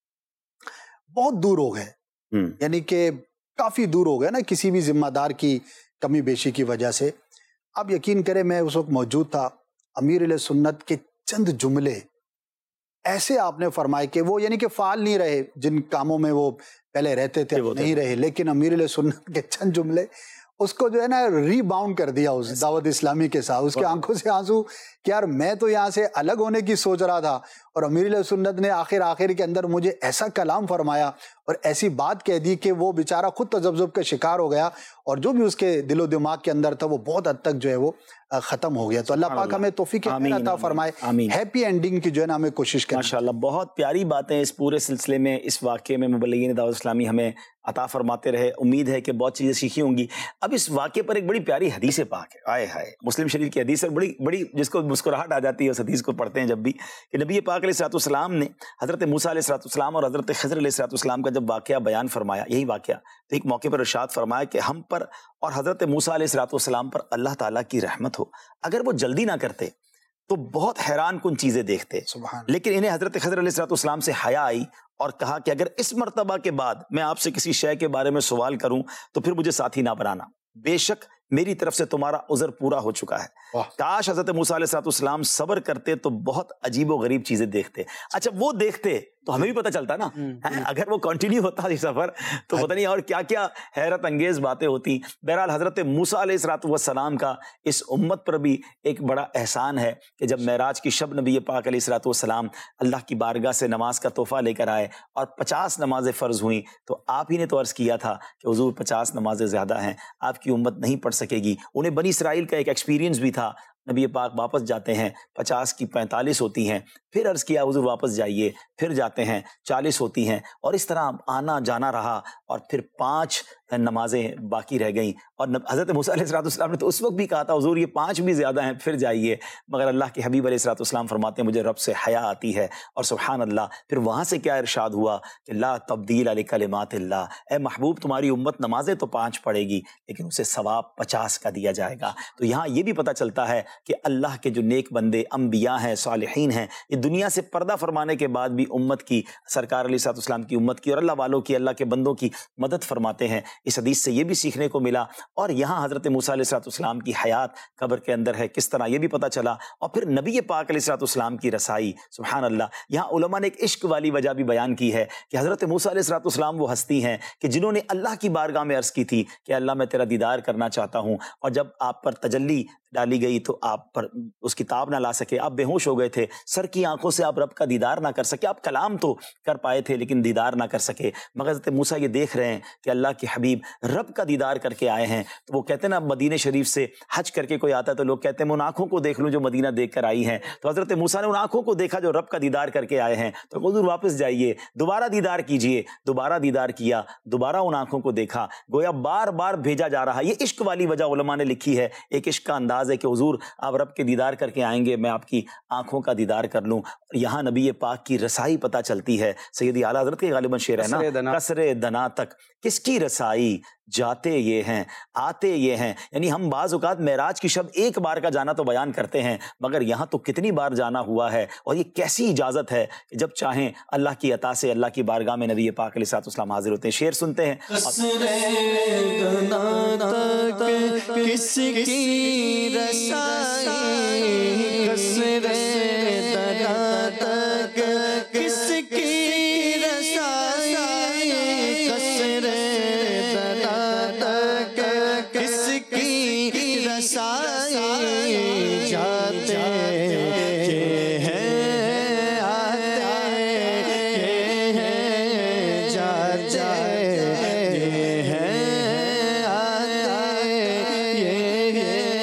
بہت دور ہو گئے, یعنی کہ کافی دور ہو گئے نا کسی بھی ذمہ دار کی کمی بیشی کی وجہ سے. آپ یقین کریں میں اس وقت موجود تھا, امیر علیہ سنت کے چند جملے ایسے آپ نے فرمائے کہ وہ یعنی کہ فعال نہیں رہے, جن کاموں میں وہ پہلے رہتے تھے نہیں رہے, لیکن امیر علیہ سنت کے چند جملے اس کو جو ہے نا ری باؤنڈ کر دیا اس دعوت اسلامی کے ساتھ. اس کے آنکھوں سے آنسو کہ یار میں تو یہاں سے الگ ہونے کی سوچ رہا تھا, اور امیر علیہ سنت نے آخر کے اندر مجھے ایسا کلام فرمایا اور ایسی بات کہہ دی کہ وہ بیچارہ خود تذبذب کا شکار ہو گیا, اور جو بھی اس کے دل و دماغ کے اندر تھا وہ بہت حد تک جو ہے وہ ختم ہو گیا. تو اللہ پاک ہمیں توفیق عطا فرمائے, ہیپی اینڈنگ کی جو ہے نا ہمیں کوشش کریں. ماشاءاللہ بہت پیاری باتیں اس پورے سلسلے میں, اس واقعے میں مبلغین دعوت اسلامی ہمیں عطا فرماتے رہے. امید ہے کہ بہت چیزیں سیکھی ہوں گی. اب اس واقعے پر ایک بڑی پیاری حدیث پاک ہے, آئے ہائے مسلم شریف کی حدیث ہے, بڑی جس کو مسکراہٹ آ جاتی ہے اس حدیث کو پڑھتے ہیں جب بھی, کہ نبی پاک علیہ الصلوۃ والسلام نے حضرت موسیٰ علیہ الصلوۃ والسلام اور حضرت خضر علیہ الصلوۃ والسلام کا جب واقعہ بیان فرمایا, یہی واقعہ, تو ایک موقع پر ارشاد فرمایا کہ ہم پر اور حضرت موسیٰ علیہ الصلوۃ والسلام پر اللہ تعالیٰ کی رحمت ہو, اگر وہ جلدی نہ کرتے تو بہت حیران کن چیزیں دیکھتے. لیکن انہیں حضرت خضر علیہ الصلوۃ والسلام سے حیا آئی اور کہا کہ اگر اس مرتبہ کے بعد میں آپ سے کسی شے کے بارے میں سوال کروں تو پھر مجھے ساتھی نہ بنانا, بے شک میری طرف سے تمہارا عذر پورا ہو چکا ہے۔ کاش حضرت موسیٰ علیہ السلام صبر کرتے تو بہت عجیب و غریب چیزیں دیکھتے۔ اچھا وہ دیکھتے تو ہمیں بھی پتہ چلتا نا، اگر وہ کنٹینیو ہوتا یہ سفر تو پتہ نہیں اور کیا کیا حیرت انگیز باتیں ہوتی۔ بہرحال حضرت موسیٰ علیہ السلام کا اس امت پر بھی ایک بڑا احسان ہے کہ جب معراج کی شب نبی پاک علیہ السلام اللہ کی بارگاہ سے نماز کا تحفہ لے کر آئے اور 50 نمازیں فرض ہوئیں، تو آپ ہی نے تو عرض کیا تھا کہ حضور 50 نمازیں زیادہ ہیں، آپ کی امت نہیں پڑھ سکے گی۔ انہیں بنی اسرائیل کا ایک ایکسپیرینس بھی تھا، نبی پاک واپس جاتے ہیں 50 کی 45 ہوتی ہیں، پھر عرض کیا حضور واپس جائیے، پھر جاتے ہیں 40 ہوتی ہیں، اور اس طرح آنا جانا رہا، اور پھر 5 نمازیں باقی رہ گئیں۔ اور حضرت موسیٰ علیہ السلام نے تو اس وقت بھی کہا تھا حضور یہ 5 بھی زیادہ ہیں، پھر جائیے، مگر اللہ کے حبیب علیہ السلام فرماتے ہیں مجھے رب سے حیا آتی ہے، اور سبحان اللہ پھر وہاں سے کیا ارشاد ہوا کہ لا تبدیل لکلمات اللہ، اے محبوب تمہاری امت نمازیں تو 5 پڑھے گی لیکن اسے ثواب 50 کا دیا جائے گا۔ تو یہاں یہ بھی پتہ چلتا ہے کہ اللہ کے جو نیک بندے انبیاء ہیں، صالحین ہیں، یہ دنیا سے پردہ فرمانے کے بعد بھی امت کی، سرکار علیہ السلام کی امت کی اور اللہ والوں کی، اللہ کے بندوں کی مدد فرماتے ہیں۔ اس حدیث سے یہ بھی سیکھنے کو ملا، اور یہاں حضرت موسیٰ علیہ السلام کی حیات قبر کے اندر ہے کس طرح یہ بھی پتہ چلا، اور پھر نبی پاک علیہ السلام کی رسائی، سبحان اللہ۔ یہاں علماء نے ایک عشق والی وجہ بھی بیان کی ہے کہ حضرت موسیٰ علیہ السلام وہ ہستی ہیں کہ جنہوں نے اللہ کی بارگاہ میں عرض کی تھی کہ اللہ میں تیرا دیدار کرنا چاہتا ہوں، اور جب آپ پر تجلی ڈالی گئی تو آپ پر اس کتاب نہ لا سکے، آپ بے ہوش ہو گئے تھے، سر کی آنکھوں سے آپ رب کا دیدار نہ کر سکے، آپ کلام تو کر پائے تھے لیکن دیدار نہ کر سکے، مگر حضرت موسیٰ یہ دیکھ رہے ہیں کہ اللہ کے حبیب رب کا دیدار کر کے آئے ہیں۔ تو وہ کہتے ہیں نا مدینہ شریف سے حج کر کے کوئی آتا ہے تو لوگ کہتے ہیں میں ان آنکھوں کو دیکھ لوں جو مدینہ دیکھ کر آئی ہیں، تو حضرت موسیٰ نے ان آنکھوں کو دیکھا جو رب کا دیدار کر کے آئے ہیں، تو حضور واپس جائیے، دوبارہ دیدار کیجئے، دوبارہ دیدار کیا، دوبارہ ان آنکھوں کو دیکھا، گویا بار بار بھیجا جا رہا۔ یہ عشق والی وجہ علماء نے لکھی ہے، ایک عشق کا انداز ہے کہ حضور آپ رب کے دیدار کر کے آئیں گے، میں آپ کی آنکھوں کا دیدار کر لوں۔ یہاں نبی پاک کی رسائی پتہ چلتی ہے، سیدی اعلیٰ حضرت کے غالباً شعر ہے نا، قصر دنا تک کس کی رسائی، جاتے یہ ہیں آتے یہ ہیں۔ یعنی ہم بعض اوقات معراج کی شب ایک بار کا جانا تو بیان کرتے ہیں، مگر یہاں تو کتنی بار جانا ہوا ہے، اور یہ کیسی اجازت ہے کہ جب چاہیں اللہ کی عطا سے اللہ کی بارگاہ میں نبی پاک علیہ السلام حاضر ہوتے ہیں۔ شعر سنتے ہیں، کس کی رسائی، کس کی رسائی، کس کی رسائی، جاتے یہ ہیں آتے یہ ہیں، جاتے یہ ہیں آتے یہ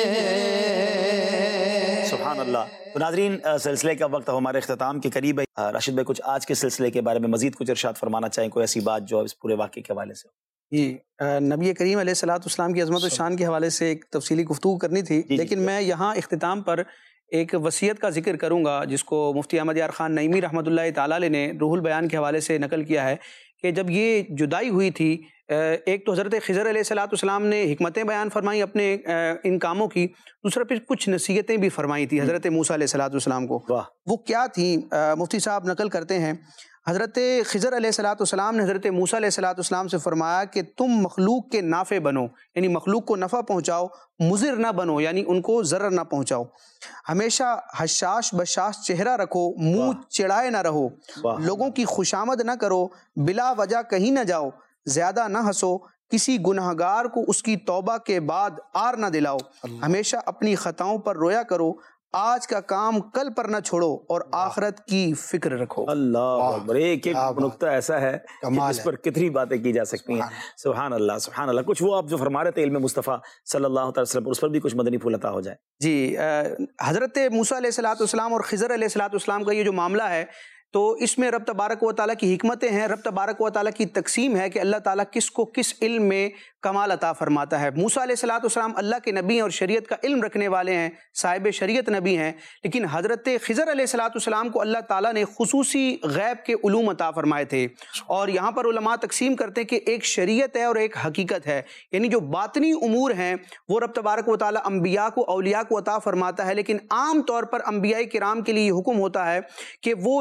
ہیں۔ سبحان اللہ۔ تو ناظرین سلسلے کا وقت ہمارے اختتام کے قریب ہے۔ راشد بھائی کچھ آج کے سلسلے کے بارے میں مزید کچھ ارشاد فرمانا چاہیں، کوئی ایسی بات جو اس پورے واقعے کے حوالے سے؟ جی، نبی کریم علیہ السلام کی عظمت و شان کے حوالے سے ایک تفصیلی گفتگو کرنی تھی، لیکن میں یہاں اختتام پر ایک وصیت کا ذکر کروں گا جس کو مفتی احمد یار خان نعیمی رحمۃ اللہ تعالی علیہ نے روح البیان کے حوالے سے نقل کیا ہے کہ جب یہ جدائی ہوئی تھی، ایک تو حضرت خضر علیہ السلام نے حکمتیں بیان فرمائیں اپنے ان کاموں کی، دوسرا پھر کچھ نصیحتیں بھی فرمائی تھی حضرت موسیٰ علیہ السلام کو۔ وہ کیا تھیں؟ مفتی صاحب نقل کرتے ہیں حضرت خضر علیہ السلام نے حضرت موسیٰ علیہ السلام سے فرمایا کہ تم مخلوق کے نافع بنو، یعنی مخلوق کو نفع پہنچاؤ، مضر نہ بنو یعنی ان کو ضرر نہ پہنچاؤ، ہمیشہ حشاش بشاش چہرہ رکھو، منہ چڑھائے نہ رہو، لوگوں کی خوشامد نہ کرو، بلا وجہ کہیں نہ جاؤ، زیادہ نہ ہنسو، کسی گنہگار کو اس کی توبہ کے بعد آر نہ دلاؤ، ہمیشہ اپنی خطاؤں پر رویا کرو، آج کا کام کل پر نہ چھوڑو، اور آخرت کی فکر رکھو۔ اللہ اکبر، ایک نقطہ ایسا ہے کہ اس پر کتنی باتیں کی جا سکتی ہیں۔ سبحان اللہ سبحان اللہ۔ کچھ وہ آپ جو فرما رہے تھے علم مصطفیٰ صلی اللہ علیہ وسلم، اس پر بھی کچھ مدنی پھول عطا ہو جائے۔ جی، حضرت موسیٰ علیہ السلام اور خضر علیہ السلام کا یہ جو معاملہ ہے تو اس میں رب تبارک و تعالیٰ کی حکمتیں ہیں، رب تبارک و تعالیٰ کی تقسیم ہے کہ اللہ تعالیٰ کس کو کس علم میں کمال عطا فرماتا ہے۔ موسیٰ علیہ السلام اللہ کے نبی ہیں اور شریعت کا علم رکھنے والے ہیں، صاحب شریعت نبی ہیں، لیکن حضرت خضر علیہ السلام کو اللہ تعالیٰ نے خصوصی غیب کے علوم عطا فرمائے تھے، اور یہاں پر علماء تقسیم کرتے ہیں کہ ایک شریعت ہے اور ایک حقیقت ہے، یعنی جو باطنی امور ہیں وہ رب تبارک و تعالیٰ انبیاء کو اولیاء کو عطا فرماتا ہے، لیکن عام طور پر انبیاء کرام کے لیے یہ حکم ہوتا ہے کہ وہ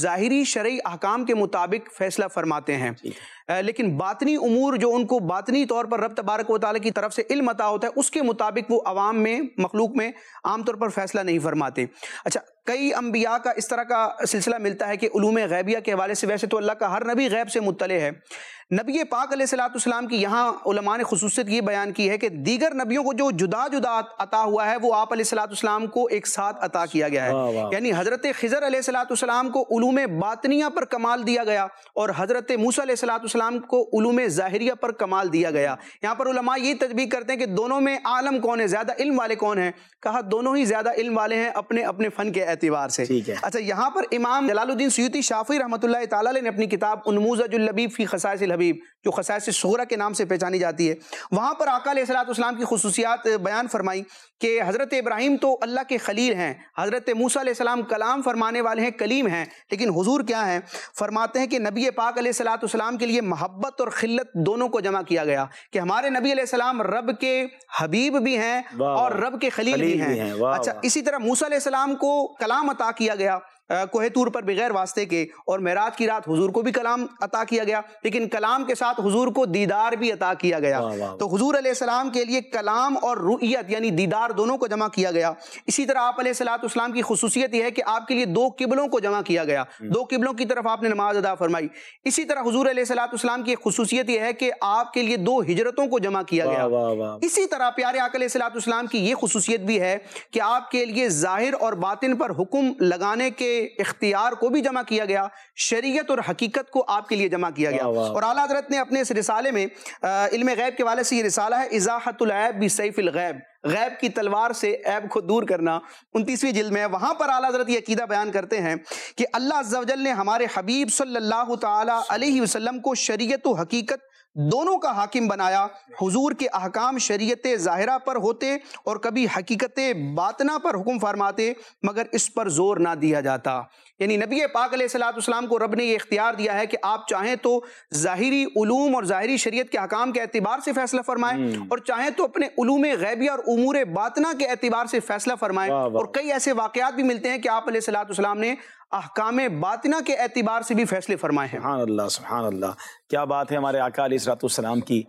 ظاہری شرعی احکام کے مطابق فیصلہ فرماتے ہیں، لیکن باطنی امور جو ان کو باطنی طور پر رب تبارک و تعالیٰ کی طرف سے علم عطا ہوتا ہے اس کے مطابق وہ عوام میں، مخلوق میں عام طور پر فیصلہ نہیں فرماتے۔ اچھا، کئی انبیاء کا اس طرح کا سلسلہ ملتا ہے کہ علوم غیبیہ کے حوالے سے ویسے تو اللہ کا ہر نبی غیب سے مطلع ہے، نبی پاک علیہ الصلوۃ والسلام کی یہاں علماء نے خصوصیت یہ بیان کی ہے کہ دیگر نبیوں کو جو جدا جدا عطا ہوا ہے وہ آپ علیہ الصلوۃ والسلام کو ایک ساتھ عطا کیا گیا ہے۔ یعنی حضرت خضر علیہ الصلوۃ والسلام کو علوم باطنیہ پر کمال دیا گیا اور حضرت موسیٰ علیہ الصلوۃ والسلام کو علوم ظاہریہ پر کمال دیا گیا۔ یہاں پر علماء یہ تجبیہ کرتے ہیں کہ دونوں میں عالم کون ہے، زیادہ علم والے کون ہیں؟ کہا دونوں ہی زیادہ علم والے ہیں اپنے اپنے فن کے اعتبار سے۔ اچھا، یہاں پر امام جلال الدین سیوطی شافعی رحمۃ اللہ تعالیٰ علیہ نے اپنی کتاب انموذج اللبیب فی خصائص الحبیب، جو خصائص صغریٰ کے نام سے پہچانی جاتی ہے، وہاں پر آقا علیہ الصلوۃ والسلام کی خصوصیات بیان فرمائی کہ حضرت ابراہیم تو اللہ کے خلیل ہیں، حضرت موسیٰ علیہ السلام کلام فرمانے والے ہیں، کلیم ہیں، لیکن حضور کیا ہیں؟ فرماتے ہیں کہ نبی پاک علیہ الصلوۃ والسلام کے لیے محبت اور خلت دونوں کو جمع کیا گیا کہ ہمارے نبی علیہ السلام رب کے حبیب بھی ہیں اور رب کے خلیل بھی ہیں۔ اچھا، اسی طرح موسیٰ علیہ السلام کو کلام عطا کیا گیا کوہ طور پر بغیر واسطے کے، اور معراج کی رات حضور کو بھی کلام عطا کیا گیا، لیکن کلام کے ساتھ حضور کو دیدار بھی عطا کیا گیا۔ تو حضور علیہ السلام کے لیے کلام اور رؤیت یعنی دیدار دونوں کو جمع کیا گیا۔ اسی طرح آپ علیہ الصلوۃ والسلام کی خصوصیت یہ ہے کہ آپ کے لیے دو قبلوں کو جمع کیا گیا، دو قبلوں کی طرف آپ نے نماز ادا فرمائی۔ اسی طرح حضور علیہ الصلوۃ والسلام کی خصوصیت یہ ہے کہ آپ کے لیے دو ہجرتوں کو جمع کیا گیا۔ اسی طرح پیارے آقا علیہ الصلوۃ والسلام کی یہ خصوصیت بھی ہے کہ آپ کے لیے ظاہر اور باطن پر حکم لگانے کے اختیار کو بھی جمع کیا گیا، شریعت اور حقیقت کو آپ کے لیے جمع کیا گیا۔ اور اعلیٰ حضرت نے اپنے اس رسالے میں علم غیب کے والے سے یہ رسالہ ہے ازاحۃ العیب بسیف الغیب، غیب کی تلوار سے عیب کو دور کرنا، 29ویں جلد میں ہے۔ وہاں پر اعلیٰ حضرت یہ عقیدہ بیان کرتے ہیں کہ اللہ عز و جل نے ہمارے حبیب صلی اللہ تعالی علیہ وسلم کو شریعت و حقیقت دونوں کا حاکم بنایا۔ حضور کے احکام شریعت ظاہرہ پر ہوتے اور کبھی حقیقت باطنہ پر حکم فرماتے، مگر اس پر زور نہ دیا جاتا۔ یعنی نبی پاک علیہ الصلوۃ والسلام کو رب نے یہ اختیار دیا ہے کہ آپ چاہیں تو ظاہری علوم اور ظاہری شریعت کے احکام کے اعتبار سے فیصلہ فرمائیں، اور چاہیں تو اپنے علوم غیبیہ اور امور باطنہ کے اعتبار سے فیصلہ فرمائیں۔ اور کئی ایسے واقعات بھی ملتے ہیں کہ آپ علیہ الصلوۃ والسلام نے احکام باطنہ کے اعتبار سے بھی فیصلے فرمائے ہیں۔ سبحان اللہ، سبحان اللہ، کیا بات ہے ہمارے آقا علیہ الصلوۃ والسلام کی،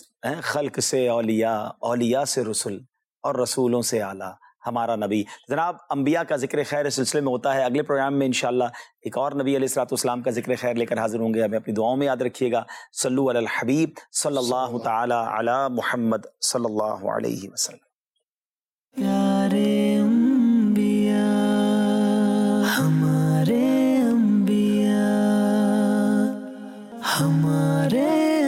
خلق سے اولیاء، اولیاء سے رسول اور رسولوں سے اعلیٰ ہمارا نبی۔ جناب، انبیاء کا ذکر خیر اس سلسلے میں ہوتا ہے، اگلے پروگرام میں انشاءاللہ ایک اور نبی علیہ الصلوۃ والسلام کا ذکر خیر لے کر حاضر ہوں گے۔ ہمیں اپنی دعاؤں میں یاد رکھیے گا۔ صلو علی الحبیب صلی اللہ تعالی علی محمد صلی اللہ علیہ وسلم۔ پیارے انبیاء، ہمارے انبیاء، ہمارے